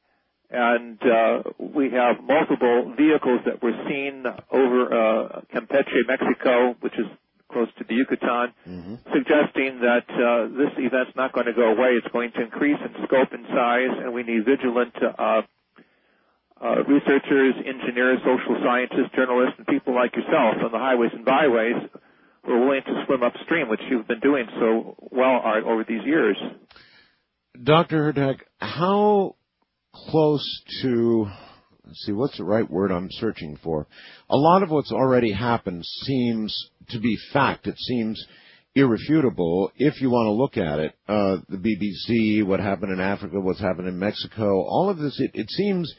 [SPEAKER 6] and uh, we have multiple vehicles that were seen over uh, Campeche, Mexico, which is close to the Yucatan,
[SPEAKER 1] mm-hmm.
[SPEAKER 6] suggesting that uh, this event's not going to go away. It's going to increase in scope and size, and we need vigilant uh, uh, researchers, engineers, social scientists, journalists, and people like yourself on the highways and byways who are willing to swim upstream, which you've been doing so well, Art, over these years.
[SPEAKER 1] Doctor Hurtak, how close to... Let's see, what's the right word I'm searching for? A lot of what's already happened seems to be fact. It seems irrefutable if you want to look at it. Uh, the B B C, what happened in Africa, what's happened in Mexico, all of this, it, it seems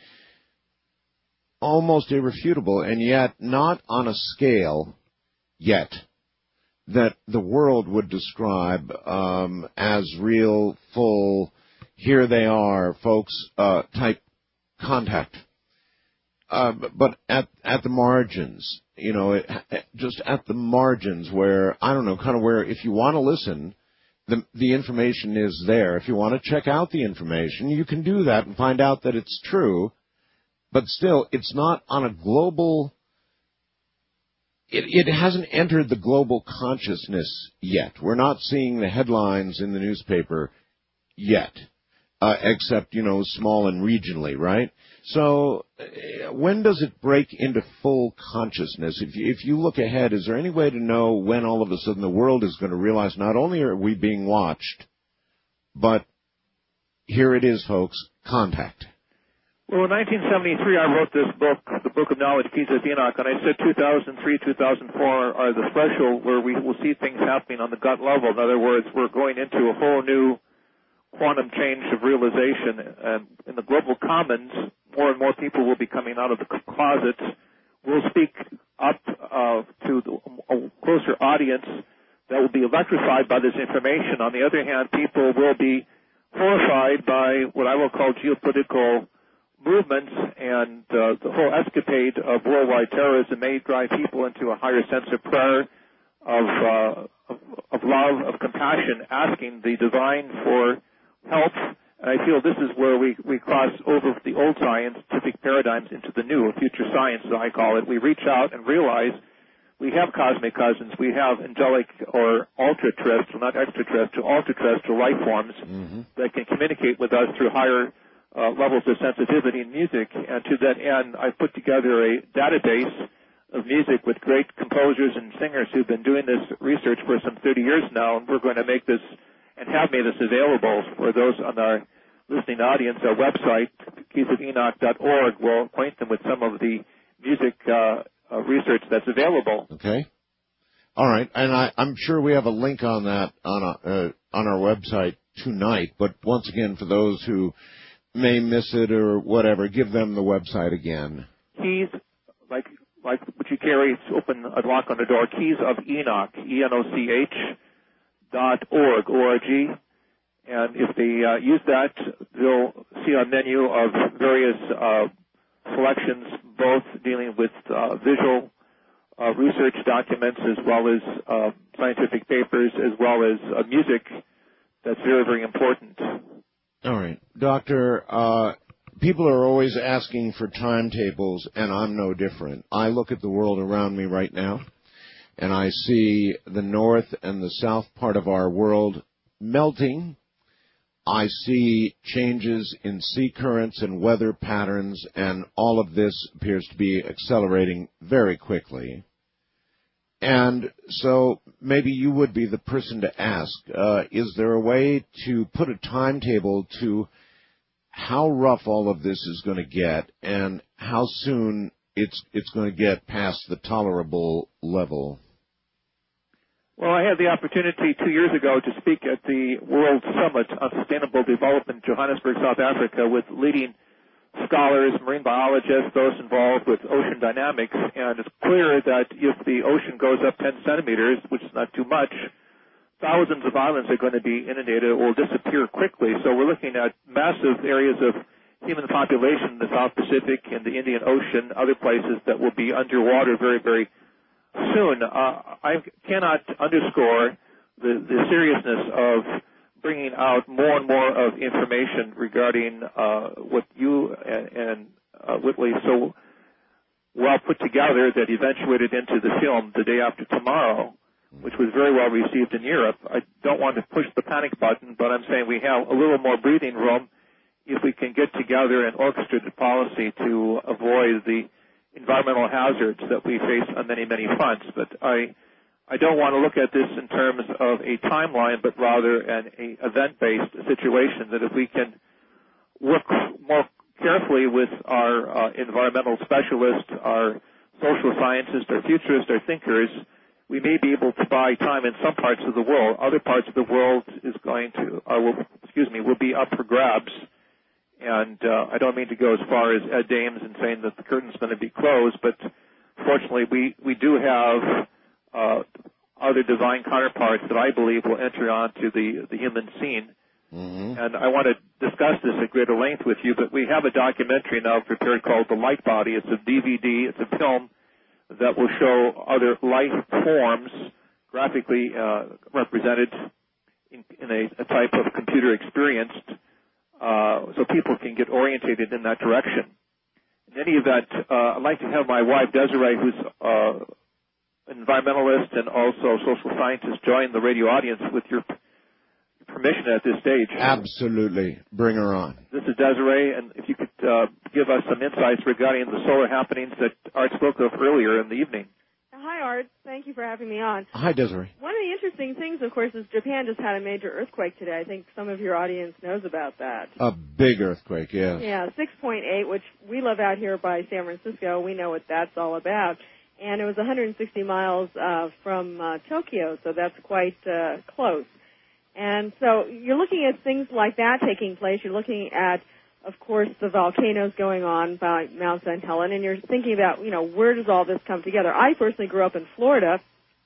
[SPEAKER 1] almost irrefutable, and yet not on a scale yet that the world would describe um, as real, full, here they are, folks, uh, type contact. Uh, but at at the margins, you know, it, just at the margins where, I don't know, kind of where if you want to listen, the the information is there. If you want to check out the information, you can do that and find out that it's true. But still, it's not on a global, it, it hasn't entered the global consciousness yet. We're not seeing the headlines in the newspaper yet, uh, except, you know, small and regionally, right? So uh, when does it break into full consciousness? If you, if you look ahead, is there any way to know when all of a sudden the world is going to realize not only are we being watched, but here it is, folks, contact?
[SPEAKER 6] Well, in nineteen seventy-three, I wrote this book, The Book of Knowledge, Keys of Enoch, and I said two thousand three, two thousand four are the threshold where we will see things happening on the gut level. In other words, we're going into a whole new quantum change of realization. And in the global commons, more and more people will be coming out of the closets. We'll speak up uh, to a closer audience that will be electrified by this information. On the other hand, people will be horrified by what I will call geopolitical movements, and uh, the whole escapade of worldwide terrorism may drive people into a higher sense of prayer, of, uh, of, of love, of compassion, asking the divine for help. And I feel this is where we, we cross over the old scientific paradigms into the new, or future science, as I call it. We reach out and realize we have cosmic cousins. We have angelic or ultra-terrestrial, not extraterrestrial, ultra-terrestrial life forms mm-hmm. that can communicate with us through higher Uh, levels of sensitivity in music, and to that end, I've put together a database of music with great composers and singers who've been doing this research for some thirty years now, and we're going to make this and have made this available for those on our listening audience. Our website, keys of enoch dot org, will acquaint them with some of the music uh, uh, research that's available.
[SPEAKER 1] Okay. All right, and I, I'm sure we have a link on that on, a, uh, on our website tonight, but once again, for those who may miss it or whatever, give them the website again.
[SPEAKER 6] Keys, like like what you carry, it's open a lock on the door, Keys of Enoch, E N O C H, dot org, O R G. And if they uh, use that, they'll see a menu of various uh, selections, both dealing with uh, visual uh, research documents as well as uh, scientific papers, as well as uh, music that's very, very important.
[SPEAKER 1] All right. Doctor, uh, people are always asking for timetables, and I'm no different. I look at the world around me right now, and I see the north and the south part of our world melting. I see changes in sea currents and weather patterns, and all of this appears to be accelerating very quickly. And so maybe you would be the person to ask, uh, is there a way to put a timetable to how rough all of this is going to get and how soon it's it's going to get past the tolerable level?
[SPEAKER 6] Well, I had the opportunity two years ago to speak at the World Summit on Sustainable Development in Johannesburg, South Africa, with leading scholars, marine biologists, those involved with ocean dynamics, and it's clear that if the ocean goes up ten centimeters, which is not too much, thousands of islands are going to be inundated or will disappear quickly. So we're looking at massive areas of human population in the South Pacific and the Indian Ocean, other places that will be underwater very, very soon. Uh, I cannot underscore the, the seriousness of bringing out more and more of information regarding uh, what you and, and uh, Whitley so well put together that eventuated into the film The Day After Tomorrow, which was very well received in Europe. I don't want to push the panic button, but I'm saying we have a little more breathing room if we can get together an orchestrated policy to avoid the environmental hazards that we face on many, many fronts. But I I don't want to look at this in terms of a timeline, but rather an a event-based situation, that if we can work more carefully with our uh, environmental specialists, our social scientists, our futurists, our thinkers, we may be able to buy time in some parts of the world. Other parts of the world is going to, uh, will, excuse me, will be up for grabs. And uh, I don't mean to go as far as Ed Dames in saying that the curtain's going to be closed, but fortunately we, we do have Uh, other divine counterparts that I believe will enter onto the, the human scene. Mm-hmm. And I want to discuss this at greater length with you, but we have a documentary now prepared called The Light Body. It's a D V D, it's a film that will show other life forms graphically uh, represented in, in a, a type of computer experience, uh, so people can get orientated in that direction. In any event, uh, I'd like to have my wife, Desiree, who's uh, environmentalist and also social scientist, join the radio audience with your permission at this stage.
[SPEAKER 1] Absolutely. Bring her on.
[SPEAKER 6] This is Desiree, and if you could uh, give us some insights regarding the solar happenings that Art spoke of earlier in the evening.
[SPEAKER 8] Hi, Art. Thank Thank you for having me on.
[SPEAKER 1] Hi, Desiree.
[SPEAKER 8] One of the interesting things, of course, is Japan just had a major earthquake today. I think some of your audience knows about that.
[SPEAKER 1] A big earthquake, yes.
[SPEAKER 8] Yeah, six point eight, which we live out here by San Francisco. We know what that's all about. And it was one hundred sixty miles uh, from uh, Tokyo, so that's quite uh, close. And so you're looking at things like that taking place. You're looking at, of course, the volcanoes going on by Mount Saint Helens, and you're thinking about, you know, where does all this come together? I personally grew up in Florida,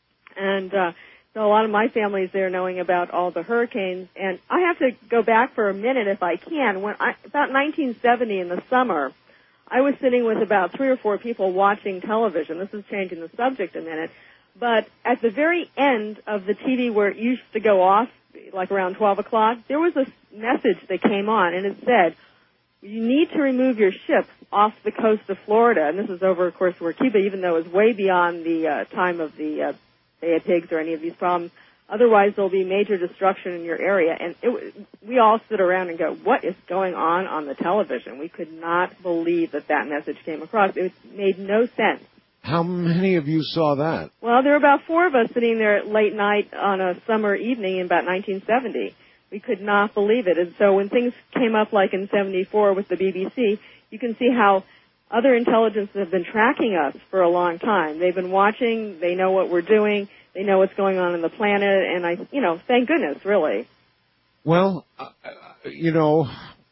[SPEAKER 8] and uh, so a lot of my family is there knowing about all the hurricanes. And I have to go back for a minute, if I can. When I, about nineteen seventy in the summer, I was sitting with about three or four people watching television. This is changing the subject a minute. But at the very end of the T V where it used to go off, like around twelve o'clock, there was a message that came on, and it said, you need to remove your ships off the coast of Florida. And this is over, of course, where Cuba, even though it was way beyond the uh, time of the uh, Bay of Pigs or any of these problems. Otherwise, there'll be major destruction in your area. And it, we all sit around and go, what is going on on the television? We could not believe that that message came across. It made no sense.
[SPEAKER 1] How many of you saw that?
[SPEAKER 8] Well, there were about four of us sitting there at late night on a summer evening in about nineteen seventy. We could not believe it. And so when things came up like in seventy-four with the B B C, you can see how other intelligences have been tracking us for a long time. They've been watching. They know what we're doing. They know what's going on in the planet. And, I, you know, thank goodness, really.
[SPEAKER 1] Well, uh, you know,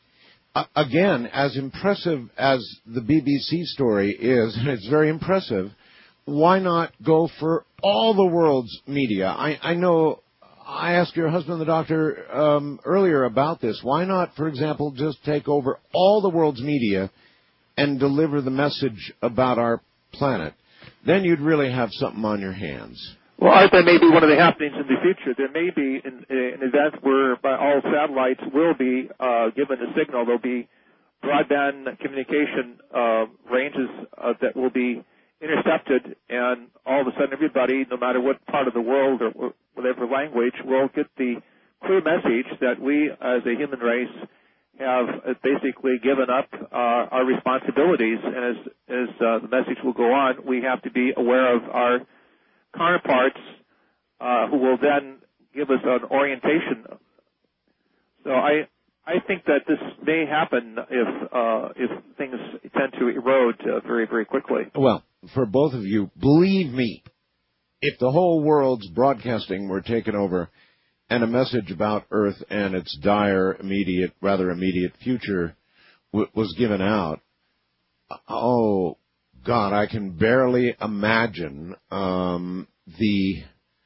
[SPEAKER 1] uh, again, as impressive as the B B C story is, and it's very impressive, why not go for all the world's media? I, I know I asked your husband, the doctor, um, earlier about this. Why not, for example, just take over all the world's media and deliver the message about our planet? Then you'd really have something on your hands.
[SPEAKER 6] Well, Art, that may be one of the happenings in the future. There may be an, an event where all satellites will be uh, given a signal. There'll be broadband communication uh, ranges uh, that will be intercepted, and all of a sudden everybody, no matter what part of the world or whatever language, will get the clear message that we as a human race have basically given up uh, our responsibilities. And as, as uh, the message will go on, we have to be aware of our counterparts uh, who will then give us an orientation. So I I think that this may happen if uh, if things tend to erode uh, very, very quickly.
[SPEAKER 1] Well, for both of you, believe me, if the whole world's broadcasting were taken over and a message about Earth and its dire, immediate, rather immediate future w- was given out, oh, God, I can barely imagine um, the...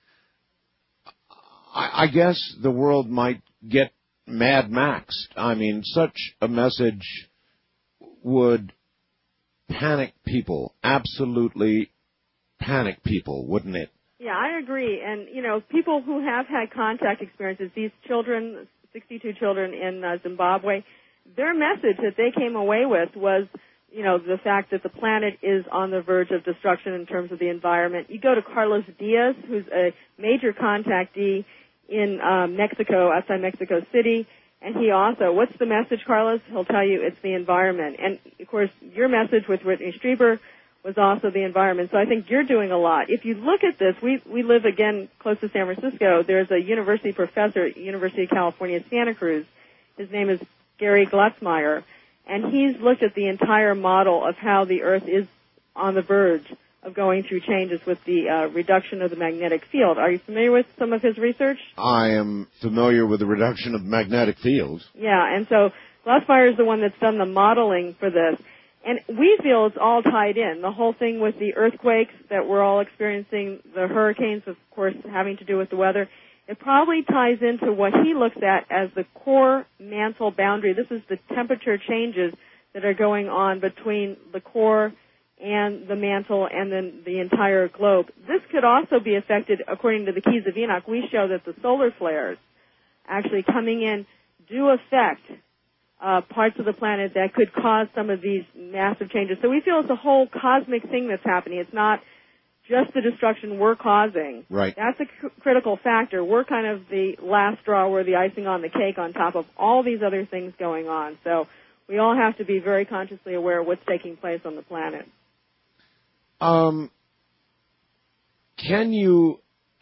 [SPEAKER 1] I, I guess the world might get Mad Maxed. I mean, such a message would panic people, absolutely panic people, wouldn't it?
[SPEAKER 8] Yeah, I agree. And, you know, people who have had contact experiences, these children, sixty-two children in uh, Zimbabwe, their message that they came away with was, you know, the fact that the planet is on the verge of destruction in terms of the environment. You go to Carlos Diaz, who's a major contactee in um, Mexico, outside Mexico City, and he also, what's the message, Carlos? He'll tell you it's the environment. And, of course, your message with Whitney Strieber was also the environment. So I think you're doing a lot. If you look at this, we we live, again, close to San Francisco. There's a university professor at University of California, Santa Cruz. His name is Gary Glucksmeyer, and he's looked at the entire model of how the Earth is on the verge of going through changes with the uh, reduction of the magnetic field. Are you familiar with some of his research?
[SPEAKER 1] I am familiar with the reduction of magnetic fields.
[SPEAKER 8] Yeah, and so Glucksmeyer is the one that's done the modeling for this. And we feel it's all tied in. The whole thing with the earthquakes that we're all experiencing, the hurricanes, of course, having to do with the weather, it probably ties into what he looks at as the core mantle boundary. This is the temperature changes that are going on between the core and the mantle and then the entire globe. This could also be affected, according to the Keys of Enoch. We show that the solar flares actually coming in do affect uh, parts of the planet that could cause some of these massive changes. So we feel it's a whole cosmic thing that's happening. It's not just the destruction we're causing.
[SPEAKER 1] Right.
[SPEAKER 8] That's a cr- critical factor. We're kind of the last straw. We're the icing on the cake on top of all these other things going on. So we all have to be very consciously aware of what's taking place on the planet.
[SPEAKER 1] Um, can you,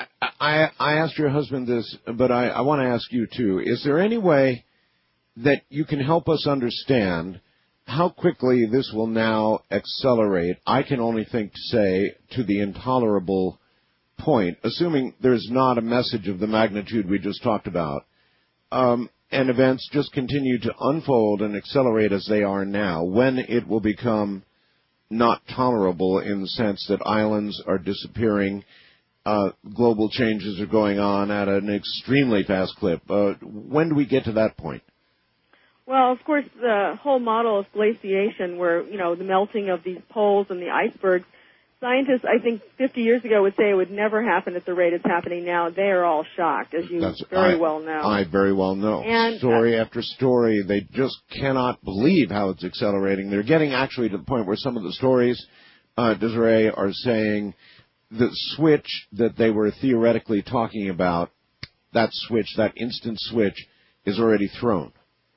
[SPEAKER 1] I, I asked your husband this, but I, I want to ask you too. Is there any way that you can help us understand how quickly this will now accelerate? I can only think to say to the intolerable point, assuming there's not a message of the magnitude we just talked about, um, and events just continue to unfold and accelerate as they are now, when it will become not tolerable in the sense that islands are disappearing, uh, global changes are going on at an extremely fast clip. Uh, when do we get to that point?
[SPEAKER 8] Well, of course, the whole model of glaciation, where, you know, the melting of these poles and the icebergs, scientists, I think, fifty years ago would say it would never happen at the rate it's happening now. They are all shocked, as you
[SPEAKER 1] That's,
[SPEAKER 8] very
[SPEAKER 1] I,
[SPEAKER 8] well know.
[SPEAKER 1] I very well know.
[SPEAKER 8] And,
[SPEAKER 1] story
[SPEAKER 8] uh,
[SPEAKER 1] after story, they just cannot believe how it's accelerating. They're getting actually to the point where some of the stories, uh, Desiree, are saying the switch that they were theoretically talking about, that switch, that instant switch, is already thrown.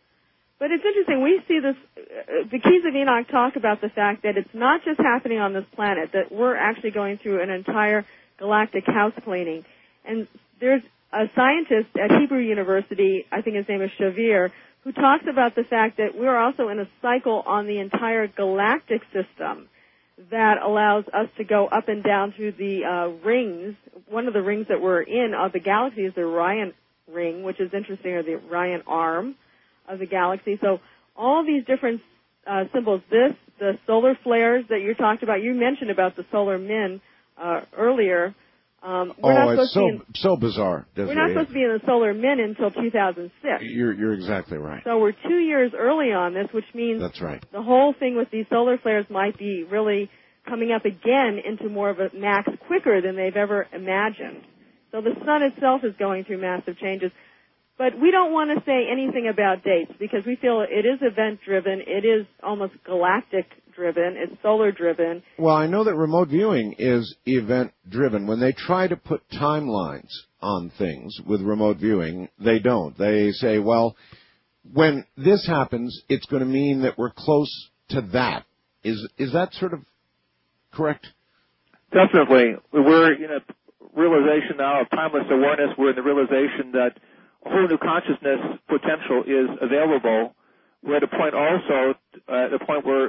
[SPEAKER 8] But it's interesting. We see this, uh, the Keys of Enoch talk about the fact that it's not just happening on this planet, that we're actually going through an entire galactic house cleaning. And there's a scientist at Hebrew University, I think his name is Shavir, who talks about the fact that we're also in a cycle on the entire galactic system that allows us to go up and down through the uh, rings. One of the rings that we're in of the galaxy is the Orion ring, which is interesting, or the Orion arm of the galaxy. So all these different uh, symbols, this, the solar flares that you talked about, you mentioned about the solar min uh, earlier. Um, we're
[SPEAKER 1] oh,
[SPEAKER 8] not
[SPEAKER 1] it's so
[SPEAKER 8] in,
[SPEAKER 1] so bizarre. Desiree.
[SPEAKER 8] We're not supposed to be in the solar min until two thousand six.
[SPEAKER 1] You're, you're exactly right.
[SPEAKER 8] So we're two years early on this, which means
[SPEAKER 1] That's right.
[SPEAKER 8] the whole thing with these solar flares might be really coming up again into more of a max quicker than they've ever imagined. So the sun itself is going through massive changes. But we don't want to say anything about dates because we feel it is event-driven. It is almost galactic-driven. It's solar-driven.
[SPEAKER 1] Well, I know that remote viewing is event-driven. When they try to put timelines on things with remote viewing, they don't. They say, well, when this happens, it's going to mean that we're close to that. Is is that sort of correct?
[SPEAKER 6] Definitely. We're in a realization now of timeless awareness. We're in the realization that a whole new consciousness potential is available. We're at a point also, uh, at a point where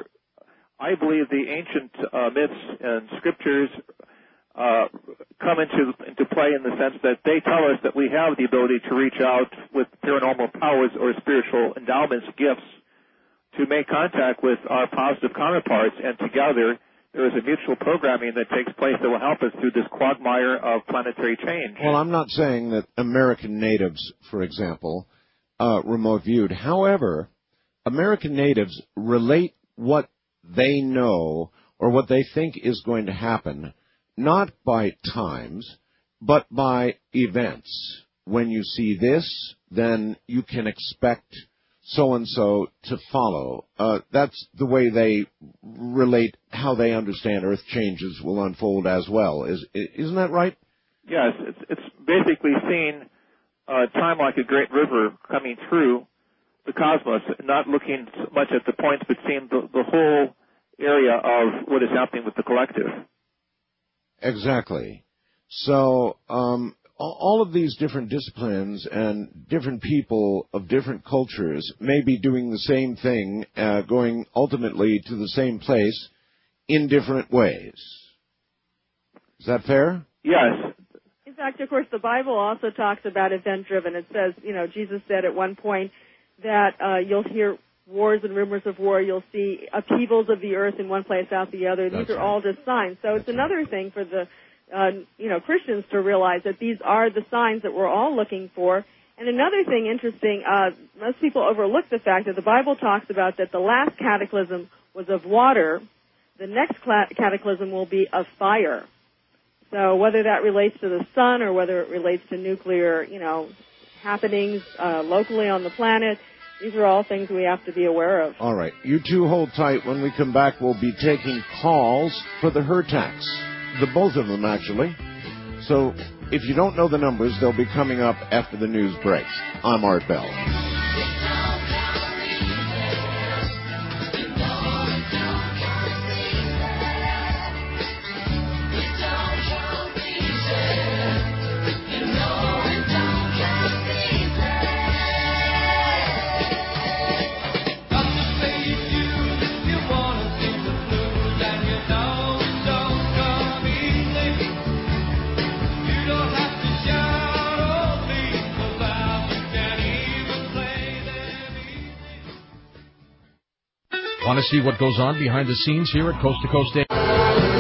[SPEAKER 6] I believe the ancient uh, myths and scriptures uh, come into into play in the sense that they tell us that we have the ability to reach out with paranormal powers or spiritual endowments, gifts, to make contact with our positive counterparts, and together there is a mutual programming that takes place that will help us through this quagmire of planetary change.
[SPEAKER 1] Well, I'm not saying that American natives, for example, uh, remote viewed. However, American natives relate what they know or what they think is going to happen, not by times, but by events. When you see this, then you can expect so-and-so to follow. Uh, that's the way they relate how they understand Earth changes will unfold as well. Is, isn't that right?
[SPEAKER 6] Yes, it's, it's basically seeing uh, time like a great river coming through the cosmos, not looking so much at the points, but seeing the, the whole area of what is happening with the collective.
[SPEAKER 1] Exactly. So um, all of these different disciplines and different people of different cultures may be doing the same thing, uh, going ultimately to the same place in different ways. Is that fair?
[SPEAKER 6] Yes.
[SPEAKER 8] In fact, of course, the Bible also talks about event-driven. It says, you know, Jesus said at one point that uh, you'll hear wars and rumors of war. You'll see upheavals of the earth in one place, out the other. These
[SPEAKER 1] That's
[SPEAKER 8] are
[SPEAKER 1] right.
[SPEAKER 8] all just signs. So
[SPEAKER 1] That's
[SPEAKER 8] it's another
[SPEAKER 1] right.
[SPEAKER 8] thing for the Uh, you know, Christians to realize that these are the signs that we're all looking for. And another thing interesting, uh, most people overlook the fact that the Bible talks about that the last cataclysm was of water. The next cataclysm will be of fire. So whether that relates to the sun or whether it relates to nuclear, you know, happenings uh, locally on the planet, these are all things we have to be aware of.
[SPEAKER 1] All right. You two hold tight. When we come back, we'll be taking calls for the Hertax. The both of them, actually. So if you don't know the numbers, they'll be coming up after the news breaks. I'm Art Bell.
[SPEAKER 9] Want to see what goes on behind the scenes here at Coast to Coast A M?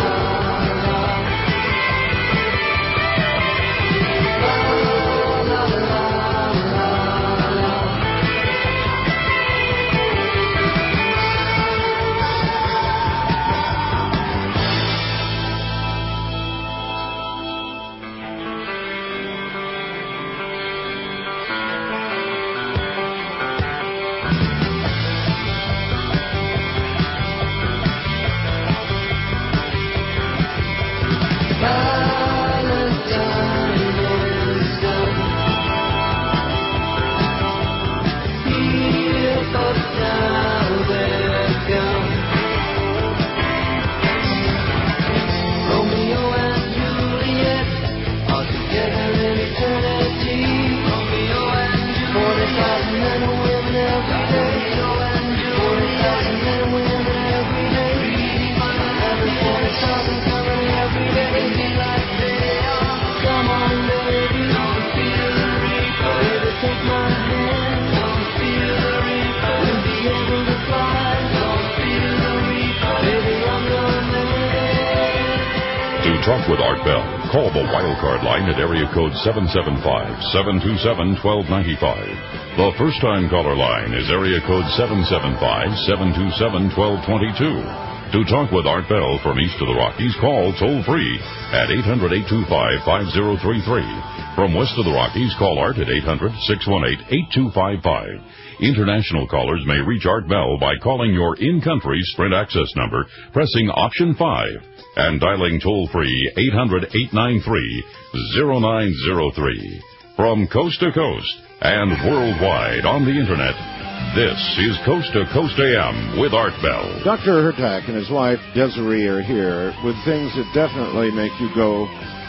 [SPEAKER 4] Talk with Art Bell. Call the Wildcard line at area code seven seven five, seven two seven, one two nine five. The first-time caller line is area code seven seven five, seven two seven, one two two two. To talk with Art Bell from east of the Rockies, call toll-free at eight hundred, eight two five, five zero three three. From west of the Rockies, call Art at eight hundred, six one eight, eight two five five. International callers may reach Art Bell by calling your in-country Sprint access number, pressing option five, and dialing toll-free eight hundred, eight nine three, zero nine zero three. From coast to coast and worldwide on the Internet, this is Coast to Coast A M with Art Bell.
[SPEAKER 1] Doctor Hurtak and his wife Desiree are here with things that definitely make you go,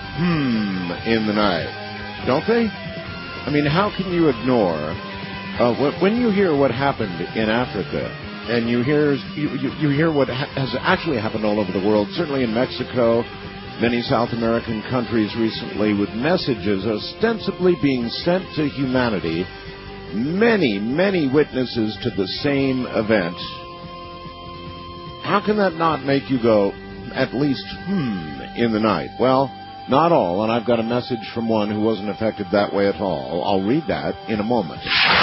[SPEAKER 1] hmm, in the night. Don't they? I mean, how can you ignore... Uh, when you hear what happened in Africa, and you hear you, you, you hear what ha- has actually happened all over the world, certainly in Mexico, many South American countries recently, with messages ostensibly being sent to humanity, many, many witnesses to the same event. How can that not make you go, at least, hmm, in the night? Well, not all, and I've got a message from one who wasn't affected that way at all. I'll read that in a moment.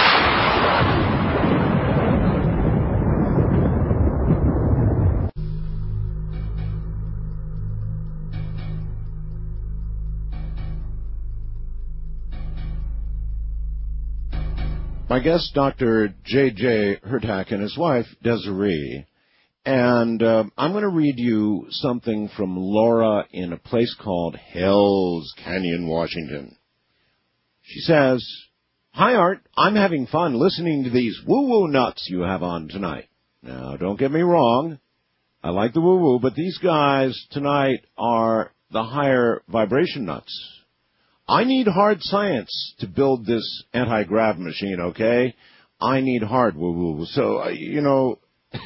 [SPEAKER 1] My guest, Doctor J J Hurtak, and his wife, Desiree. And uh, I'm going to read you something from Laura in a place called Hell's Canyon, Washington. She says, "Hi, Art. I'm having fun listening to these woo-woo nuts you have on tonight. Now, don't get me wrong. I like the woo-woo, but these guys tonight are the higher vibration nuts. I need hard science to build this anti-grav machine, okay? I need hard woo-woo. So, uh, you know,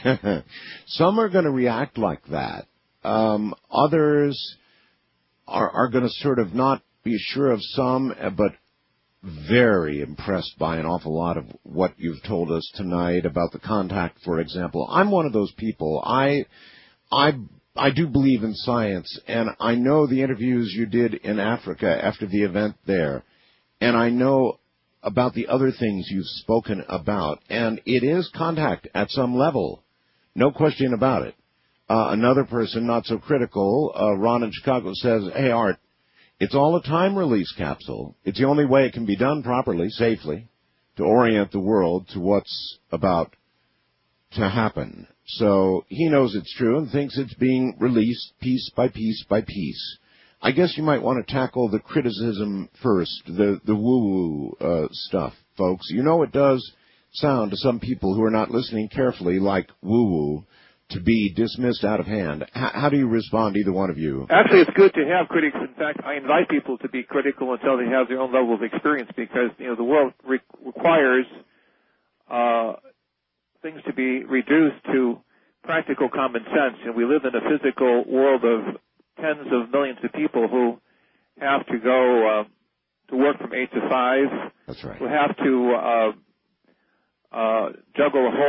[SPEAKER 1] some are going to react like that. Um, others are, are going to sort of not be sure of some, but very impressed by an awful lot of what you've told us tonight about the contact, for example. I'm one of those people. I, I, I do believe in science, and I know the interviews you did in Africa after the event there, and I know about the other things you've spoken about, and it is contact at some level. No question about it. Uh, another person, not so critical, uh, Ron in Chicago, says, "Hey, Art, it's all a time-release capsule. It's the only way it can be done properly, safely, to orient the world to what's about to happen." So he knows it's true and thinks it's being released piece by piece by piece. I guess you might want to tackle the criticism first, the, the woo-woo uh, stuff, folks. You know it does sound to some people who are not listening carefully like woo-woo to be dismissed out of hand. H- how do you respond, either one of you?
[SPEAKER 6] Actually, it's good to have critics. In fact, I invite people to be critical until they have their own level of experience, because, you know, the world re- requires uh, things to be reduced to practical common sense. And we live in a physical world of tens of millions of people who have to go uh, to work from eight to five.
[SPEAKER 1] That's right.
[SPEAKER 6] Who have to uh, uh, juggle a whole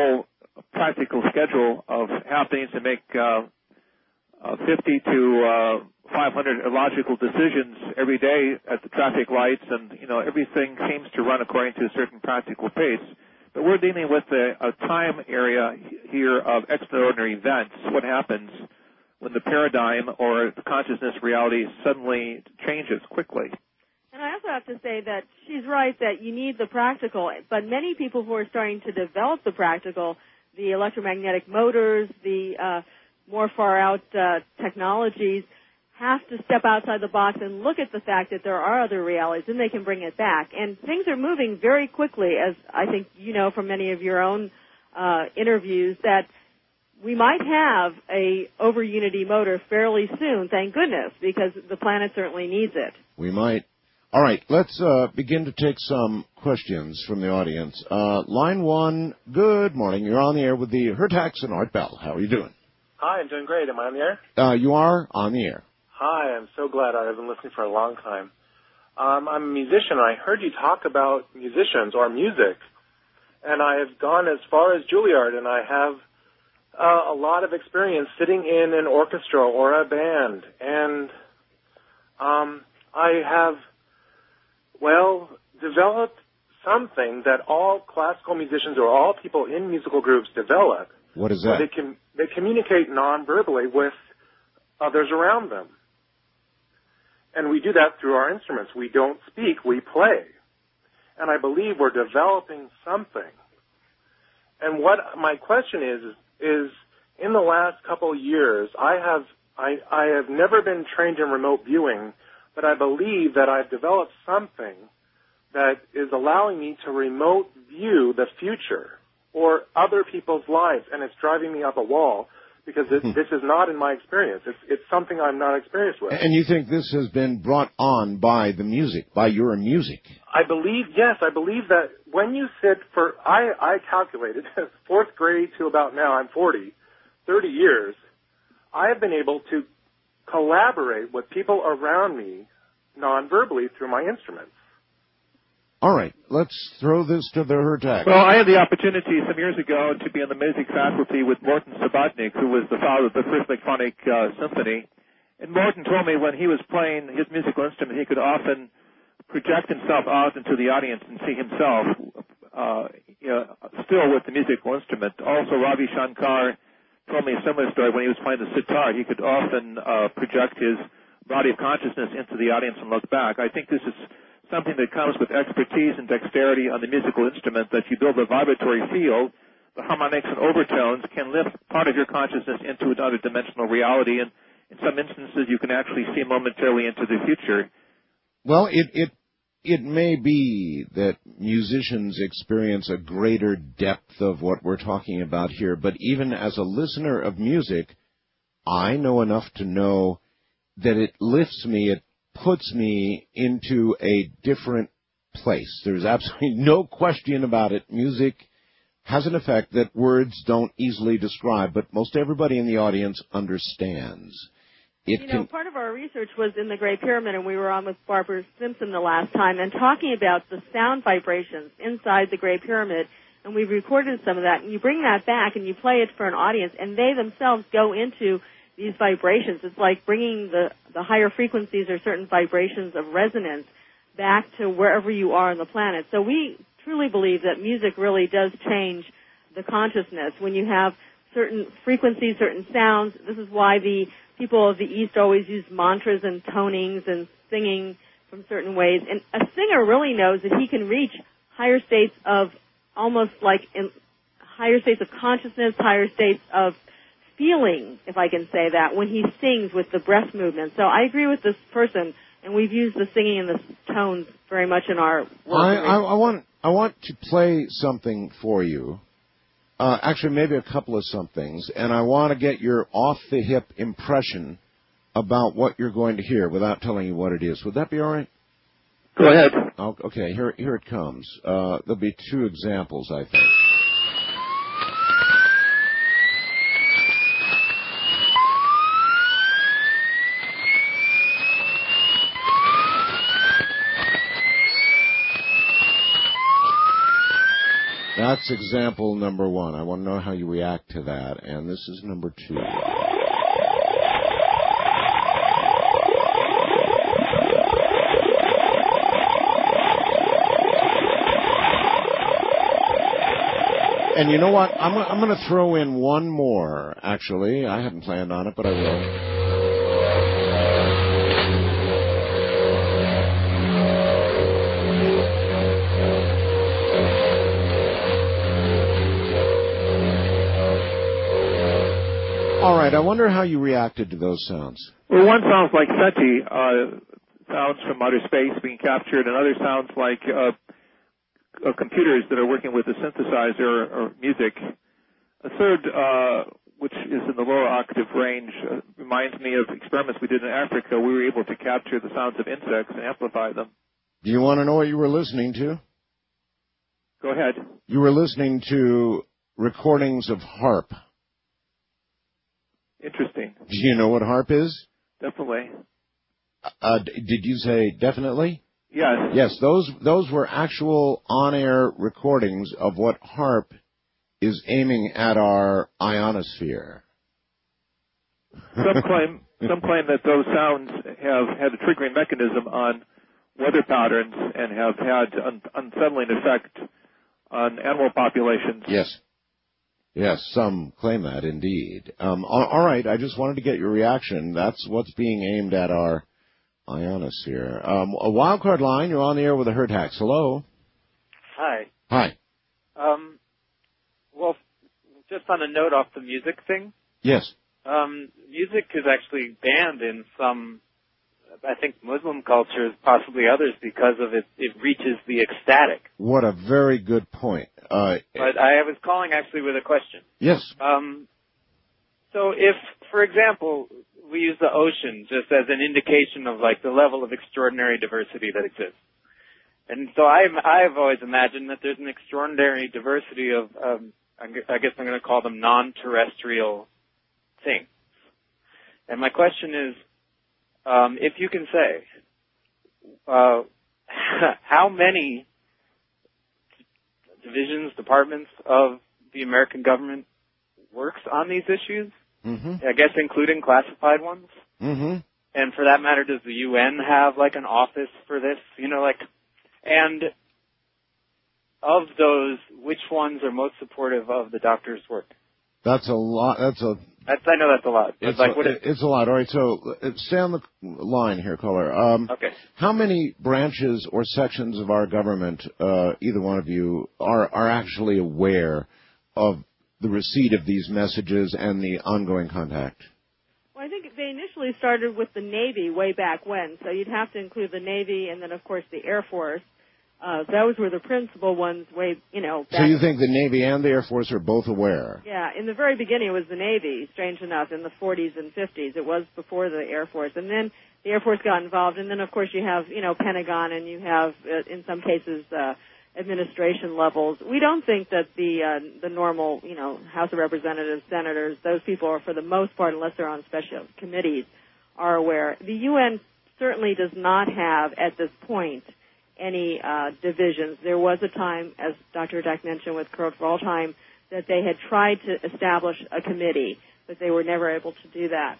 [SPEAKER 6] practical schedule of happenings to make uh, uh, fifty to uh, five hundred illogical decisions every day at the traffic lights, and you know everything seems to run according to a certain practical pace. But we're dealing with a, a time area here of extraordinary events. What happens when the paradigm or the consciousness reality suddenly changes quickly?
[SPEAKER 8] And I also have to say that she's right that you need the practical, but many people who are starting to develop the practical, the electromagnetic motors, the uh, more far-out uh, technologies, have to step outside the box and look at the fact that there are other realities, and they can bring it back. And things are moving very quickly, as I think you know from many of your own uh, interviews, that we might have a over-unity motor fairly soon, thank goodness, because the planet certainly needs it.
[SPEAKER 1] We might. All right, let's uh, begin to take some questions from the audience. Uh, line one, good morning. You're on the air with the Hertax and Art Bell. How are you doing?
[SPEAKER 10] Hi, I'm doing great. Am I on the air?
[SPEAKER 1] Uh, you are on the air.
[SPEAKER 10] Hi, I'm so glad. I've been listening for a long time. Um, I'm a musician. I heard you talk about musicians or music, and I have gone as far as Juilliard, and I have uh, a lot of experience sitting in an orchestra or a band, and um, I have, well, developed something that all classical musicians or all people in musical groups develop.
[SPEAKER 1] What is that?
[SPEAKER 10] They can they communicate non-verbally with others around them. And we do that through our instruments. We don't speak, we play. And I believe we're developing something. And what my question is, is in the last couple of years, I have, I, I have never been trained in remote viewing, but I believe that I've developed something that is allowing me to remote view the future or other people's lives, and it's driving me up a wall. Because it, this is not in my experience. It's, it's something I'm not experienced with.
[SPEAKER 1] And you think this has been brought on by the music, by your music?
[SPEAKER 10] I believe, yes, I believe that when you sit for, I, I calculated, fourth grade to about now, I'm forty, thirty years, I have been able to collaborate with people around me non-verbally through my instruments.
[SPEAKER 1] All right, let's throw this to the Hertax.
[SPEAKER 6] Well, I had the opportunity some years ago to be on the music faculty with Morton Subotnick, who was the father of the first symphonic uh, symphony. And Morton told me when he was playing his musical instrument, he could often project himself out into the audience and see himself uh, you know, still with the musical instrument. Also, Ravi Shankar told me a similar story. When he was playing the sitar, he could often uh, project his body of consciousness into the audience and look back. I think this is something that comes with expertise and dexterity on the musical instrument, that you build a vibratory field. The harmonics and overtones can lift part of your consciousness into another dimensional reality, and in some instances you can actually see momentarily into the future.
[SPEAKER 1] Well, it, it, it may be that musicians experience a greater depth of what we're talking about here, but even as a listener of music, I know enough to know that it lifts me, it puts me into a different place. There's absolutely no question about it. Music has an effect that words don't easily describe, but most everybody in the audience understands. It
[SPEAKER 8] you
[SPEAKER 1] can...
[SPEAKER 8] know, part of our research was in the Great Pyramid, and we were on with Barbara Simpson the last time, and talking about the sound vibrations inside the Great Pyramid, and we recorded some of that, and you bring that back and you play it for an audience, and they themselves go into these vibrations. It's like bringing the, the higher frequencies or certain vibrations of resonance back to wherever you are on the planet. So we truly believe that music really does change the consciousness. When you have certain frequencies, certain sounds, this is why the people of the East always use mantras and tonings and singing from certain ways. And a singer really knows that he can reach higher states of almost like in higher states of consciousness, higher states of feeling, if I can say that, when he sings with the breath movement. So I agree with this person, and we've used the singing and the tones very much in our work.
[SPEAKER 1] I, I, I want I want to play something for you. Uh, actually, maybe a couple of somethings, and I want to get your off-the-hip impression about what you're going to hear without telling you what it is. Would that be all right?
[SPEAKER 6] Go ahead.
[SPEAKER 1] Oh, okay, here, here it comes. Uh, there'll be two examples, I think. That's example number one. I want to know how you react to that. And this is number two. And you know what? I'm, I'm going to throw in one more, actually. I hadn't planned on it, but I will. All right, I wonder how you reacted to those sounds.
[SPEAKER 6] Well, one sounds like SETI, uh, sounds from outer space being captured, and other sounds like uh, uh, computers that are working with a synthesizer or, or music. A third, uh, which is in the lower octave range, uh, reminds me of experiments we did in Africa. We were able to capture the sounds of insects and amplify them.
[SPEAKER 1] Do you want to know what you were listening to?
[SPEAKER 6] Go ahead.
[SPEAKER 1] You were listening to recordings of HAARP.
[SPEAKER 6] Interesting.
[SPEAKER 1] Do you know what HAARP is?
[SPEAKER 6] Definitely.
[SPEAKER 1] Uh, d- did you say definitely?
[SPEAKER 6] Yes.
[SPEAKER 1] Yes, those those were actual on-air recordings of what HAARP is aiming at our ionosphere.
[SPEAKER 6] Some claim some claim that those sounds have had a triggering mechanism on weather patterns and have had an unsettling effect on animal populations.
[SPEAKER 1] Yes. Yes, some claim that, indeed. Um, all, all right, I just wanted to get your reaction. That's what's being aimed at our ionosphere. Um, a wildcard line, you're on the air with a Hertax. Hello?
[SPEAKER 11] Hi.
[SPEAKER 1] Hi.
[SPEAKER 11] Um, well, just on a note off the music thing.
[SPEAKER 1] Yes.
[SPEAKER 11] Um, music is actually banned in some, I think, Muslim cultures, possibly others, because of it. It reaches the ecstatic.
[SPEAKER 1] What a very good point. Uh,
[SPEAKER 11] but I was calling actually with a question.
[SPEAKER 1] Yes.
[SPEAKER 11] Um, so if, for example, we use the ocean just as an indication of like the level of extraordinary diversity that exists. And so I've, I've always imagined that there's an extraordinary diversity of, um, I guess I'm going to call them non-terrestrial things. And my question is, um, if you can say, uh, how many divisions, departments of the American government works on these issues?
[SPEAKER 1] Mm-hmm.
[SPEAKER 11] I guess including classified ones.
[SPEAKER 1] Mm-hmm.
[SPEAKER 11] And for that matter, does the U N have like an office for this? You know, like, and of those, which ones are most supportive of the doctor's work?
[SPEAKER 1] That's a lot. That's a.
[SPEAKER 11] That's, I know that's a lot.
[SPEAKER 1] It's,
[SPEAKER 11] like,
[SPEAKER 1] a,
[SPEAKER 11] what is,
[SPEAKER 1] it's a lot. All right, so uh, stay on the line here, caller. Um,
[SPEAKER 11] okay.
[SPEAKER 1] How many branches or sections of our government, uh, either one of you, are are actually aware of the receipt of these messages and the ongoing contact?
[SPEAKER 8] Well, I think they initially started with the Navy way back when, so you'd have to include the Navy and then, of course, the Air Force. Uh, those were the principal ones way, you know. Back
[SPEAKER 1] So you think the Navy and the Air Force are both aware?
[SPEAKER 8] Yeah, in the very beginning it was the Navy, strange enough, in the forties and fifties. It was before the Air Force. And then the Air Force got involved, and then, of course, you have, you know, Pentagon, and you have, uh, in some cases, uh, administration levels. We don't think that the uh, the normal, you know, House of Representatives, senators, those people are, for the most part, unless they're on special committees, are aware. The U N certainly does not have, at this point, any uh, divisions. There was a time, as Doctor Dack mentioned with Kurt Waldheim, that they had tried to establish a committee, but they were never able to do that.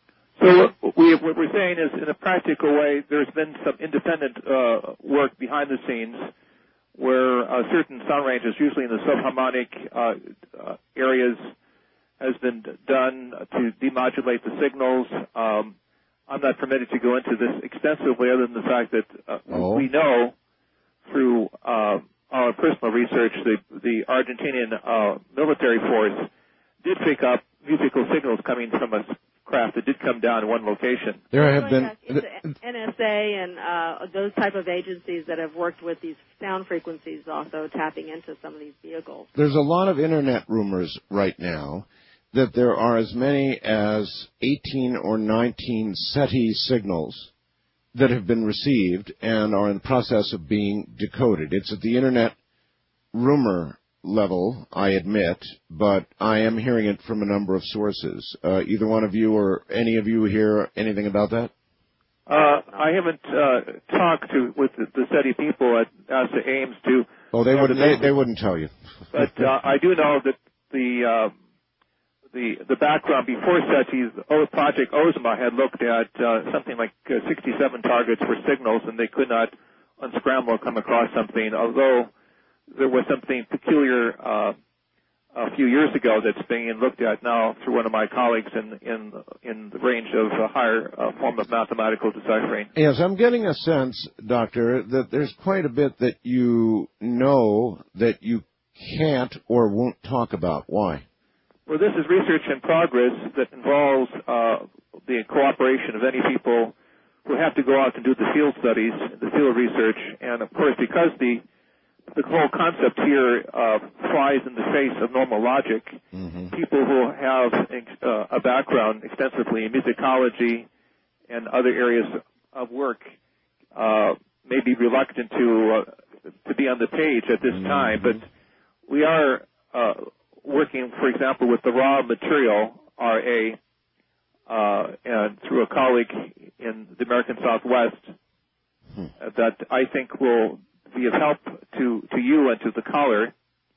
[SPEAKER 6] So what, we, what we're saying is, in a practical way, there's been some independent uh, work behind the scenes where uh, certain sound ranges, usually in the subharmonic uh, uh, areas, has been done to demodulate the signals. Um, I'm not permitted to go into this extensively other than the fact that uh,
[SPEAKER 1] oh.
[SPEAKER 6] we know through uh, our personal research the, the Argentinian uh, military force did pick up musical signals coming from a craft that did come down in one location.
[SPEAKER 1] There have been
[SPEAKER 8] It's the N S A and uh, those type of agencies that have worked with these sound frequencies, also tapping into some of these vehicles.
[SPEAKER 1] There's a lot of internet rumors right now that there are as many as eighteen or nineteen SETI signals that have been received and are in the process of being decoded. It's at the internet rumor level, I admit, but I am hearing it from a number of sources. Uh, either one of you or any of you hear anything about that?
[SPEAKER 6] Uh, I haven't uh, talked to with the, the SETI people at NASA Ames to.
[SPEAKER 1] Oh, they wouldn't. They, they wouldn't tell you.
[SPEAKER 6] But uh, I do know that the uh, the the background before SETI's oh, Project OSMA had looked at uh, something like uh, sixty-seven targets for signals, and they could not unscramble or come across something. Although there was something peculiar uh, a few years ago that's being looked at now through one of my colleagues in in in the range of a higher uh, form of mathematical deciphering.
[SPEAKER 1] Yes, I'm getting a sense, Doctor, that there's quite a bit that you know that you can't or won't talk about. Why?
[SPEAKER 6] Well, this is research in progress that involves uh, the cooperation of any people who have to go out and do the field studies, the field research, and of course, because the the whole concept here uh, flies in the face of normal logic, mm-hmm. people who have uh, a background extensively in musicology and other areas of work uh, may be reluctant to uh, to be on the page at this mm-hmm. time, but we are uh, working, for example, with the raw material, R A, uh, and through a colleague in the American Southwest hmm. uh, that I think will be of help to, to you and to the caller.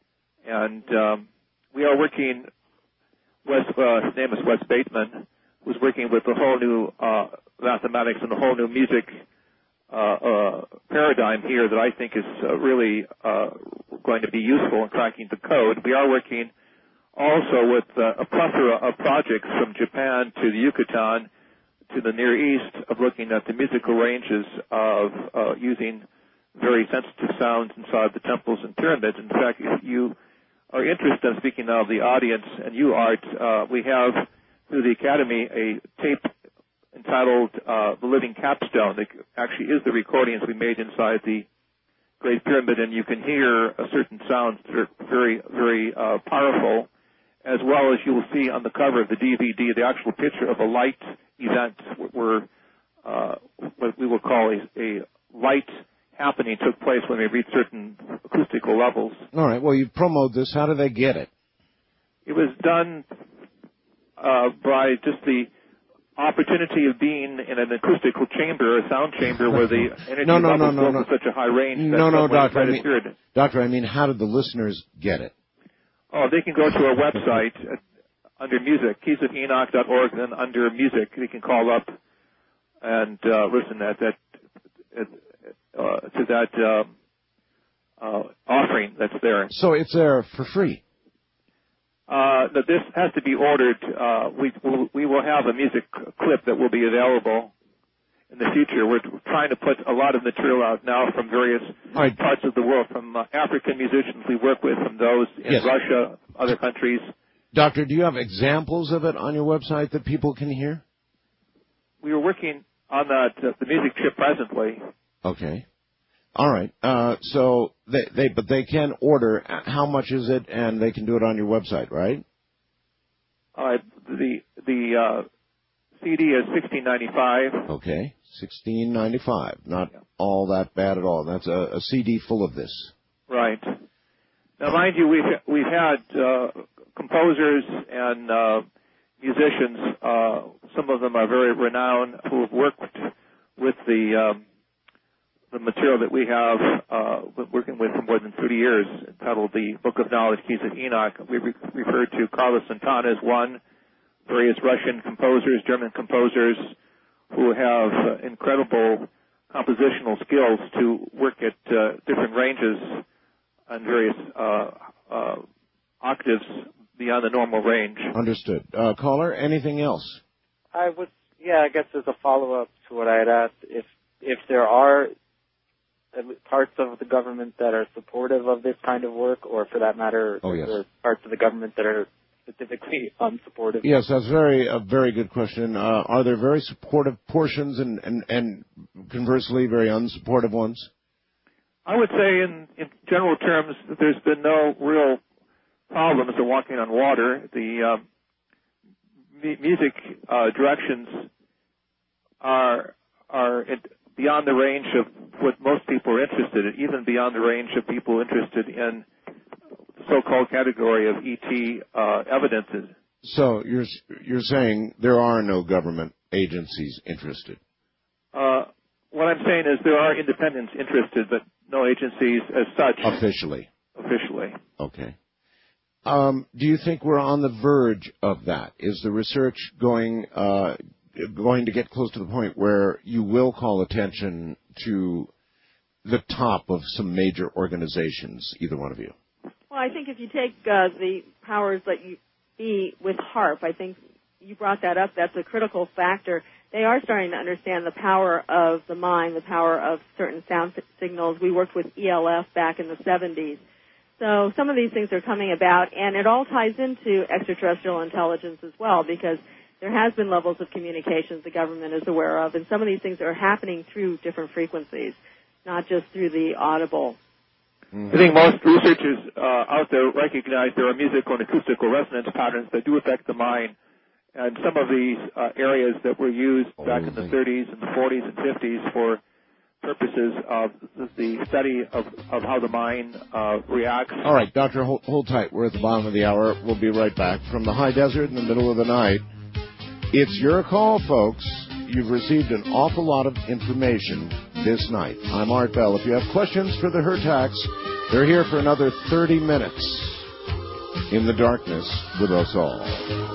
[SPEAKER 6] And um, we are working, Wes, uh, his name is Wes Bateman, who's working with a whole new uh, mathematics and a whole new music uh, uh, paradigm here that I think is uh, really uh, going to be useful in cracking the code. We are working also with uh, a plethora of projects from Japan to the Yucatan to the Near East of looking at the musical ranges of uh, using very sensitive sounds inside the temples and pyramids. In fact, if you are interested in speaking now of the audience, and you, Art, uh, we have through the Academy a tape entitled uh, The Living Capstone that actually is the recordings we made inside the Great Pyramid, and you can hear a certain sounds that are very, very uh, powerful, as well as you will see on the cover of the D V D the actual picture of a light event where uh, what we will call a, a light happening took place when they reached certain acoustical levels.
[SPEAKER 1] All right. Well, you promote this. How do they get it?
[SPEAKER 6] It was done uh, by just the opportunity of being in an acoustical chamber, a sound chamber, where the energy
[SPEAKER 1] no, no,
[SPEAKER 6] levels
[SPEAKER 1] no, no,
[SPEAKER 6] go
[SPEAKER 1] no.
[SPEAKER 6] to such a high range. That
[SPEAKER 1] no, no, Doctor. I mean,
[SPEAKER 6] appeared.
[SPEAKER 1] Doctor, I mean, how did the listeners get it?
[SPEAKER 6] Oh, they can go to our website uh, under music, keys of enoch dot org, then under music, they can call up and uh, listen at that at, uh, to that uh, uh, offering that's there.
[SPEAKER 1] So it's there for free.
[SPEAKER 6] Uh, that this has to be ordered. Uh, we will, we will have a music clip that will be available in the future. We're trying to put a lot of material out now from various right. parts of the world, from uh, African musicians we work with, from those in
[SPEAKER 1] yes.
[SPEAKER 6] Russia, other countries.
[SPEAKER 1] Doctor, do you have examples of it on your website that people can hear?
[SPEAKER 6] We are working on that, uh, the music chip presently.
[SPEAKER 1] Okay. All right. Uh, so they, they, but they can order. How much is it? And they can do it on your website, right?
[SPEAKER 6] Uh, the the uh, C D is sixteen ninety-five.
[SPEAKER 1] Okay, sixteen ninety-five. Not
[SPEAKER 6] yeah.
[SPEAKER 1] all that bad at all. That's a, a C D full of this.
[SPEAKER 6] Right. Now, mind you, we've we've had uh, composers and uh, musicians. Uh, some of them are very renowned who have worked with the. Um, the material that we have uh, been working with for more than thirty years, entitled the Book of Knowledge, Keys of Enoch. We re- refer to Carlos Santana as one, various Russian composers, German composers, who have uh, incredible compositional skills to work at uh, different ranges and various uh, uh, octaves beyond the normal range.
[SPEAKER 1] Understood. Uh, caller, anything else?
[SPEAKER 11] I would, yeah, I guess as a follow-up to what I had asked, if if there are parts of the government that are supportive of this kind of work, or for that matter,
[SPEAKER 1] oh, yes.
[SPEAKER 11] there are parts of the government that are specifically unsupportive?
[SPEAKER 1] Yes, that's very a very good question. Uh, are there very supportive portions and, and, and conversely very unsupportive ones?
[SPEAKER 6] I would say in, in general terms that there's been no real problems in walking on water. The um, m- music uh, directions are are it, beyond the range of what most people are interested in, even beyond the range of people interested in the so-called category of E T uh, evidences.
[SPEAKER 1] So you're you're saying there are no government agencies interested?
[SPEAKER 6] Uh, what I'm saying is there are independents interested, but no agencies as such.
[SPEAKER 1] Officially.
[SPEAKER 6] Officially.
[SPEAKER 1] Okay. Um, do you think we're on the verge of that? Is the research going uh, going to get close to the point where you will call attention to the top of some major organizations, either one of you?
[SPEAKER 8] Well, I think if you take uh, the powers that you be with HAARP, I think you brought that up. That's a critical factor. They are starting to understand the power of the mind, the power of certain sound signals. We worked with E L F back in the seventies. So some of these things are coming about, and it all ties into extraterrestrial intelligence as well, because there has been levels of communications the government is aware of, and some of these things are happening through different frequencies, not just through the audible.
[SPEAKER 6] I think most researchers uh, out there recognize there are musical and acoustical resonance patterns that do affect the mind. And some of these uh, areas that were used back in the thirties and the forties and fifties for purposes of the study of, of how the mind uh, reacts.
[SPEAKER 1] All right, Doctor, hold, hold tight. We're at the bottom of the hour. We'll be right back. From the high desert in the middle of the night, it's your call, folks. You've received an awful lot of information this night. I'm Art Bell. If you have questions for the Hurtaks, they're here for another thirty minutes in the darkness with us all.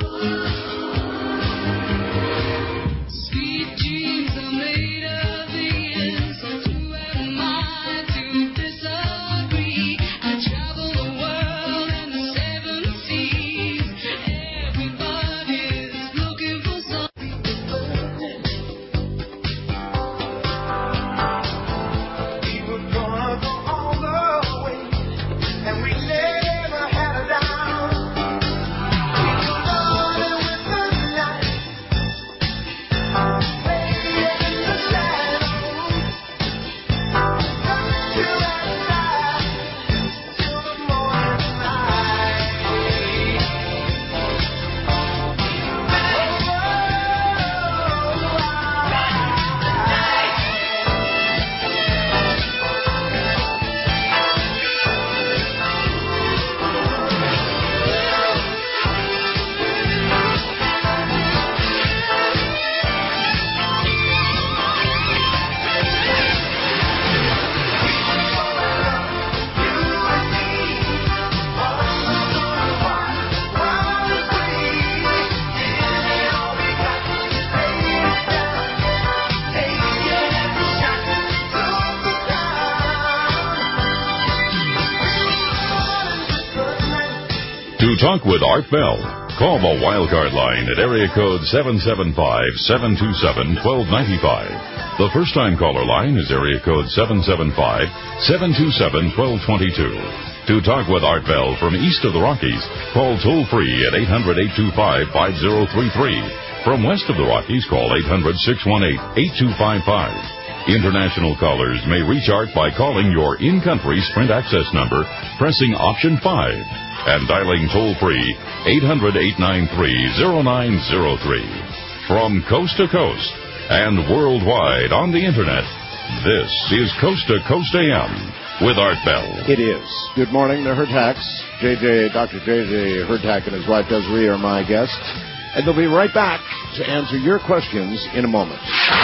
[SPEAKER 4] To talk with Art Bell, call the Wildcard line at area code seven seven five, seven two seven, one two nine five. The first-time caller line is area code seven seven five, seven two seven, one two two two. To talk with Art Bell from east of the Rockies, call toll-free at eight hundred, eight two five, five zero three three. From west of the Rockies, call eight hundred, six one eight, eight two five five. International callers may reach Art by calling your in-country Sprint access number, pressing option five, and dialing toll-free eight hundred, eight nine three, zero nine zero three. From coast to coast and worldwide on the Internet, this is Coast to Coast A M with Art Bell.
[SPEAKER 1] It is. Good morning, the Hurtaks. J J, Doctor J J Hurtak and his wife Desiree are my guests, and they'll be right back to answer your questions in a moment.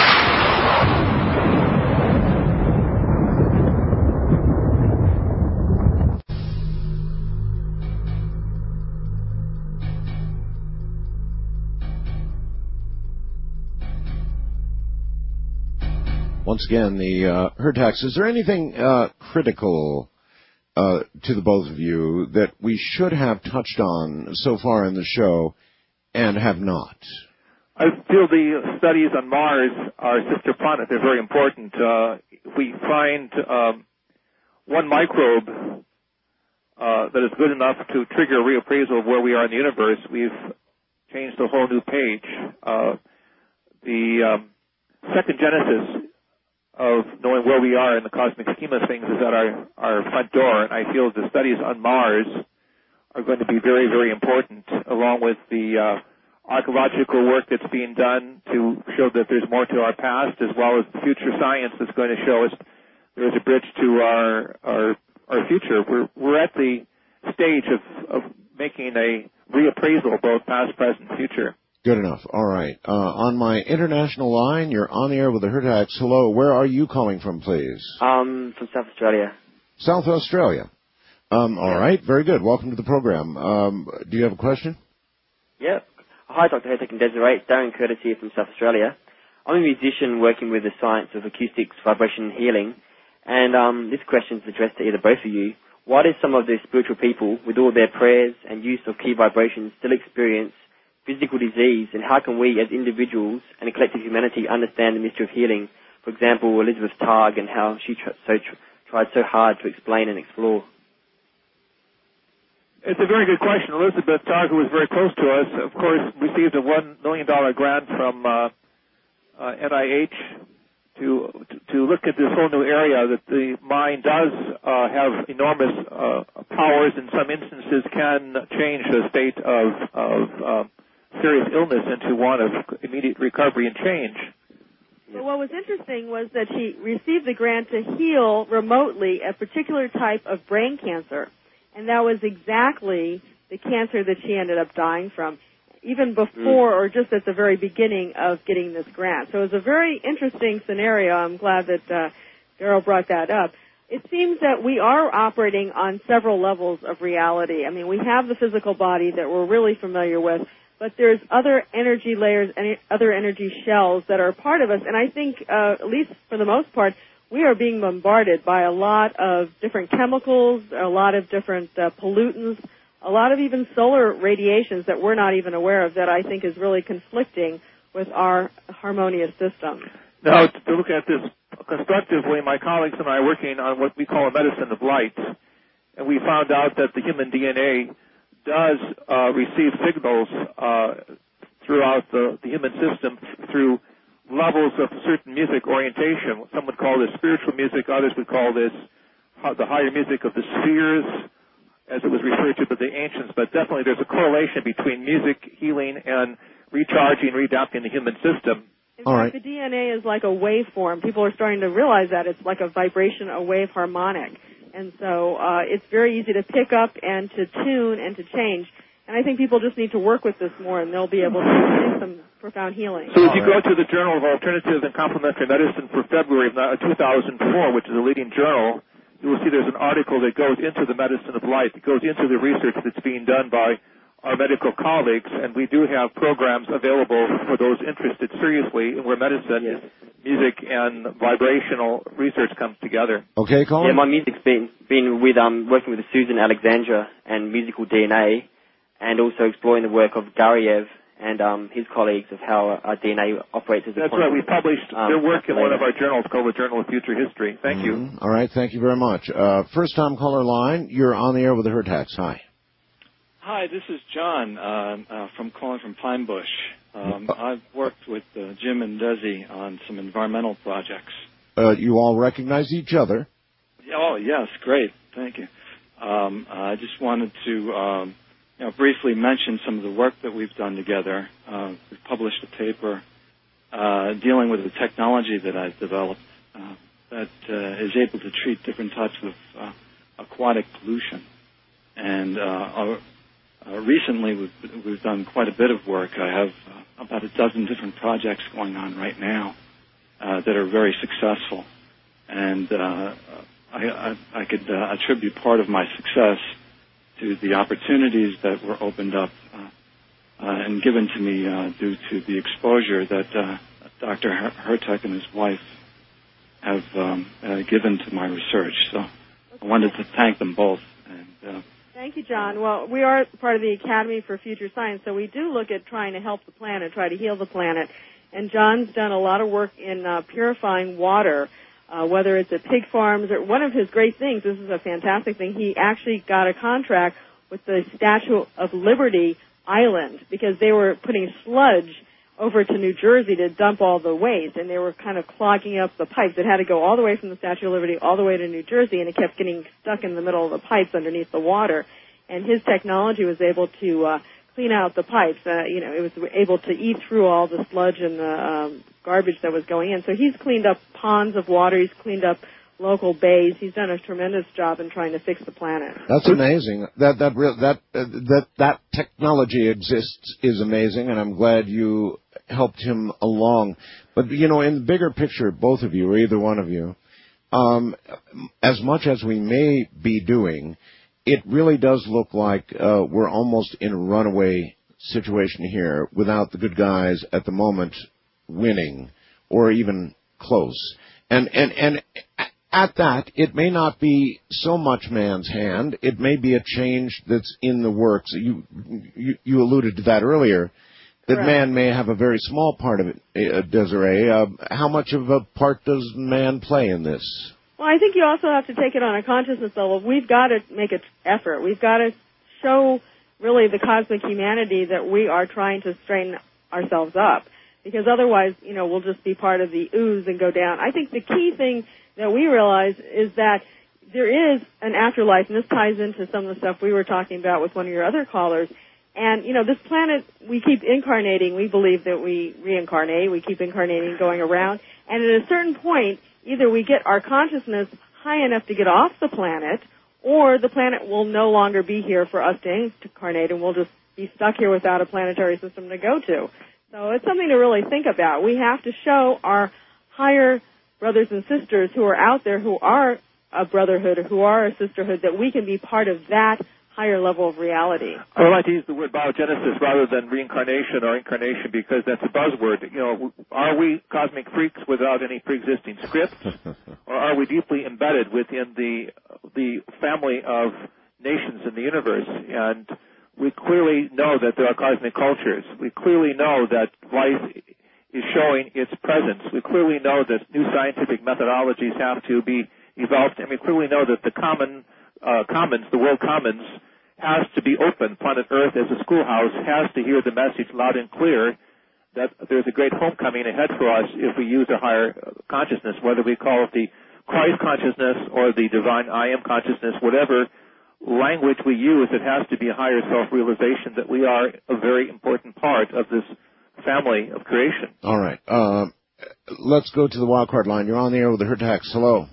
[SPEAKER 1] Once again, the uh, Hurtaks, is there anything uh, critical uh, to the both of you that we should have touched on so far in the show and have not?
[SPEAKER 6] I feel the studies on Mars, our sister planet, they're very important. Uh, if we find um, one microbe uh, that is good enough to trigger a reappraisal of where we are in the universe, we've changed a whole new page. Uh, the um, second genesis of knowing where we are in the cosmic scheme of things is at our, our front door, and I feel the studies on Mars are going to be very, very important, along with the uh, archaeological work that's being done to show that there's more to our past, as well as the future science that's going to show us there's a bridge to our our, our future. We're we're at the stage of, of making a reappraisal, both past, present, and future.
[SPEAKER 1] Good enough. All right. Uh, on my international line, you're on the air with the Hertax. Hello. Where are you calling from, please?
[SPEAKER 12] Um, from South Australia.
[SPEAKER 1] South Australia. Um, all
[SPEAKER 12] yeah.
[SPEAKER 1] right. Very good. Welcome to the program. Um, do you have a question?
[SPEAKER 12] Yeah. Hi, Doctor Hertax and Desiree. It's Darren Curtis here from South Australia. I'm a musician working with the science of acoustics, vibration, and healing. And um, this question is addressed to either both of you. Why do some of the spiritual people, with all their prayers and use of key vibrations, still experience physical disease, and how can we as individuals and a collective humanity understand the mystery of healing? For example, Elizabeth Targ and how she tr- so tr- tried so hard to explain and explore.
[SPEAKER 6] It's a very good question. Elizabeth Targ, who was very close to us, of course, received a one million dollars grant from uh, uh, N I H to to look at this whole new area that the mind does uh, have enormous uh, powers. In some instances, can change the state of of uh, serious illness into one of immediate recovery and change.
[SPEAKER 8] But what was interesting was that she received the grant to heal remotely a particular type of brain cancer, and that was exactly the cancer that she ended up dying from, even before mm. or just at the very beginning of getting this grant. So it was a very interesting scenario. I'm glad that uh, Daryl brought that up. It seems that we are operating on several levels of reality. I mean, we have the physical body that we're really familiar with, but there's other energy layers and other energy shells that are part of us. And I think, uh, at least for the most part, we are being bombarded by a lot of different chemicals, a lot of different uh, pollutants, a lot of even solar radiations that we're not even aware of that I think is really conflicting with our harmonious system.
[SPEAKER 6] Now, to look at this constructively, my colleagues and I are working on what we call a medicine of light, and we found out that the human D N A does uh, receive signals uh, throughout the, the human system through levels of certain music orientation. Some would call this spiritual music, others would call this uh, the higher music of the spheres, as it was referred to by the ancients, but definitely there's a correlation between music, healing, and recharging, readapting the human system.
[SPEAKER 8] In All fact, right. the D N A is like a waveform. People are starting to realize that. It's like a vibration, a wave harmonic. And so uh, it's very easy to pick up and to tune and to change. And I think people just need to work with this more, and they'll be able to do some profound healing.
[SPEAKER 6] So if you go to the Journal of Alternative and Complementary Medicine for February of two thousand four, which is a leading journal, you will see there's an article that goes into the medicine of light. It goes into the research that's being done by our medical colleagues, and we do have programs available for those interested seriously in where medicine, yes. music, and vibrational research comes together.
[SPEAKER 1] Okay, Colin?
[SPEAKER 12] Yeah, my music's been been with um working with Susan Alexandra and musical D N A, and also exploring the work of Gariev and um his colleagues of how our D N A operates as a
[SPEAKER 6] That's right. We published um, their work in
[SPEAKER 12] later.
[SPEAKER 6] one of our journals called the Journal of Future History. Thank
[SPEAKER 1] mm-hmm.
[SPEAKER 6] you.
[SPEAKER 1] All right, thank you very much. Uh, first-time caller line, you're on the air with the Hertax. Hi.
[SPEAKER 13] Hi, this is John uh, uh, from calling from Pine Bush. Um, I've worked with uh, Jim and Desi on some environmental projects.
[SPEAKER 1] Uh, you all recognize each other?
[SPEAKER 13] Oh, yes, great. Thank you. Um, I just wanted to um, you know, briefly mention some of the work that we've done together. Uh, we've published a paper uh, dealing with the technology that I've developed uh, that uh, is able to treat different types of uh, aquatic pollution. And uh, our Uh, recently, we've, we've done quite a bit of work. I have uh, about a dozen different projects going on right now uh, that are very successful. And uh, I, I, I could uh, attribute part of my success to the opportunities that were opened up uh, uh, and given to me uh, due to the exposure that uh, Doctor Hertax and his wife have um, uh, given to my research. So I wanted to thank them both. And uh,
[SPEAKER 8] Thank you, John. Well, we are part of the Academy for Future Science, so we do look at trying to help the planet, try to heal the planet. And John's done a lot of work in uh, purifying water, uh, whether it's at pig farms or one of his great things. This is a fantastic thing. He actually got a contract with the Statue of Liberty Island because they were putting sludge over to New Jersey to dump all the waste, and they were kind of clogging up the pipes. It had to go all the way from the Statue of Liberty all the way to New Jersey, and it kept getting stuck in the middle of the pipes underneath the water. And his technology was able to uh, clean out the pipes. Uh, you know, it was able to eat through all the sludge and the um, garbage that was going in. So he's cleaned up ponds of water. He's cleaned up local bays. He's done a tremendous job in trying to fix the planet.
[SPEAKER 1] That's amazing. That that real, that uh, that that technology exists is amazing, and I'm glad you helped him along. But you know, in the bigger picture, both of you, or either one of you, um, as much as we may be doing, it really does look like uh, we're almost in a runaway situation here, without the good guys at the moment winning, or even close. And and and. At that, it may not be so much man's hand. It may be a change that's in the works. You you, you alluded to that earlier, that
[SPEAKER 8] Correct.
[SPEAKER 1] Man may have a very small part of it, uh, Desiree. Uh, how much of a part does man play in this?
[SPEAKER 8] Well, I think you also have to take it on a consciousness level. We've got to make an effort. We've got to show really the cosmic humanity that we are trying to straighten ourselves up. Because otherwise, you know, we'll just be part of the ooze and go down. I think the key thing that we realize is that there is an afterlife, and this ties into some of the stuff we were talking about with one of your other callers. And, you know, this planet, we keep incarnating. We believe that we reincarnate. We keep incarnating, going around. And at a certain point, either we get our consciousness high enough to get off the planet, or the planet will no longer be here for us to incarnate, and we'll just be stuck here without a planetary system to go to. So it's something to really think about. We have to show our higher brothers and sisters who are out there, who are a brotherhood or who are a sisterhood, that we can be part of that higher level of reality.
[SPEAKER 6] I would like to use the word biogenesis rather than reincarnation or incarnation, because that's a buzzword. You know, are we cosmic freaks without any pre-existing scripts, or are we deeply embedded within the the family of nations in the universe? And we clearly know that there are cosmic cultures. We clearly know that life is showing its presence. We clearly know that new scientific methodologies have to be evolved, and we clearly know that the common uh, commons, the world commons, has to be open. Planet Earth, as a schoolhouse, has to hear the message loud and clear that there's a great homecoming ahead for us if we use a higher consciousness, whether we call it the Christ consciousness or the divine I am consciousness, whatever language we use, it has to be a higher self-realization that we are a very important part of this family of creation.
[SPEAKER 1] All right. Uh, let's go to the wildcard line. You're on the air with the Hurtax. Hello.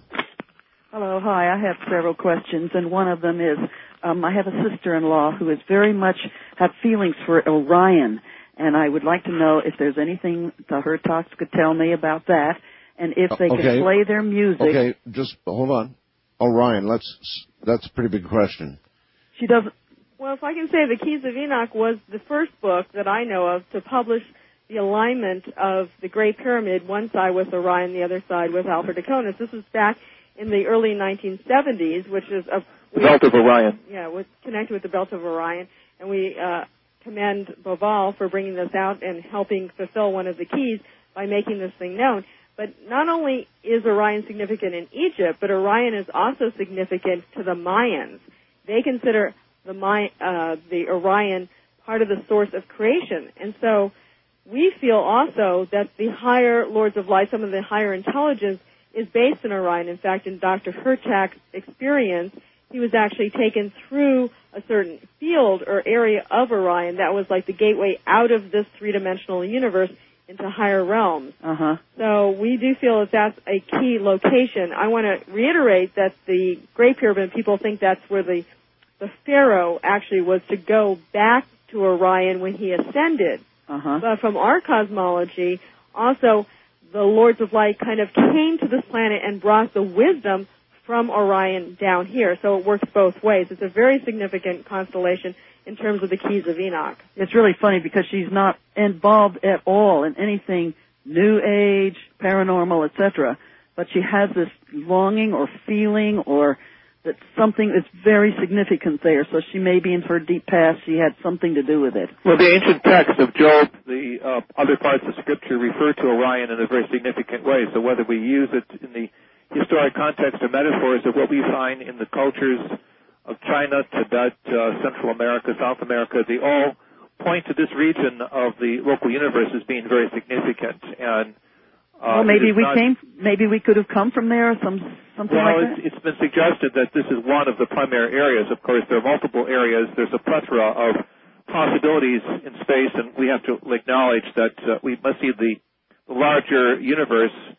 [SPEAKER 14] Hello. Hi. I have several questions, and one of them is um, I have a sister-in-law who is very much have feelings for Orion, and I would like to know if there's anything the Hurtax could tell me about that, and if they
[SPEAKER 1] okay.
[SPEAKER 14] can play their music.
[SPEAKER 1] Okay. Just hold on. Orion. Let's. That's a pretty big question.
[SPEAKER 14] She doesn't.
[SPEAKER 8] Well, if I can say, the Keys of Enoch was the first book that I know of to publish the alignment of the Great Pyramid, one side with Orion, the other side with Alpha Draconis. This was back in the early nineteen seventies, which is a...
[SPEAKER 6] The Belt of Orion.
[SPEAKER 8] Yeah, was connected with the Belt of Orion. And we uh, commend Boval for bringing this out and helping fulfill one of the keys by making this thing known. But not only is Orion significant in Egypt, but Orion is also significant to the Mayans. They consider the My, uh, the Orion part of the source of creation. And so we feel also that the higher Lords of Light, some of the higher intelligence, is based in Orion. In fact, in Doctor Hurtax's experience, he was actually taken through a certain field or area of Orion that was like the gateway out of this three-dimensional universe into higher realms.
[SPEAKER 14] Uh-huh.
[SPEAKER 8] So we do feel that that's a key location. I want to reiterate that the Great Pyramid, people think that's where the the Pharaoh actually was to go back to Orion when he ascended.
[SPEAKER 14] Uh-huh.
[SPEAKER 8] But from our cosmology, also the Lords of Light kind of came to this planet and brought the wisdom from Orion down here. So it works both ways. It's a very significant constellation in terms of the Keys of Enoch.
[SPEAKER 14] It's really funny because she's not involved at all in anything New Age, paranormal, et cetera. But she has this longing or feeling or that something is very significant there. So she may be in her deep past. She had something to do with it.
[SPEAKER 6] Well, the ancient texts of Job, the uh, other parts of Scripture refer to Orion in a very significant way. So whether we use it in the historic context or metaphors of what we find in the cultures of China, Tibet, uh, Central America, South America, they all point to this region of the local universe as being very significant. And uh,
[SPEAKER 14] well, maybe we
[SPEAKER 6] not,
[SPEAKER 14] came. Maybe we could have come from there. Some something
[SPEAKER 6] well,
[SPEAKER 14] like that.
[SPEAKER 6] It's, it's been suggested that this is one of the primary areas. Of course, there are multiple areas. There's a plethora of possibilities in space, and we have to acknowledge that uh, we must see the, the larger universe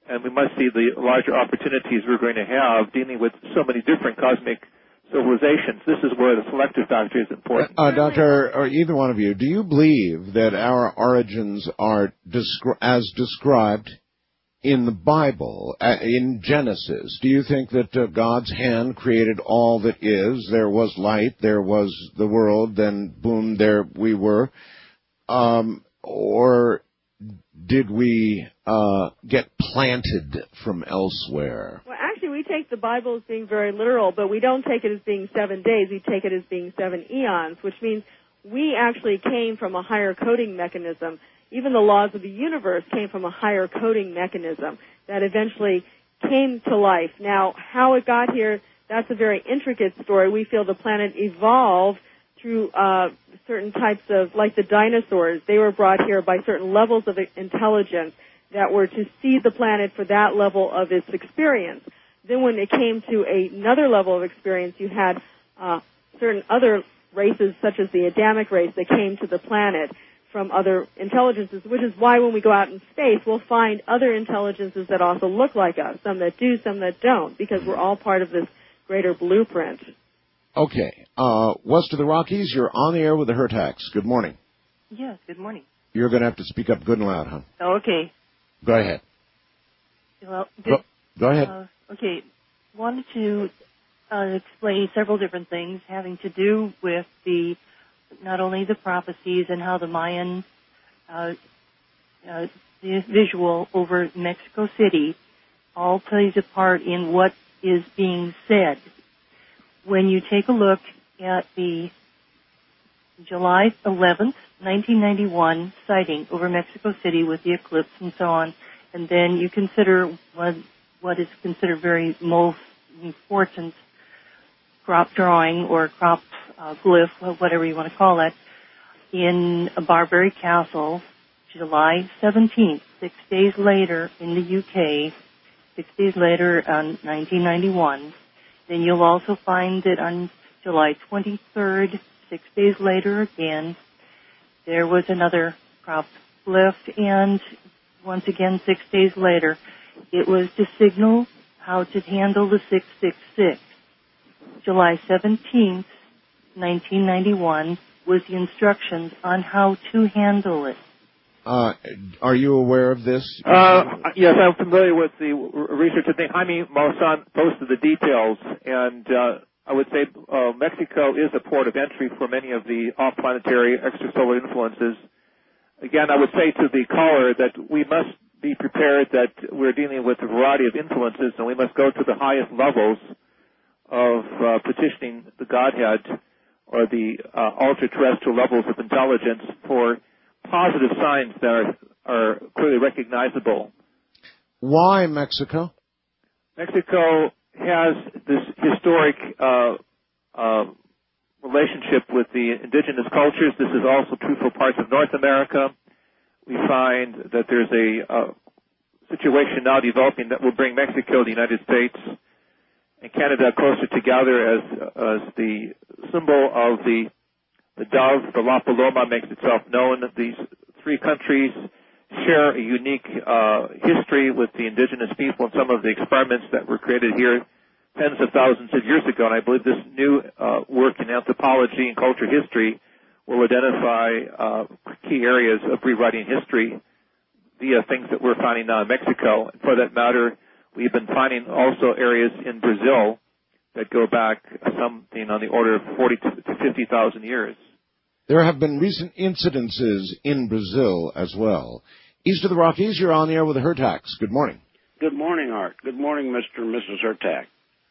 [SPEAKER 6] and we must see the larger opportunities we're going to have dealing with so many different cosmic civilizations. This is where the selective factor is important.
[SPEAKER 1] Uh, Doctor, or either one of you, do you believe that our origins are descri- as described in the Bible, uh, in Genesis? Do you think that uh, God's hand created all that is? There was light, there was the world, then boom, there we were. Um, or did we uh, get planted from elsewhere?
[SPEAKER 8] Well, actually, we take the Bible as being very literal, but we don't take it as being seven days. We take it as being seven eons, which means we actually came from a higher coding mechanism. Even the laws of the universe came from a higher coding mechanism that eventually came to life. Now, how it got here, that's a very intricate story. We feel the planet evolved through uh, certain types of, like the dinosaurs. They were brought here by certain levels of intelligence that were to see the planet for that level of its experience. Then when it came to another level of experience, you had uh, certain other races, such as the Adamic race, that came to the planet from other intelligences, which is why when we go out in space, we'll find other intelligences that also look like us, some that do, some that don't, because we're all part of this greater blueprint.
[SPEAKER 1] Okay. Uh, west of the Rockies, you're on the air with the Hertax. Good morning.
[SPEAKER 15] Yes, good morning.
[SPEAKER 1] You're going to have to speak up good and loud, huh?
[SPEAKER 15] Oh, okay.
[SPEAKER 1] Go ahead.
[SPEAKER 15] Well,
[SPEAKER 1] Go, go ahead.
[SPEAKER 15] Uh, okay. Wanted to uh, explain several different things having to do with the not only the prophecies and how the Mayan uh, uh, the visual over Mexico City all plays a part in what is being said. When you take a look at the July eleventh, nineteen ninety-one sighting over Mexico City with the eclipse and so on, and then you consider what, what is considered very most important crop drawing or crop uh, glyph, whatever you want to call it, in a Barbary Castle, July seventeenth, six days later in the U K, six days later on nineteen ninety-one. Then you'll also find that on July twenty-third, six days later again, there was another crop glyph, and once again, six days later, it was to signal how to handle the six six six. July seventeenth, nineteen ninety-one, was the instructions on how to handle it.
[SPEAKER 1] Uh, are you aware of this?
[SPEAKER 6] Uh, yes, I'm familiar with the research. I think Jaime Maussan posted the details, and uh, I would say uh, Mexico is a port of entry for many of the off-planetary extrasolar influences. Again, I would say to the caller that we must be prepared that we're dealing with a variety of influences, and we must go to the highest levels of uh, petitioning the Godhead or the uh, ultra-terrestrial levels of intelligence for positive signs that are, are clearly recognizable.
[SPEAKER 1] Why Mexico?
[SPEAKER 6] Mexico has this historic uh, uh, relationship with the indigenous cultures. This is also true for parts of North America. We find that there's a uh, situation now developing that will bring Mexico, the United States, and Canada closer together as, as the symbol of the The dove, the La Paloma, makes itself known. These three countries share a unique uh, history with the indigenous people and some of the experiments that were created here tens of thousands of years ago. And I believe this new uh, work in anthropology and culture history will identify uh, key areas of rewriting history via things that we're finding now in Mexico. And for that matter, we've been finding also areas in Brazil that go back something on the order of forty to fifty thousand years.
[SPEAKER 1] There have been recent incidences in Brazil as well. East of the Rockies, you're on the air with the Hertax. Good morning.
[SPEAKER 16] Good morning, Art. Good morning, Mister and Missus Hertax.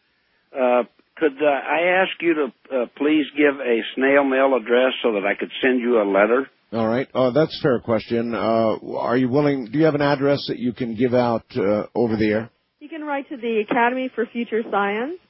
[SPEAKER 16] Uh, could uh, I ask you to uh, please give a snail mail address so that I could send you a letter?
[SPEAKER 1] All right. Uh, that's a fair question. Uh, are you willing, do you have an address that you can give out uh, over the air?
[SPEAKER 8] You can write to the Academy for Future Science,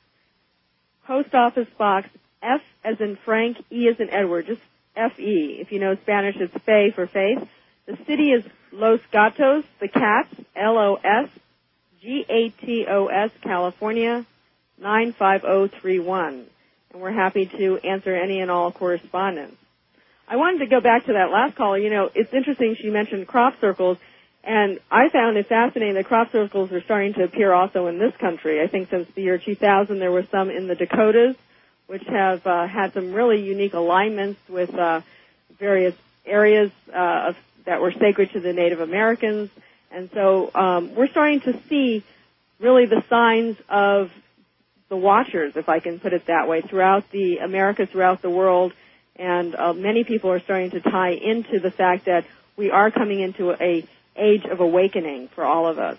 [SPEAKER 8] Post Office Box F as in Frank, E as in Edward, just F E. If you know Spanish, it's Fe for faith. The city is Los Gatos, the Cats, L O S G A T O S, California, nine five zero three one. And we're happy to answer any and all correspondence. I wanted to go back to that last caller. You know, it's interesting she mentioned crop circles, And I found it fascinating that crop circles are starting to appear also in this country. I think since the year two thousand there were some in the Dakotas, which have uh, had some really unique alignments with uh, various areas uh, of, that were sacred to the Native Americans. And so um, we're starting to see really the signs of the watchers, if I can put it that way, throughout the Americas, throughout the world. And uh, many people are starting to tie into the fact that we are coming into a age of awakening for all of us.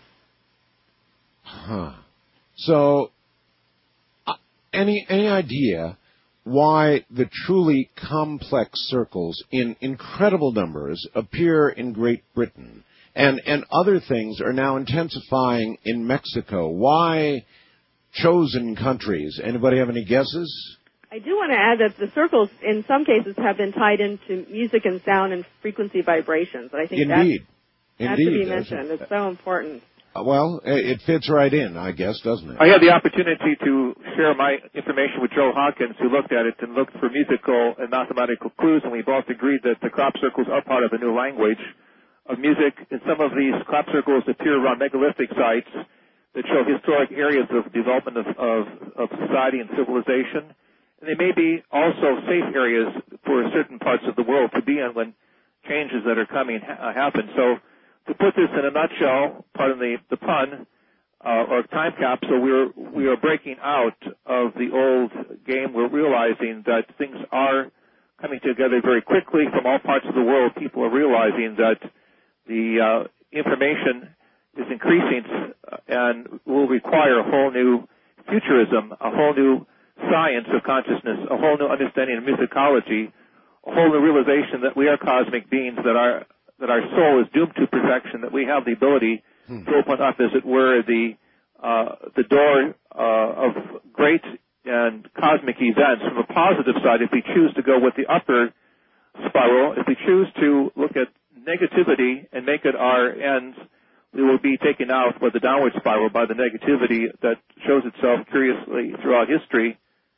[SPEAKER 1] Huh. So, uh, any any idea why the truly complex circles in incredible numbers appear in Great Britain, and and other things are now intensifying in Mexico? Why chosen countries? Anybody have any guesses?
[SPEAKER 8] I do want to add that the circles, in some cases, have been tied into music and sound and frequency vibrations. And I think
[SPEAKER 1] Indeed.
[SPEAKER 8] That,
[SPEAKER 1] Indeed.
[SPEAKER 8] that should be mentioned. It's so important.
[SPEAKER 1] Uh, well, it fits right in, I guess, doesn't it?
[SPEAKER 6] I had the opportunity to share my information with Joe Hawkins, who looked at it and looked for musical and mathematical clues, and we both agreed that the crop circles are part of a new language of music. And some of these crop circles appear around megalithic sites that show historic areas of development of, of, of society and civilization. And they may be also safe areas for certain parts of the world to be in when changes that are coming ha- happen. So to put this in a nutshell, pardon the, the pun, uh, or time capsule, we're, we are breaking out of the old game. We're realizing that things are coming together very quickly from all parts of the world. People are realizing that the uh, information is increasing and will require a whole new futurism, a whole new science of consciousness, a whole new understanding of musicology, a whole new realization that we are cosmic beings, that our that our soul is doomed to perfection, that we have the ability hmm. to open up, as it were, the uh, the door uh, of great and cosmic events from a positive side. If we choose to go with the upper spiral, if we choose to look at negativity and make it our ends, we will be taken out by the downward spiral, by the negativity that shows itself curiously throughout history.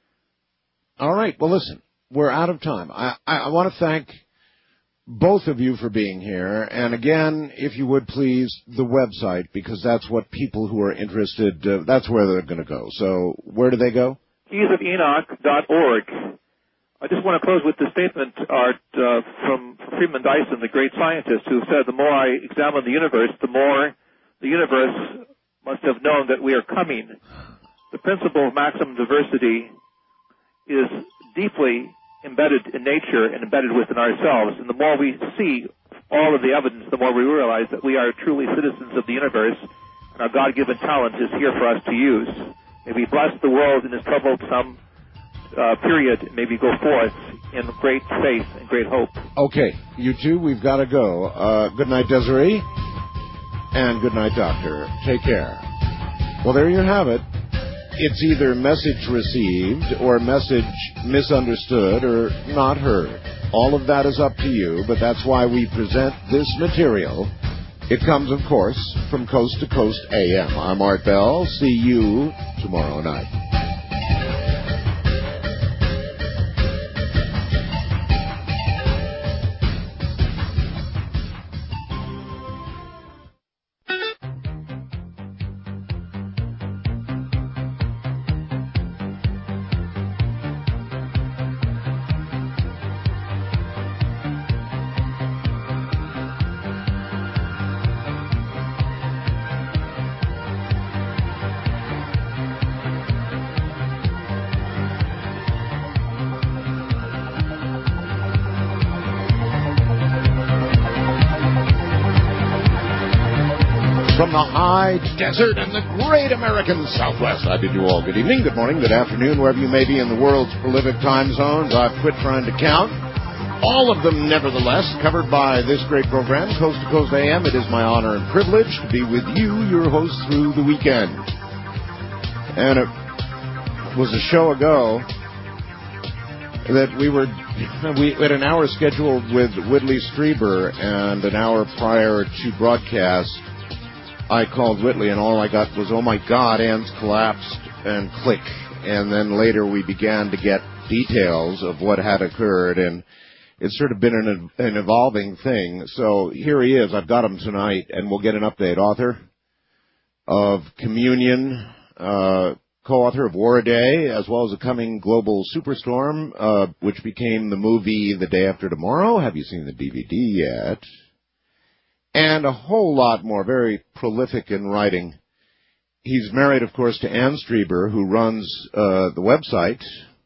[SPEAKER 1] All right. Well, listen, we're out of time. I, I, I want to thank both of you for being here. And again, if you would please, the website, because that's what people who are interested, uh, that's where they're going to go. So where do they go?
[SPEAKER 6] keys of enoch dot org. I just want to close with the statement, Art, uh, from Freeman Dyson, the great scientist, who said, the more I examine the universe, the more the universe must have known that we are coming. The principle of maximum diversity is deeply embedded in nature and embedded within ourselves. And the more we see all of the evidence, the more we realize that we are truly citizens of the universe, and our God-given talent is here for us to use. May we bless the world in this troublesome uh, period, and may we go forth in great faith and great hope.
[SPEAKER 1] Okay, you two, we've got to go. Uh, good night, Desiree, and good night, Doctor. Take care. Well, there you have it. It's either message received or message misunderstood or not heard. All of that is up to you, but that's why we present this material. It comes, of course, from Coast to Coast A M. I'm Art Bell. See you tomorrow night. From the high desert and the great American Southwest, I bid you all good evening, good morning, good afternoon, wherever you may be in the world's prolific time zones. I've quit trying to count. All of them, nevertheless, covered by this great program, Coast to Coast A M. It is my honor and privilege to be with you, your host, through the weekend. And it was a show ago that we were, we had an hour scheduled with Whitley Strieber, and an hour prior to broadcast, I called Whitley, and all I got was, oh, my God, Ann's collapsed, and click. And then later we began to get details of what had occurred, and it's sort of been an, an evolving thing. So here he is. I've got him tonight, and we'll get an update. Author of Communion, uh, co-author of War a Day, as well as a coming global superstorm, uh, which became the movie The Day After Tomorrow. Have you seen the D V D yet? And a whole lot more. Very prolific in writing. He's married, of course, to Ann Strieber, who runs uh, the website,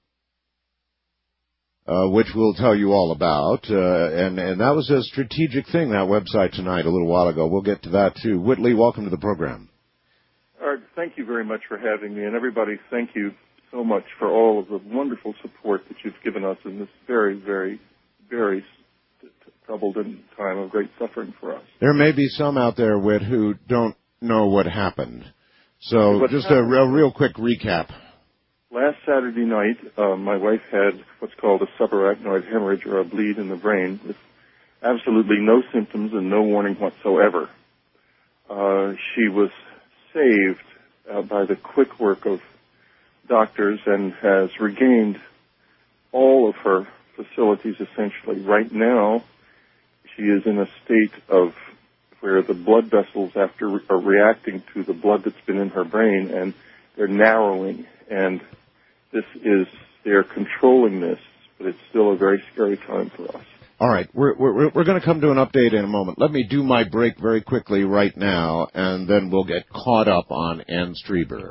[SPEAKER 1] uh, which we'll tell you all about. Uh, and, and that was a strategic thing, that website tonight, a little while ago. We'll get to that, too. Whitley, welcome to the program.
[SPEAKER 2] Art, thank you very much for having me. And everybody, thank you so much for all of the wonderful support that you've given us in this very, very, very troubled time of great suffering for us.
[SPEAKER 1] There may be some out there, Whit, who don't know what happened. So
[SPEAKER 2] what
[SPEAKER 1] just
[SPEAKER 2] happened,
[SPEAKER 1] a real, real quick recap.
[SPEAKER 2] Last Saturday night, uh, my wife had what's called a subarachnoid hemorrhage, or a bleed in the brain, with absolutely no symptoms and no warning whatsoever. Uh, she was saved uh, by the quick work of doctors and has regained all of her facilities essentially. Right now, she is in a state of where the blood vessels after re- are reacting to the blood that's been in her brain, and they're narrowing. And this is, they're controlling this, but it's still a very scary time for us.
[SPEAKER 1] All right, we're we're we're going to come to an update in a moment. Let me do my break very quickly right now, and then we'll get caught up on Ann Strieber.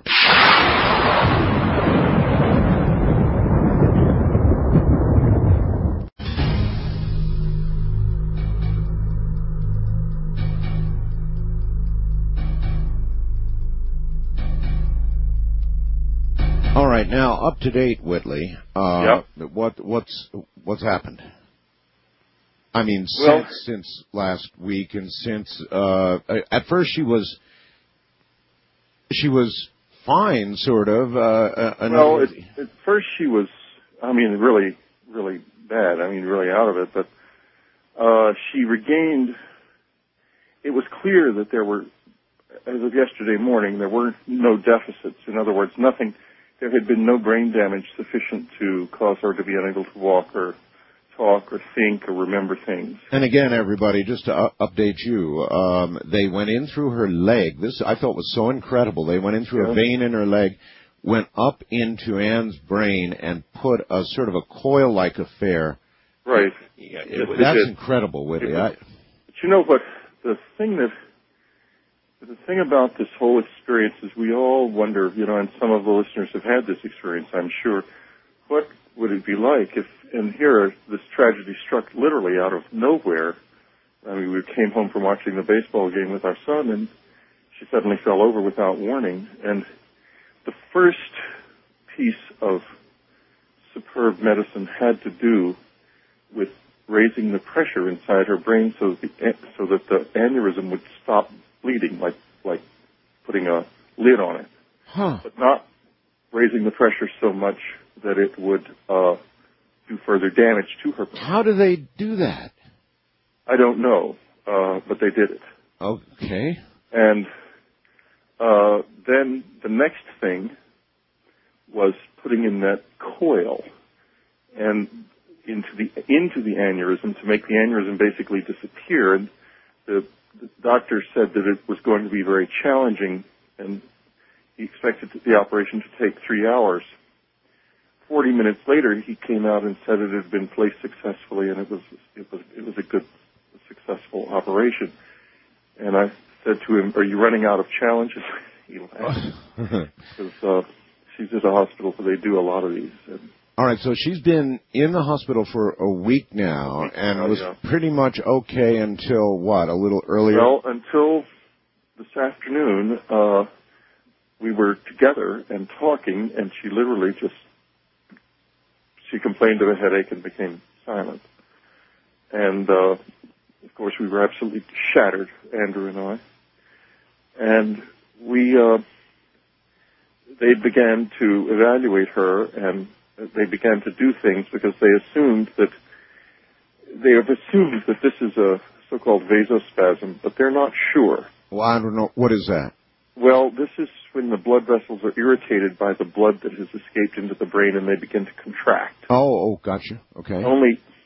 [SPEAKER 1] All right, now up to date, Whitley. Uh,
[SPEAKER 2] yep.
[SPEAKER 1] What what's what's happened? I mean,
[SPEAKER 2] well,
[SPEAKER 1] since since last week, and since uh, at first she was she was fine, sort of. Uh,
[SPEAKER 2] well, at, at first she was, I mean, really, really bad. I mean, really out of it. But uh, she regained. It was clear that there were, as of yesterday morning, there were no deficits. In other words, nothing. There had been no brain damage sufficient to cause her to be unable to walk or talk or think or remember things.
[SPEAKER 1] And again, everybody, just to uh, update you, um, they went in through her leg. This I thought was so incredible. They went in through yeah. a vein in her leg, went up into Ann's brain, and put a sort of a coil-like affair.
[SPEAKER 2] Right.
[SPEAKER 1] Yeah, it, that's did. incredible, Whitley.
[SPEAKER 2] Was, I, but you know what? The thing that the thing about this whole experience is we all wonder, you know, and some of the listeners have had this experience, I'm sure. What would it be like if, and here, this tragedy struck literally out of nowhere. I mean, we came home from watching the baseball game with our son, and she suddenly fell over without warning. And the first piece of superb medicine had to do with raising the pressure inside her brain so that the, so that the aneurysm would stop bleeding, like like putting a lid on it,
[SPEAKER 1] huh.
[SPEAKER 2] but not raising the pressure so much that it would uh, do further damage to her brain.
[SPEAKER 1] How do they do that?
[SPEAKER 2] I don't know, uh, but they did it.
[SPEAKER 1] Okay.
[SPEAKER 2] And uh, then the next thing was putting in that coil and into the into the aneurysm to make the aneurysm basically disappear. And the, the doctor said that it was going to be very challenging, and he expected the operation to take three hours. Forty minutes later, he came out and said it had been placed successfully, and it was it was it was a good, successful operation. And I said to him, "Are you running out of challenges?" He laughed because uh, she's at a hospital, so they do a lot of these. And
[SPEAKER 1] all right, so she's been in the hospital for a week now,
[SPEAKER 2] week
[SPEAKER 1] and
[SPEAKER 2] now,
[SPEAKER 1] was
[SPEAKER 2] yeah.
[SPEAKER 1] pretty much okay until what? A little earlier.
[SPEAKER 2] Well, until this afternoon, uh, we were together and talking, and she literally just. She complained of a headache and became silent. And, uh, of course, we were absolutely shattered, Andrew and I. And we, uh, they began to evaluate her, and they began to do things because they assumed that, they have assumed that this is a so-called vasospasm, but they're not sure.
[SPEAKER 1] Well, I don't know. What is that?
[SPEAKER 2] Well, this is when the blood vessels are irritated by the blood that has escaped into the brain, and they begin to contract.
[SPEAKER 1] Oh, oh, gotcha. Okay.
[SPEAKER 2] Only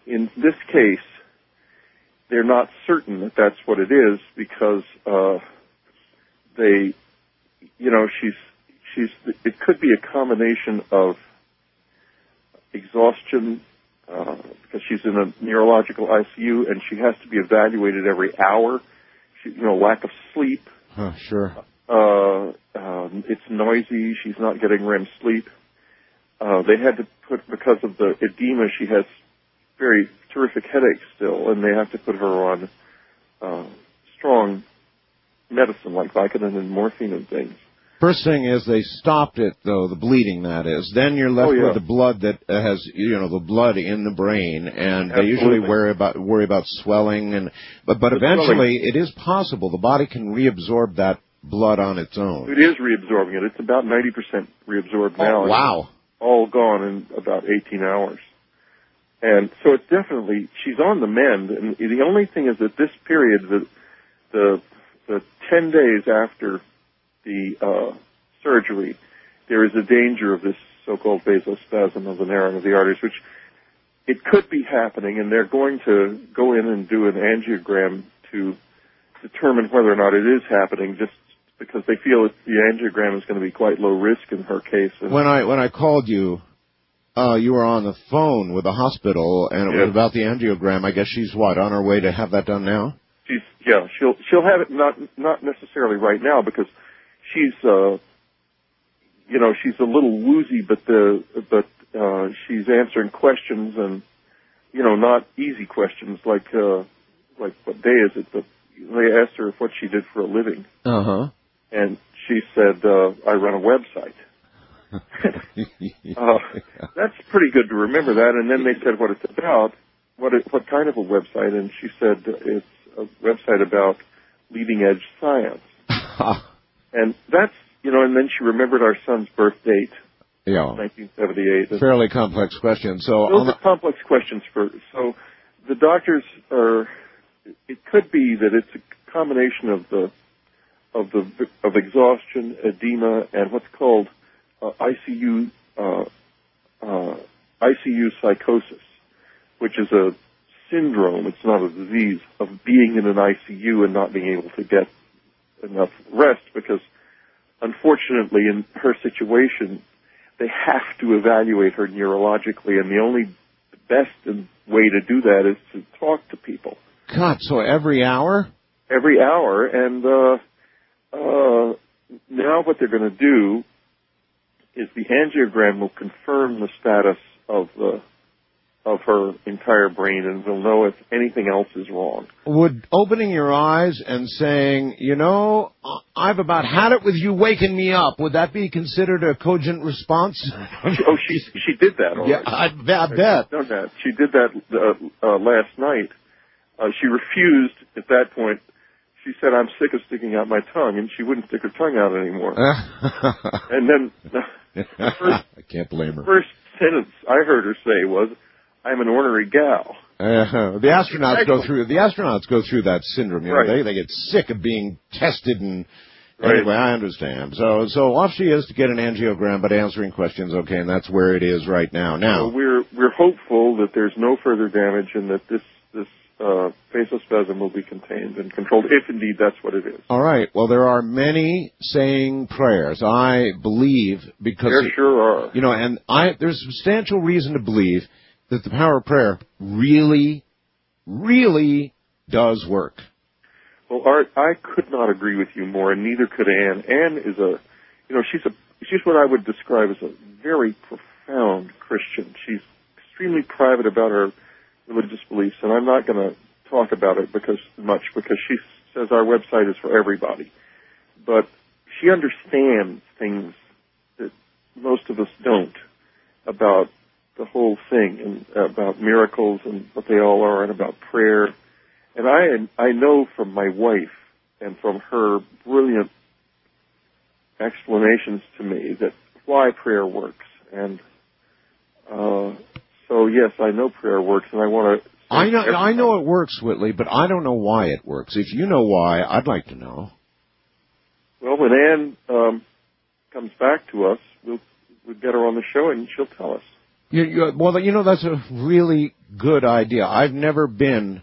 [SPEAKER 2] in this case, they're not certain that that's what it is because uh, they, you know, she's she's. It could be a combination of exhaustion uh, because she's in a neurological I C U and she has to be evaluated every hour. She, you know, lack of sleep.
[SPEAKER 1] Huh, sure.
[SPEAKER 2] Uh, um, it's noisy. She's not getting R E M sleep. Uh, they had to put, because of the edema, she has very terrific headaches still, and they have to put her on uh, strong medicine like Vicodin and morphine and things.
[SPEAKER 1] First thing is they stopped it, though, the bleeding, that is. Then you're left
[SPEAKER 2] Oh, yeah.
[SPEAKER 1] with the blood that uh, has, you know, the blood in the brain, and
[SPEAKER 2] Absolutely.
[SPEAKER 1] they usually worry about worry about swelling. And But, but
[SPEAKER 2] The
[SPEAKER 1] eventually
[SPEAKER 2] swelling.
[SPEAKER 1] it is possible. The body can reabsorb that blood on its own.
[SPEAKER 2] It is reabsorbing it. It's about ninety percent reabsorbed now.
[SPEAKER 1] Oh, wow.
[SPEAKER 2] All gone in about eighteen hours. And so it's definitely, she's on the mend. And the only thing is that this period, the the, the ten days after the uh, surgery, there is a danger of this so-called vasospasm of the narrowing of the arteries, which it could be happening, and they're going to go in and do an angiogram to determine whether or not it is happening, just because they feel that the angiogram is going to be quite low risk in her case. And
[SPEAKER 1] When I when I called you, uh, you were on the phone with the hospital, and it
[SPEAKER 2] Yeah.
[SPEAKER 1] was about the angiogram. I guess she's, what, on her way to have that done now?
[SPEAKER 2] She's yeah, she'll she'll have it not not necessarily right now because she's uh you know she's a little woozy, but the but uh, she's answering questions and you know not easy questions like uh, like what day is it? But they asked her what she did for a living,
[SPEAKER 1] Uh huh.
[SPEAKER 2] and she said uh, I run a website. uh, that's pretty good to remember that. And then they said what it's about, what it, what kind of a website, and she said it's a website about leading edge science. And that's, you know, and then she remembered our son's birth date,
[SPEAKER 1] Yeah.
[SPEAKER 2] nineteen seventy-eight.
[SPEAKER 1] Fairly complex question. So on
[SPEAKER 2] Those
[SPEAKER 1] the,
[SPEAKER 2] are complex questions for, so the doctors are, it could be that it's a combination of the, of the, of exhaustion, edema, and what's called uh, I C U, uh, uh, I C U psychosis, which is a syndrome, it's not a disease, of being in an I C U and not being able to get enough rest because, unfortunately, in her situation, they have to evaluate her neurologically, and the only best way to do that is to talk to people.
[SPEAKER 1] God, so every hour?
[SPEAKER 2] Every hour, and uh, uh, now what they're going to do is the angiogram will confirm the status of the of her entire brain, and we'll know if anything else is wrong.
[SPEAKER 1] Would opening your eyes and saying, you know, I've about had it with you waking me up, would that be considered a cogent response?
[SPEAKER 2] Oh, she she did that already.
[SPEAKER 1] Yeah, I, I bet.
[SPEAKER 2] Done that. She did that uh, uh, last night. Uh, she refused at that point. She said, I'm sick of sticking out my tongue, and she wouldn't stick her tongue out anymore. And then the first,
[SPEAKER 1] I can't blame her.
[SPEAKER 2] first sentence I heard her say was, I'm an ornery gal.
[SPEAKER 1] Uh, the astronauts go through the astronauts go through that syndrome. You know,
[SPEAKER 2] Right.
[SPEAKER 1] they they get sick of being tested and
[SPEAKER 2] Right.
[SPEAKER 1] anyway, I understand. So so off she is to get an angiogram, but answering questions, okay, and that's where it is right now. Now
[SPEAKER 2] So we're we're hopeful that there's no further damage and that this this uh, vasospasm will be contained and controlled, if indeed that's what it is.
[SPEAKER 1] all right. Well, there are many saying prayers. I believe because
[SPEAKER 2] There sure are.
[SPEAKER 1] you know, and I there's substantial reason to believe that the power of prayer really, really does work.
[SPEAKER 2] Well, Art, I could not agree with you more, and neither could Anne. Anne is a, you know, she's a, she's what I would describe as a very profound Christian. She's extremely private about her religious beliefs, and I'm not going to talk about it because much because she says our website is for everybody. But she understands things that most of us don't about the whole thing and about miracles and what they all are and about prayer. And I I know from my wife and from her brilliant explanations to me that why prayer works. And uh, so, yes, I know prayer works, and I want to...
[SPEAKER 1] I know I know it works, Whitley, but I don't know why it works. If you know why, I'd like to know.
[SPEAKER 2] Well, when Anne um, comes back to us, we'll, we'll get her on the show, and she'll tell us.
[SPEAKER 1] You, you, well, you know, that's a really good idea. I've never been,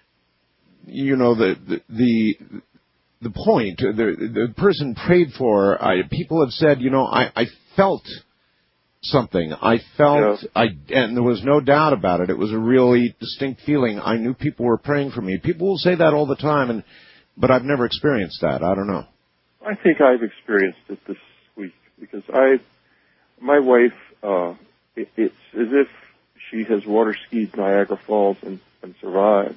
[SPEAKER 1] you know, the the the, the point, the, the person prayed for, I, people have said, you know, I, I felt something. I felt, yeah. I, and there was no doubt about it. It was a really distinct feeling. I knew people were praying for me. People will say that all the time, and but I've never experienced that. I don't know.
[SPEAKER 2] I think I've experienced it this week because I, my wife, uh, it, it's as if she has water skied Niagara Falls and, and survived.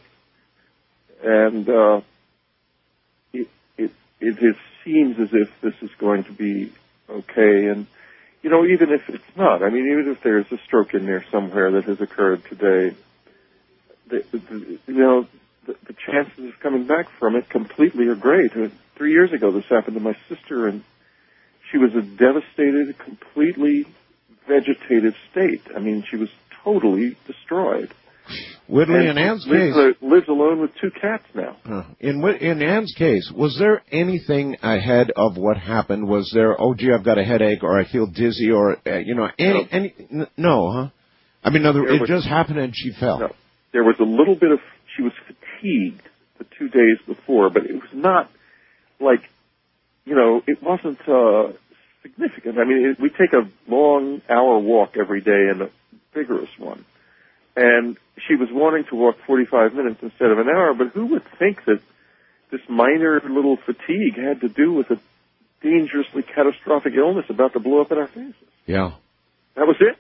[SPEAKER 2] And uh, it, it, it is, seems as if this is going to be okay. And, you know, even if it's not, I mean, even if there's a stroke in there somewhere that has occurred today, the, the, you know, the, the chances of coming back from it completely are great. Three years ago, this happened to my sister, and she was a devastated, completely vegetative state. I mean, she was totally destroyed.
[SPEAKER 1] Whitley,
[SPEAKER 2] and
[SPEAKER 1] in Ann's
[SPEAKER 2] lives,
[SPEAKER 1] case,
[SPEAKER 2] uh, lives alone with two cats now.
[SPEAKER 1] Uh, in in Ann's case, was there anything ahead of what happened? Was there, oh gee, I've got a headache, or I feel dizzy, or uh, you know, any no. any n- no, huh? I mean, no, there, it was, just happened and she fell.
[SPEAKER 2] No, there was a little bit of. She was fatigued the two days before, but it was not like, you know, it wasn't uh, significant. I mean, it, we take a long hour walk every day and a vigorous one. And she was wanting to walk forty-five minutes instead of an hour, but who would think that this minor little fatigue had to do with a dangerously catastrophic illness about to blow up in our faces?
[SPEAKER 1] Yeah.
[SPEAKER 2] That was it.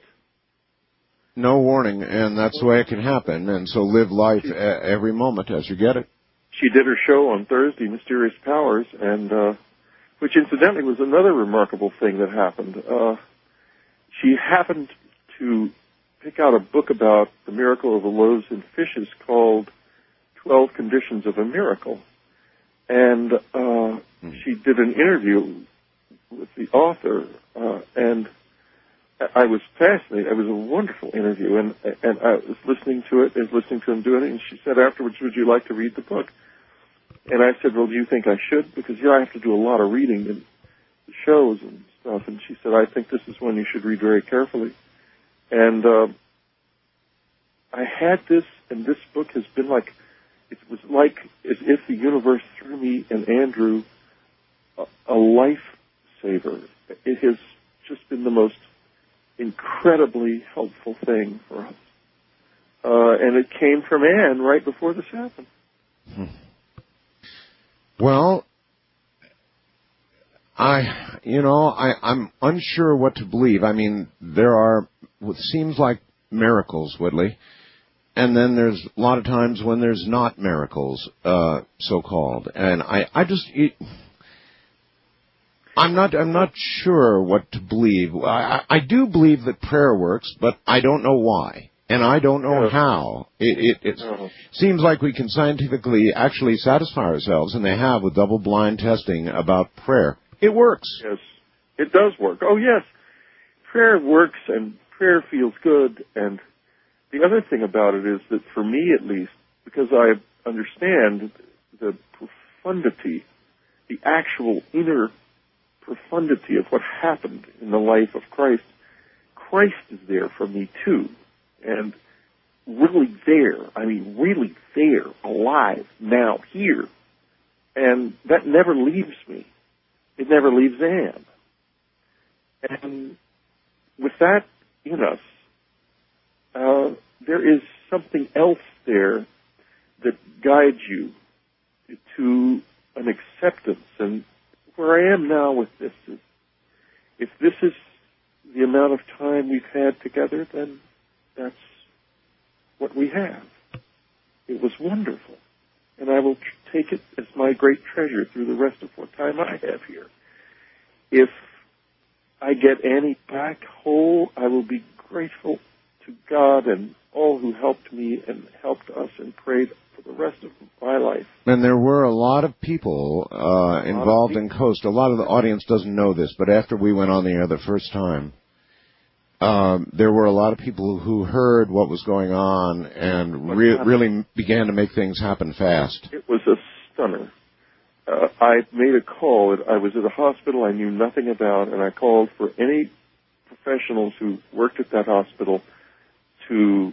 [SPEAKER 1] No warning, and that's the way it can happen. And so live life she, a- every moment as you get it.
[SPEAKER 2] She did her show on Thursday, Mysterious Powers, and uh, which incidentally was another remarkable thing that happened. Uh, she happened to pick out a book about the miracle of the loaves and fishes called twelve Conditions of a Miracle. And uh, mm-hmm. she did an interview with the author, uh, and I was fascinated. It was a wonderful interview, and and I was listening to it, and listening to him doing it, and she said afterwards, would you like to read the book? And I said, well, do you think I should? Because, you know, I have to do a lot of reading in the shows and stuff. And she said, I think this is one you should read very carefully. And uh, I had this, and this book has been like, it was like as if the universe threw me and Andrew a, a lifesaver. It has just been the most incredibly helpful thing for us. Uh, and it came from Ann right before this happened.
[SPEAKER 1] Hmm. Well, I, you know, I, I'm unsure what to believe. I mean, there are what seems like miracles, Whitley, and then there's a lot of times when there's not miracles, uh, so-called. And I, I just, it, I'm not, I'm not sure what to believe. I, I do believe that prayer works, but I don't know why. And I don't know yeah. how. It, it uh-huh. seems like we can scientifically actually satisfy ourselves, and they have with double-blind testing about prayer. It works.
[SPEAKER 2] Yes, it does work. Oh, yes. Prayer works, and prayer feels good. And the other thing about it is that for me, at least, because I understand the profundity, the actual inner profundity of what happened in the life of Christ, Christ is there for me, too. And really there, I mean, really there, alive, now, here. And that never leaves me. It never leaves Ann. And with that in us, uh, there is something else there that guides you to an acceptance. And where I am now with this is, if this is the amount of time we've had together, then that's what we have. It was wonderful. And I will tr- take it as my great treasure through the rest of what time I have here. If I get Annie back whole, I will be grateful to God and all who helped me and helped us and prayed for the rest of my life.
[SPEAKER 1] And there were a lot of people uh, involved in Coast. A lot of the audience doesn't know this, but after we went on the air the first time, Um, there were a lot of people who heard what was going on and re- really began to make things happen fast.
[SPEAKER 2] It was a stunner. Uh, I made a call. I was at a hospital I knew nothing about, and I called for any professionals who worked at that hospital to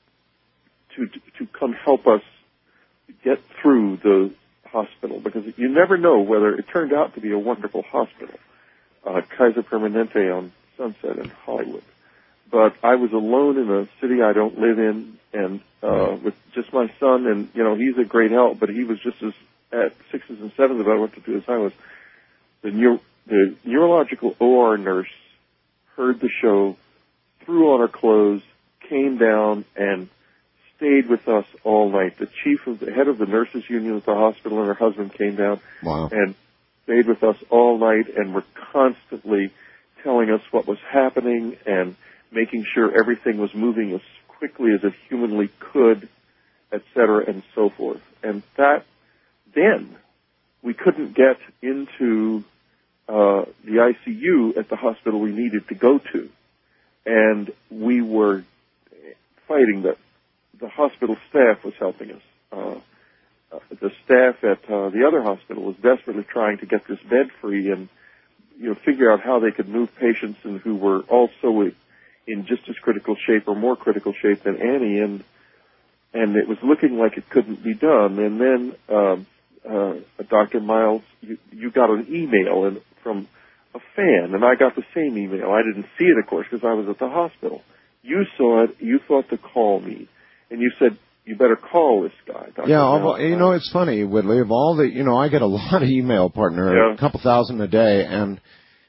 [SPEAKER 2] to to come help us get through the hospital, because you never know whether it turned out to be a wonderful hospital, uh, Kaiser Permanente on Sunset in Hollywood. But I was alone in a city I don't live in, and uh, with just my son, and you know he's a great help, but he was just as at sixes and sevens about what to do as I was. The, neuro, the neurological O R nurse heard the show, threw on her clothes, came down, and stayed with us all night. The chief of the head of the nurses union at the hospital and her husband came down
[SPEAKER 1] wow.
[SPEAKER 2] and stayed with us all night, and were constantly telling us what was happening and making sure everything was moving as quickly as it humanly could, et cetera, and so forth. And that, then, we couldn't get into uh, the I C U at the hospital we needed to go to. And we were fighting that. The hospital staff was helping us. Uh, uh, the staff at uh, the other hospital was desperately trying to get this bed free and, you know, figure out how they could move patients and who were also in just as critical shape or more critical shape than Annie, and and it was looking like it couldn't be done. And then um, uh, Doctor Miles, you, you got an email and from a fan, and I got the same email. I didn't see it, of course, because I was at the hospital. You saw it. You thought to call me. And you said, you better call this guy. Doctor
[SPEAKER 1] Yeah,
[SPEAKER 2] Miles.
[SPEAKER 1] you know, it's funny, Whitley, of all the, you know, I get a lot of email, partner,
[SPEAKER 2] Yeah.
[SPEAKER 1] a couple thousand a day, and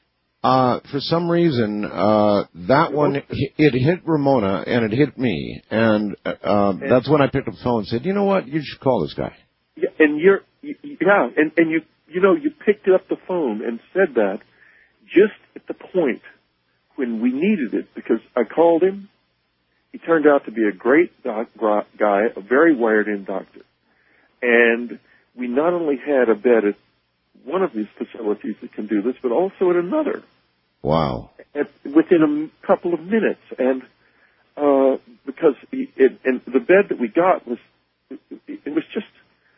[SPEAKER 1] uh, for some reason, uh, that one, it hit Ramona, and it hit me, and uh, that's when I picked up the phone and said, you know what, you should call this guy.
[SPEAKER 2] Yeah, and you're, yeah, and, and you, you know, you picked up the phone and said that just at the point when we needed it, because I called him. He turned out to be a great doc, guy, a very wired-in doctor. And we not only had a bed at one of these facilities that can do this, but also at another.
[SPEAKER 1] Wow.
[SPEAKER 2] At, within a couple of minutes. And uh, because he, it, and the bed that we got was, it, it was just,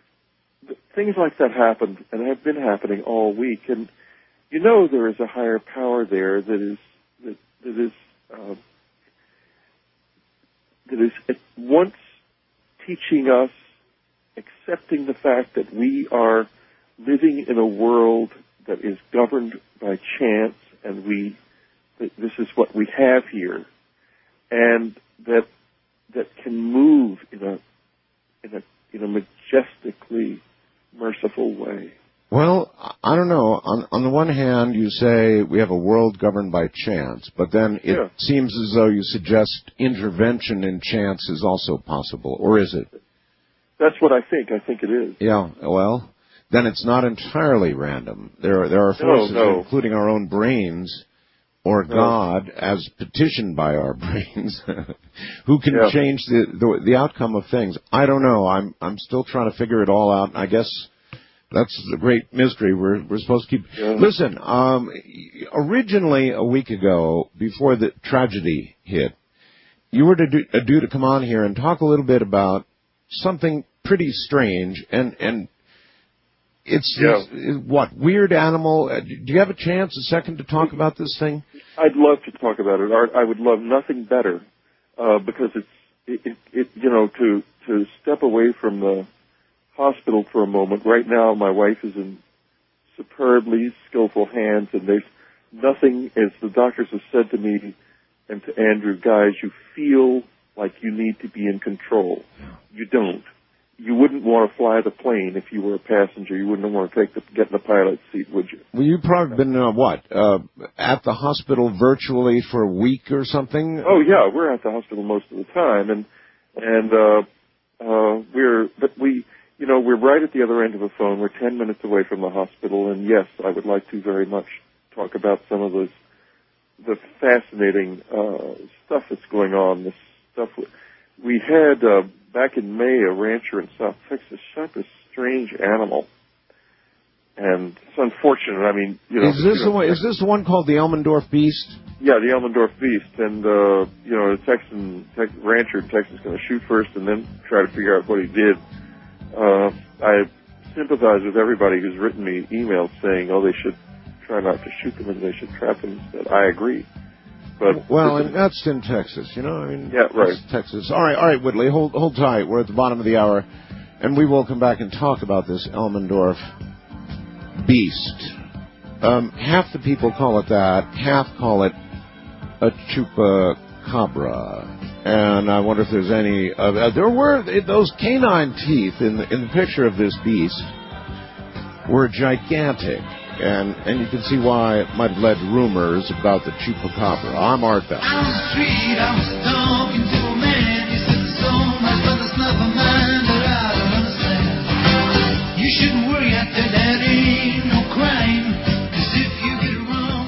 [SPEAKER 2] things like that happened and have been happening all week. And you know there is a higher power there that is, that, that is, uh, that is at once teaching us, accepting the fact that we are living in a world that is governed by chance, and we, that this is what we have here, and that that can move in a in a in a majestically merciful way.
[SPEAKER 1] Well, I don't know. On, on the one hand, you say we have a world governed by chance, but then it
[SPEAKER 2] Yeah.
[SPEAKER 1] seems as though you suggest intervention in chance is also possible, or is it?
[SPEAKER 2] That's what I think. I think it is.
[SPEAKER 1] Yeah, well, then it's not entirely random. There are, there are forces,
[SPEAKER 2] No, no.
[SPEAKER 1] including our own brains, or
[SPEAKER 2] No.
[SPEAKER 1] God, as petitioned by our brains, who can
[SPEAKER 2] Yeah.
[SPEAKER 1] change the, the the outcome of things. I don't know. I'm I'm still trying to figure it all out. I guess that's the great mystery we're we're supposed to keep.
[SPEAKER 2] Yeah.
[SPEAKER 1] Listen, um, originally a week ago, before the tragedy hit, you were to do, uh, due to come on here and talk a little bit about something pretty strange, and and it's,
[SPEAKER 2] Yeah.
[SPEAKER 1] it's what weird animal. Uh, do you have a chance, a second, to talk about this thing?
[SPEAKER 2] I'd love to talk about it, Art. I would love nothing better uh, because it's it, it, it you know to to step away from the hospital for a moment. Right now, my wife is in superbly skillful hands, and there's nothing, as the doctors have said to me and to Andrew, guys, you feel like you need to be in control. You don't. You wouldn't want to fly the plane if you were a passenger. You wouldn't want to take the, get in the pilot's seat, would you?
[SPEAKER 1] Well, you've probably been, uh, what, uh, at the hospital virtually for a week or something?
[SPEAKER 2] Oh, yeah, we're at the hospital most of the time, and and uh, uh, we're, but we, you know, we're right at the other end of the phone. We're ten minutes away from the hospital, and yes, I would like to very much talk about some of those, the fascinating uh, stuff that's going on. This stuff we had uh, back in May, a rancher in South Texas shot this strange animal, and it's unfortunate. I mean, you know,
[SPEAKER 1] is this
[SPEAKER 2] you know,
[SPEAKER 1] the one? Is this the one called the Elmendorf Beast?
[SPEAKER 2] Yeah, the Elmendorf Beast, and uh, you know, the Texan tex- rancher in Texas is going to shoot first and then try to figure out what he did. Uh, I sympathize with everybody who's written me emails saying, "Oh, they should try not to shoot them and they should trap them." Instead, I agree. But
[SPEAKER 1] well, and that's in Texas, you know. I mean,
[SPEAKER 2] yeah, right.
[SPEAKER 1] Texas. All right, all right, Whitley, hold hold tight. We're at the bottom of the hour, and we will come back and talk about this Elmendorf beast. Um, half the people call it that, half call it a chupacabra. And I wonder if there's any. Uh, there were those canine teeth in the, in the picture of this beast were gigantic, and and you can see why it might have led rumors about the chupacabra. I'm Art Bell.
[SPEAKER 3] On the street, I was talking to a man. He said the soul might, but it's never mine that I don't understand. You shouldn't worry out there, that ain't no crime. 'Cause if you get it wrong.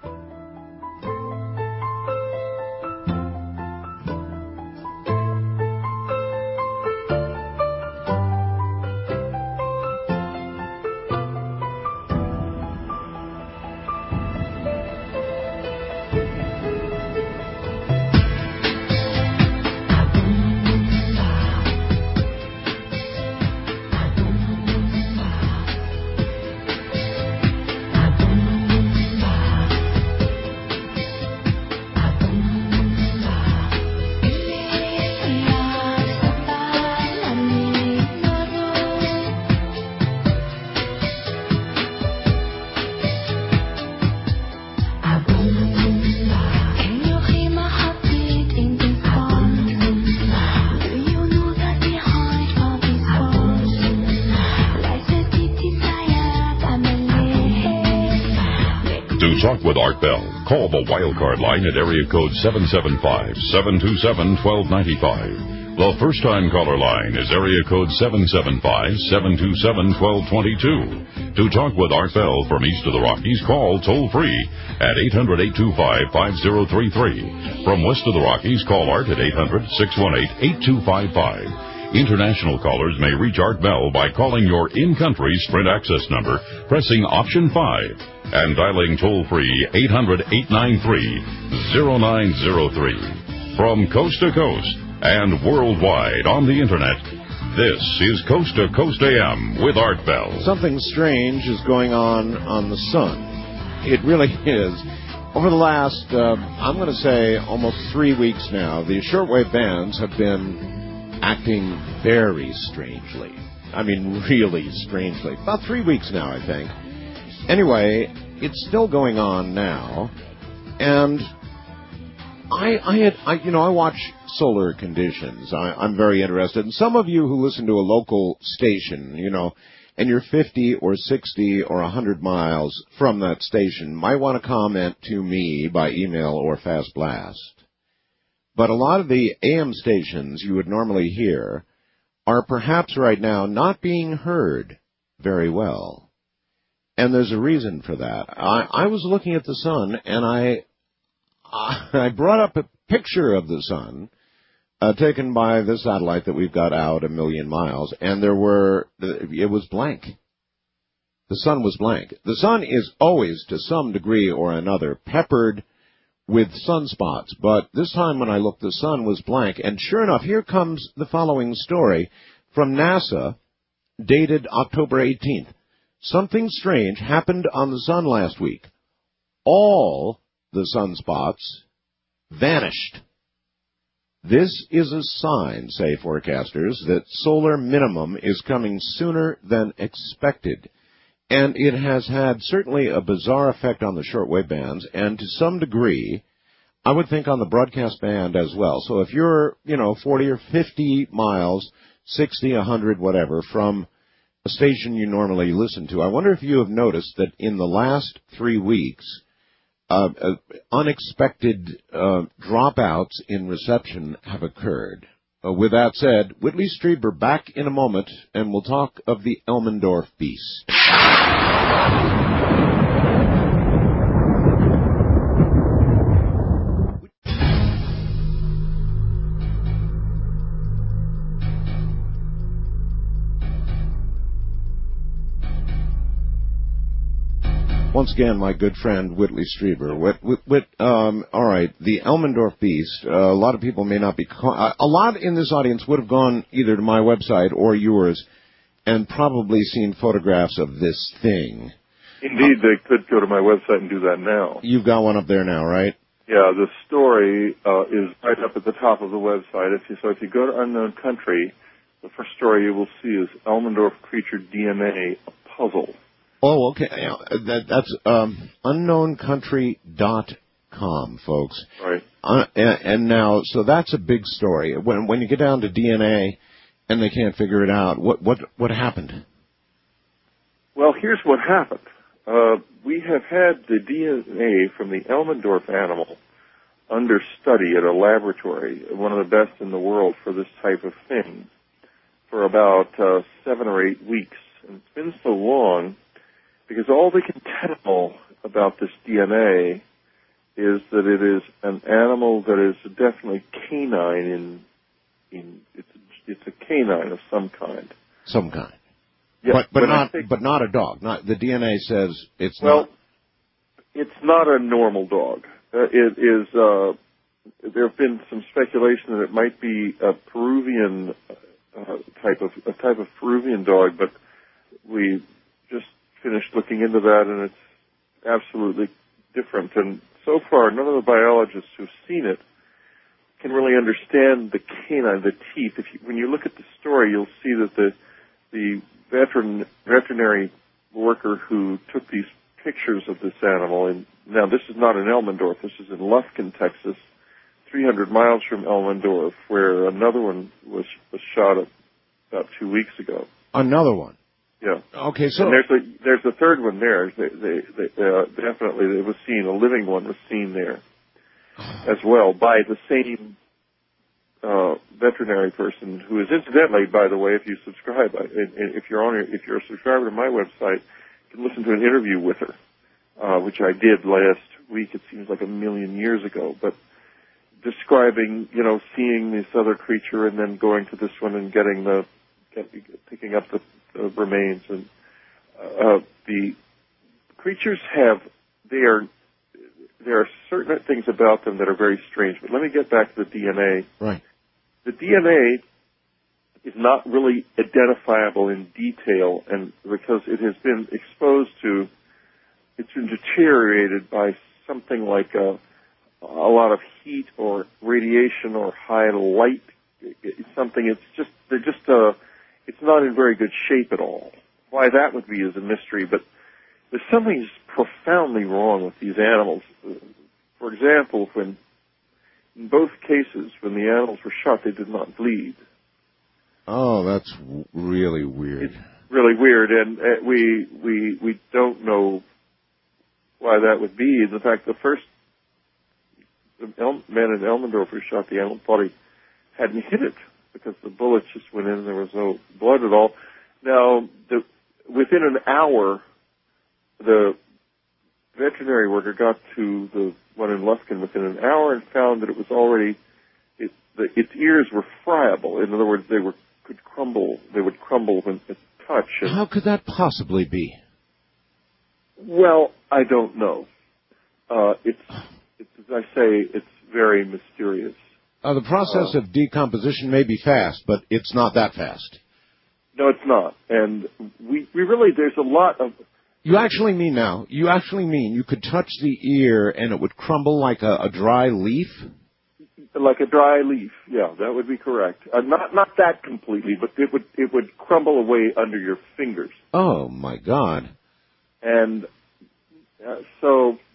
[SPEAKER 4] To talk with Art Bell, call the Wildcard line at area code seven seven five, seven two seven, one two nine five. The first-time caller line is area code seven seven five, seven two seven, one two two two. To talk with Art Bell from east of the Rockies, call toll-free at eight hundred, eight two five, five zero three three. From west of the Rockies, call Art at eight hundred, six one eight, eight two five five. International callers may reach Art Bell by calling your in-country Sprint access number, pressing option five, and dialing toll-free eight hundred, eight nine three, zero nine zero three. From coast to coast and worldwide on the Internet, this is Coast to Coast A M with Art Bell.
[SPEAKER 1] Something strange is going on on the sun. It really is. Over the last, uh, I'm going to say, almost three weeks now, the shortwave bands have been acting very strangely. I mean, really strangely. About three weeks now, I think. Anyway, it's still going on now, and I, I had, I, you know, I watch solar conditions. I, I'm very interested. And some of you who listen to a local station, you know, and you're fifty or sixty or one hundred miles from that station, might want to comment to me by email or Fast Blast. But a lot of the A M stations you would normally hear are perhaps right now not being heard very well. And there's a reason for that. I, I was looking at the sun, and I I brought up a picture of the sun uh, taken by the satellite that we've got out a million miles, and there were, it was blank. The sun was blank. The sun is always, to some degree or another, peppered with sunspots, but this time when I looked, the sun was blank. And sure enough, here comes the following story from NASA, dated October eighteenth. Something strange happened on the sun last week. All the sunspots vanished. This is a sign, say forecasters, that solar minimum is coming sooner than expected. And it has had certainly a bizarre effect on the shortwave bands, and to some degree, I would think on the broadcast band as well. So if you're, you know, forty or fifty miles, sixty, one hundred, whatever, from a station you normally listen to, I wonder if you have noticed that in the last three weeks, uh, uh, unexpected uh, dropouts in reception have occurred. Uh, with that said, Whitley Strieber back in a moment, and we'll talk of the Elmendorf beast. Once again, my good friend Whitley Strieber. Whit, Whit, Whit, um, all right, the Elmendorf beast. Uh, a lot of people may not be. Co- a lot in this audience would have gone either to my website or yours, and probably seen photographs of this thing.
[SPEAKER 2] Indeed, uh, they could go to my website and do that now.
[SPEAKER 1] You've got one up there now, right?
[SPEAKER 2] Yeah, the story uh, is right up at the top of the website. If you, so if you go to Unknown Country, the first story you will see is Elmendorf Creature D N A, a puzzle.
[SPEAKER 1] Oh, okay. Yeah, that, that's um, unknown country dot com, folks.
[SPEAKER 2] Right.
[SPEAKER 1] Uh, and, and now, so that's a big story. When when you get down to D N A and they can't figure it out, what what what happened?
[SPEAKER 2] Well, here's what happened. Uh, we have had the D N A from the Elmendorf animal under study at a laboratory, one of the best in the world for this type of thing, for about uh, seven or eight weeks. And it's been so long because all they can tell about this D N A is that it is an animal that is definitely canine in, in it's, it's a canine of some kind.
[SPEAKER 1] Some kind.
[SPEAKER 2] Yeah,
[SPEAKER 1] but but
[SPEAKER 2] when I
[SPEAKER 1] not
[SPEAKER 2] say-
[SPEAKER 1] but not a dog. Not the D N A says it's
[SPEAKER 2] Well,
[SPEAKER 1] not.
[SPEAKER 2] it's not a normal dog. Uh, it is. Uh, there have been some speculation that it might be a Peruvian uh, type of a type of Peruvian dog, but we just finished looking into that, and it's absolutely different. And so far, none of the biologists who've seen it can really understand the canine, the teeth. If you, when you look at the story, you'll see that the the veteran veterinary worker who took these pictures of this animal, and now this is not in Elmendorf, this is in Lufkin, Texas, three hundred miles from Elmendorf, where another one was was shot about two weeks ago.
[SPEAKER 1] Another one.
[SPEAKER 2] Yeah.
[SPEAKER 1] Okay, so
[SPEAKER 2] and there's a there's a third one there. They, they, they uh, definitely it was seen. A living one was seen there as well by the same uh, veterinary person who is incidentally, by the way, if you subscribe, if you're on if you're a subscriber to my website, you can listen to an interview with her, uh, which I did last week. It seems like a million years ago, but describing, you know, seeing this other creature and then going to this one and getting the get, picking up the Uh, remains, and uh, the creatures have they are there are certain things about them that are very strange. But let me get back to the D N A.
[SPEAKER 1] Right.
[SPEAKER 2] The D N A is not really identifiable in detail, and because it has been exposed to, it's been deteriorated by something like a, a lot of heat or radiation or high light. It's something. It's just they're just uh It's not in very good shape at all. Why that would be is a mystery, but there's something just profoundly wrong with these animals. For example, when in both cases, when the animals were shot, they did not bleed.
[SPEAKER 1] Oh, that's really weird.
[SPEAKER 2] It's really weird, and uh, we we we don't know why that would be. In fact, the first the El- man in Elmendorf who shot the animal thought he hadn't hit it, because the bullets just went in and there was no blood at all. Now, the, within an hour, the veterinary worker got to the one in Lufkin within an hour and found that it was already, it, the, its ears were friable. In other words, they were could crumble. They would crumble when at touch. And,
[SPEAKER 1] how could that possibly be?
[SPEAKER 2] Well, I don't know. Uh, it's, it's, as I say, it's very mysterious.
[SPEAKER 1] Uh, the process
[SPEAKER 2] uh,
[SPEAKER 1] of decomposition may be fast, but it's not that fast.
[SPEAKER 2] No, it's not. And we, we really, there's a lot of...
[SPEAKER 1] You actually mean now, you actually mean you could touch the ear and it would crumble like a, a dry leaf?
[SPEAKER 2] Like a dry leaf, yeah, that would be correct. Uh, not not that completely, but it would it would crumble away under your fingers.
[SPEAKER 1] Oh, my God.
[SPEAKER 2] And uh, so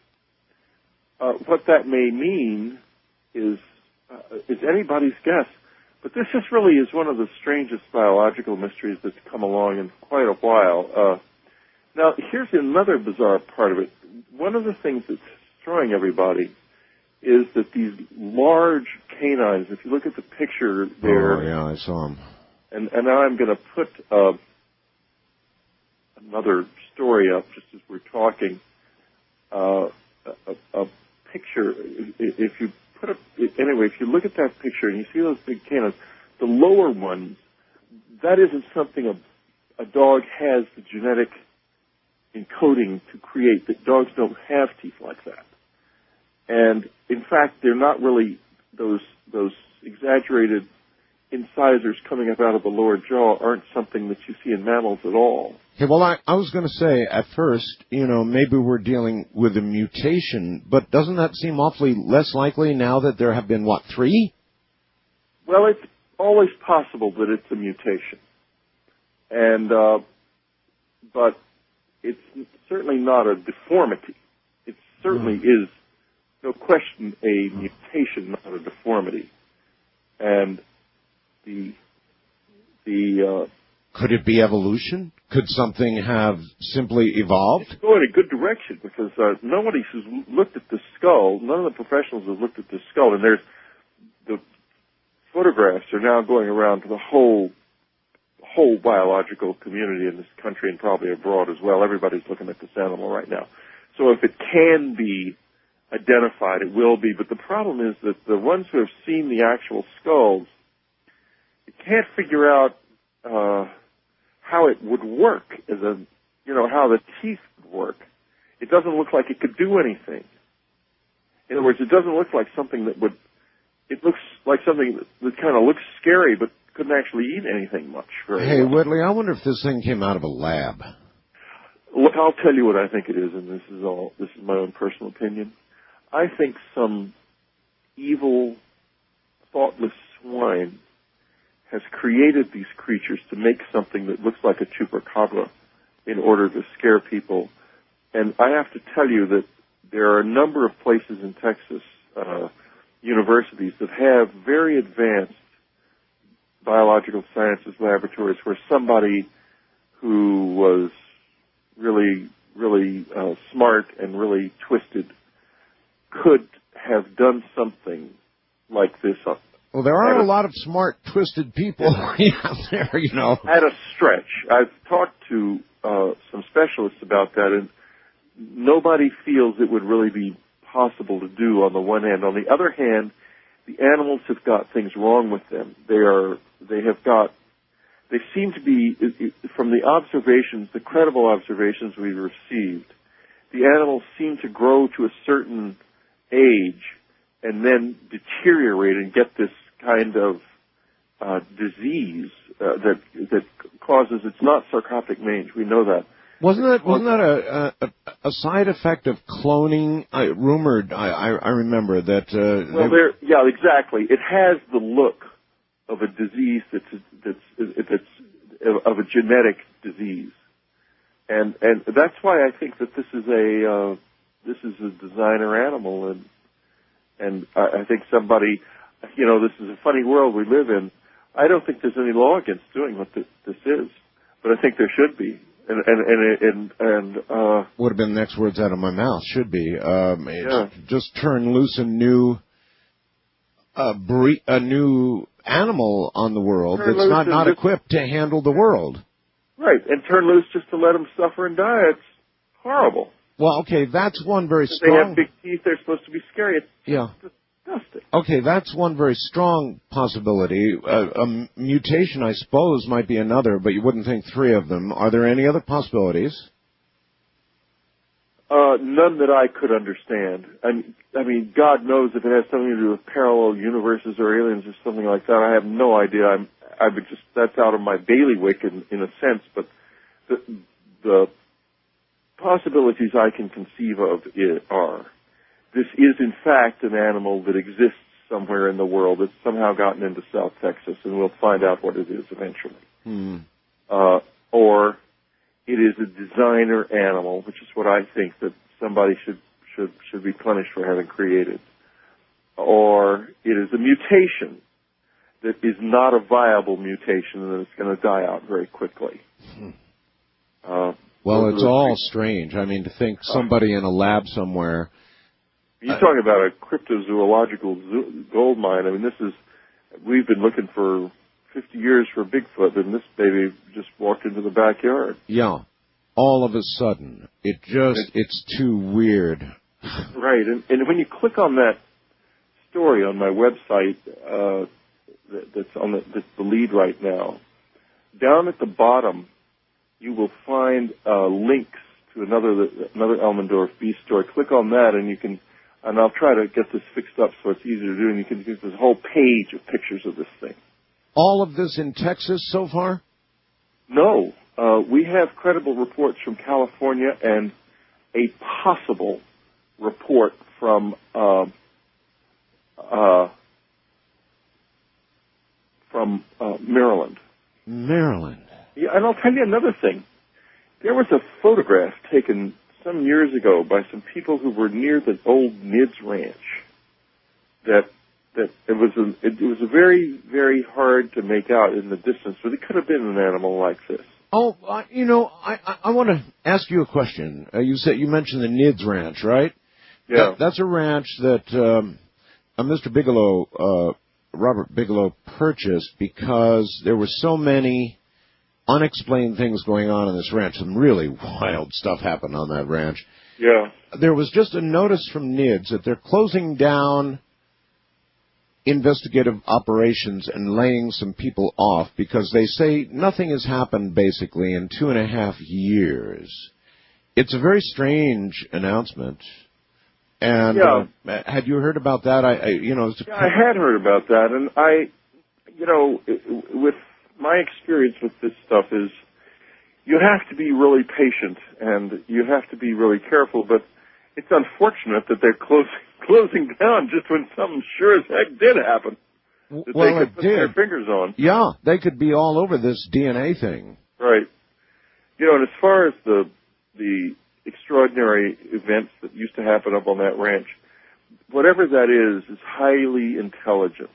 [SPEAKER 2] uh, what that may mean is... Uh, is anybody's guess. But this is really is one of the strangest biological mysteries that's come along in quite a while. Uh, now, here's another bizarre part of it. One of the things that's destroying everybody is that these large canines, if you look at the picture there...
[SPEAKER 1] Oh, yeah, I saw them.
[SPEAKER 2] And, and now I'm going to put uh, another story up just as we're talking. Uh, a, a picture, if you... Anyway, if you look at that picture and you see those big canines, the lower ones, that isn't something a, a dog has the genetic encoding to create. That dogs don't have teeth like that. And in fact, they're not really those those exaggerated incisors coming up out of the lower jaw aren't something that you see in mammals at all.
[SPEAKER 1] Okay, well, I, I was going to say, at first, you know, maybe we're dealing with a mutation, but doesn't that seem awfully less likely now that there have been, what, three?
[SPEAKER 2] Well, it's always possible that it's a mutation. And, uh, but it's certainly not a deformity. It certainly mm. is, no question, a mutation, not a deformity. And the, the, uh,
[SPEAKER 1] could it be evolution? Could something have simply evolved?
[SPEAKER 2] It's going in a good direction because uh, nobody has looked at the skull. None of the professionals have looked at the skull, and there's the photographs are now going around to the whole whole biological community in this country and probably abroad as well. Everybody's looking at this animal right now. So if it can be identified, it will be. But the problem is that the ones who have seen the actual skulls, you can't figure out uh, how it would work as a, you know, how the teeth would work. It doesn't look like it could do anything. In other words, it doesn't look like something that would, it looks like something that, that kind of looks scary but couldn't actually eat anything much. Very
[SPEAKER 1] hey,
[SPEAKER 2] well.
[SPEAKER 1] Whitley, I wonder if this thing came out of a lab.
[SPEAKER 2] Look, I'll tell you what I think it is, and this is all, this is my own personal opinion. I think some evil, thoughtless swine has created these creatures to make something that looks like a chupacabra in order to scare people. And I have to tell you that there are a number of places in Texas, uh, universities that have very advanced biological sciences laboratories where somebody who was really, really uh, smart and really twisted could have done something like this.
[SPEAKER 1] Well, there are a, a lot of smart, twisted people out there, you know.
[SPEAKER 2] At a stretch. I've talked to uh, some specialists about that, and nobody feels it would really be possible to do on the one hand. On the other hand, the animals have got things wrong with them. They are, they have got, they seem to be, from the observations, the credible observations we've received, the animals seem to grow to a certain age and then deteriorate and get this kind of uh, disease uh, that that causes, it's not sarcoptic mange, we know that.
[SPEAKER 1] Wasn't that wasn't that a a, a side effect of cloning? I rumored, I I, I remember that. Uh,
[SPEAKER 2] well, there, yeah, exactly. It has the look of a disease that's that's that's of a genetic disease, and and that's why I think that this is a uh, this is a designer animal, and and I, I think somebody, you know, this is a funny world we live in. I don't think there's any law against doing what this, this is, but I think there should be. And and and and, and uh,
[SPEAKER 1] would have been the next words out of my mouth. Should be. Um,
[SPEAKER 2] yeah.
[SPEAKER 1] Just turn loose a new, uh, bre- a new animal on the world
[SPEAKER 2] turn
[SPEAKER 1] that's not not
[SPEAKER 2] just,
[SPEAKER 1] equipped to handle the world.
[SPEAKER 2] Right, and turn loose just to let them suffer and die. It's horrible.
[SPEAKER 1] Well, okay, that's one very
[SPEAKER 2] if
[SPEAKER 1] strong.
[SPEAKER 2] They have big teeth. They're supposed to be scary. It's
[SPEAKER 1] yeah.
[SPEAKER 2] disgusting.
[SPEAKER 1] Okay, that's one very strong possibility. Uh, a mutation, I suppose, might be another, but you wouldn't think three of them. Are there any other possibilities?
[SPEAKER 2] Uh, none that I could understand. I, I mean, God knows if it has something to do with parallel universes or aliens or something like that. I have no idea. I'm, I would just, that's out of my bailiwick in, in a sense, but the, the possibilities I can conceive of are, this is in fact an animal that exists somewhere in the world that's somehow gotten into South Texas, and we'll find out what it is eventually.
[SPEAKER 1] Hmm.
[SPEAKER 2] Uh, or it is a designer animal, which is what I think that somebody should should should be punished for having created. Or it is a mutation that is not a viable mutation and that it's going to die out very quickly.
[SPEAKER 1] Hmm.
[SPEAKER 2] Uh,
[SPEAKER 1] well, it's all strange. I mean, to think somebody in a lab somewhere.
[SPEAKER 2] You're talking about a cryptozoological zoo, gold mine. I mean, this is, we've been looking for fifty years for Bigfoot, and this baby just walked into the backyard.
[SPEAKER 1] Yeah. All of a sudden. It just, it's too weird.
[SPEAKER 2] Right. And, and when you click on that story on my website, uh, that, that's on the, that's the lead right now, down at the bottom, you will find uh, links to another another Elmendorf Beast story. Click on that, and you can, and I'll try to get this fixed up so it's easier to do, and you can get this whole page of pictures of this thing.
[SPEAKER 1] all of this in Texas so far?
[SPEAKER 2] No. Uh, we have credible reports from California and a possible report from uh, uh, from uh, Maryland.
[SPEAKER 1] Maryland.
[SPEAKER 2] Yeah, and I'll tell you another thing. There was a photograph taken some years ago by some people who were near the old Nids Ranch. That that it was a it, it was a very very hard to make out in the distance, but it could have been an animal like this.
[SPEAKER 1] Oh, uh, you know, I I, I want to ask you a question. Uh, you said you mentioned the Nids Ranch, right?
[SPEAKER 2] Yeah.
[SPEAKER 1] That, that's a ranch that um, uh, Mister Bigelow, uh, Robert Bigelow, purchased because there were so many unexplained things going on in this ranch. Some really wild stuff happened on that ranch.
[SPEAKER 2] Yeah.
[SPEAKER 1] There was just a notice from Nids that they're closing down investigative operations and laying some people off because they say nothing has happened basically in two and a half years. It's a very strange announcement. And
[SPEAKER 2] yeah.
[SPEAKER 1] uh, had you heard about that? I, I you know,
[SPEAKER 2] yeah, I had heard about that, and I, you know, with my experience with this stuff is you have to be really patient and you have to be really careful, but it's unfortunate that they're closing closing down just when something sure as heck did happen that
[SPEAKER 1] well,
[SPEAKER 2] they could
[SPEAKER 1] it
[SPEAKER 2] put
[SPEAKER 1] did.
[SPEAKER 2] their fingers on.
[SPEAKER 1] Yeah, they could be all over this D N A thing.
[SPEAKER 2] Right. You know, and as far as the the extraordinary events that used to happen up on that ranch, whatever that is, is highly intelligent.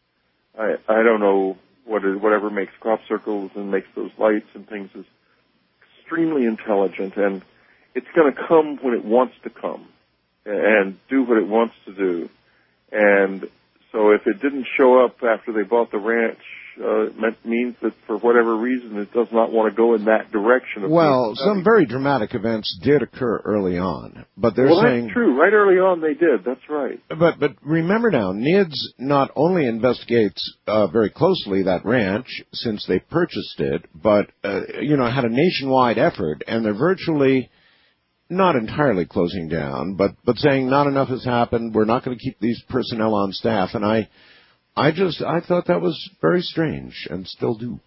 [SPEAKER 2] I I don't know what is, whatever makes crop circles and makes those lights and things is extremely intelligent, and it's going to come when it wants to come and do what it wants to do. And so if it didn't show up after they bought the ranch, uh, it meant, means that for whatever reason it does not want to go in that direction. Of
[SPEAKER 1] well, some very dramatic events did occur early on, but they're
[SPEAKER 2] well,
[SPEAKER 1] saying...
[SPEAKER 2] that's true. Right early on they did. That's right.
[SPEAKER 1] But but remember now, Nids not only investigates uh, very closely that ranch since they purchased it, but, uh, you know, had a nationwide effort, and they're virtually... not entirely closing down, but, but saying not enough has happened, we're not going to keep these personnel on staff, and I I just, I thought that was very strange, and still do.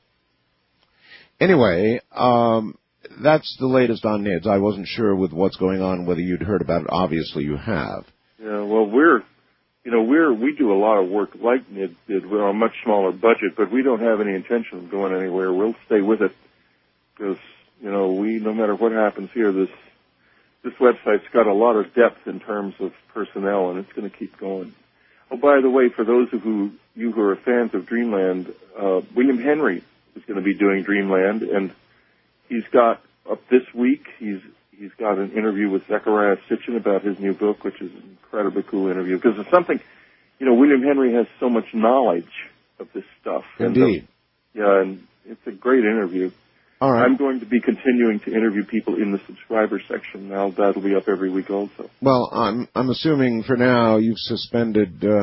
[SPEAKER 1] Anyway, um, that's the latest on Nids. I wasn't sure with what's going on, whether you'd heard about it. Obviously you have.
[SPEAKER 2] Yeah, well, we're, you know, we're, we do a lot of work like Nids did. We're on a much smaller budget, but we don't have any intention of going anywhere. We'll stay with it, because, you know, we, no matter what happens here, this, This website's got a lot of depth in terms of personnel, and it's going to keep going. Oh, by the way, for those of who, you who are fans of Dreamland, uh, William Henry is going to be doing Dreamland, and he's got, up this week, he's he's got an interview with Zechariah Sitchin about his new book, which is an incredibly cool interview, because it's something, you know, William Henry has so much knowledge of this stuff.
[SPEAKER 1] Indeed.
[SPEAKER 2] And, uh, yeah, and it's a great interview.
[SPEAKER 1] All right.
[SPEAKER 2] I'm going to be continuing to interview people in the subscriber section now. That'll be up every week also.
[SPEAKER 1] Well, I'm I'm assuming for now you've suspended uh,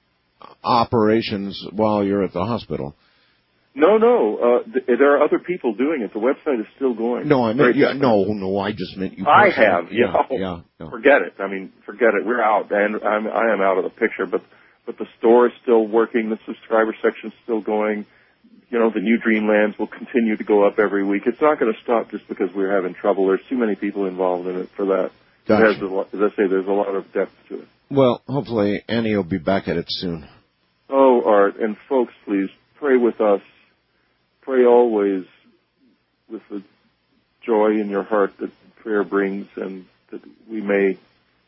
[SPEAKER 1] operations while you're at the hospital.
[SPEAKER 2] No, no. Uh, th- there are other people doing it. The website is still going.
[SPEAKER 1] No, I meant
[SPEAKER 2] Very
[SPEAKER 1] yeah, no, no. I just meant you.
[SPEAKER 2] I
[SPEAKER 1] personally.
[SPEAKER 2] have.
[SPEAKER 1] Yeah,
[SPEAKER 2] Yeah.
[SPEAKER 1] yeah. No.
[SPEAKER 2] Forget it. I mean, forget it. We're out, and I'm, I am out of the picture. But but the store is still working. The subscriber section is still going. You know, the new Dreamlands will continue to go up every week. It's not going to stop just because we're having trouble. There's too many people involved in it for that.
[SPEAKER 1] Gotcha.
[SPEAKER 2] It has a lot, as I say, there's a lot of depth to it.
[SPEAKER 1] Well, hopefully Annie will be back at it soon.
[SPEAKER 2] Oh, Art, and folks, please pray with us. Pray always with the joy in your heart that prayer brings, and that we may,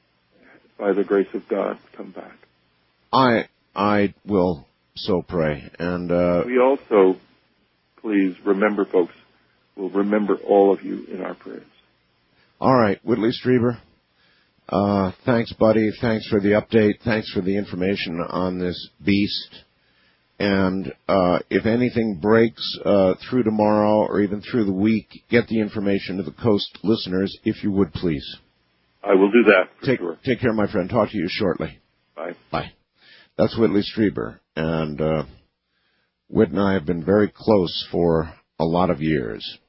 [SPEAKER 2] by the grace of God, come back.
[SPEAKER 1] I I will so pray. And uh,
[SPEAKER 2] we also, please remember, folks, we'll remember all of you in our prayers.
[SPEAKER 1] All right, Whitley Strieber. Uh, thanks, buddy. Thanks for the update. Thanks for the information on this beast. And uh, if anything breaks uh, through tomorrow or even through the week, get the information to the Coast listeners, if you would, please.
[SPEAKER 2] I will do that, for
[SPEAKER 1] take,
[SPEAKER 2] sure.
[SPEAKER 1] Take care, my friend. Talk to you shortly.
[SPEAKER 2] Bye.
[SPEAKER 1] Bye. That's Whitley Strieber. And uh, Whit and I have been very close for a lot of years.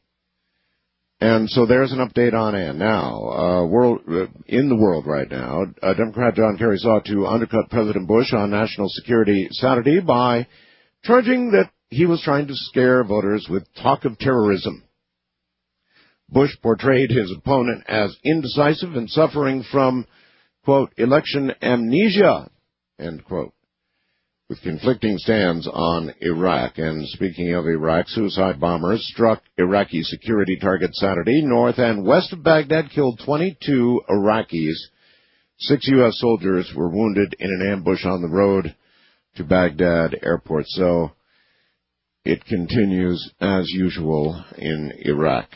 [SPEAKER 1] And so there's an update on Ann. Now, uh, world, uh, in the world right now, uh, Democrat John Kerry sought to undercut President Bush on national security Saturday by charging that he was trying to scare voters with talk of terrorism. Bush portrayed his opponent as indecisive and suffering from, quote, election amnesia, end quote, with conflicting stands on Iraq. And speaking of Iraq, suicide bombers struck Iraqi security targets Saturday north and west of Baghdad, killed twenty-two Iraqis. Six U S soldiers were wounded in an ambush on the road to Baghdad airport. So it continues as usual in Iraq.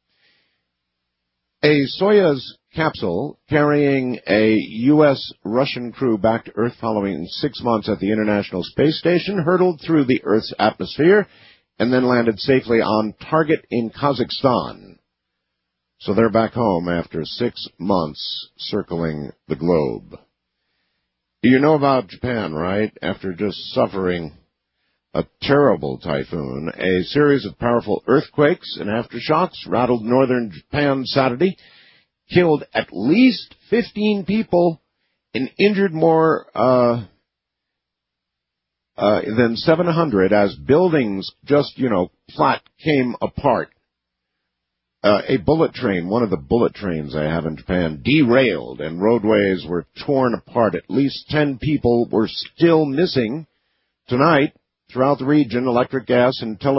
[SPEAKER 1] A Soyuz capsule carrying a U S-Russian crew back to Earth following six months at the International Space Station hurtled through the Earth's atmosphere and then landed safely on target in Kazakhstan. So they're back home after six months circling the globe. You know about Japan, right? After just suffering a terrible typhoon, a series of powerful earthquakes and aftershocks rattled northern Japan Saturday, killed at least fifteen people and injured more uh, uh, than seven hundred as buildings just, you know, flat came apart. Uh, a bullet train, one of the bullet trains I have in Japan, derailed and roadways were torn apart. At least ten people were still missing tonight. Throughout the region, electric, gas, and telephone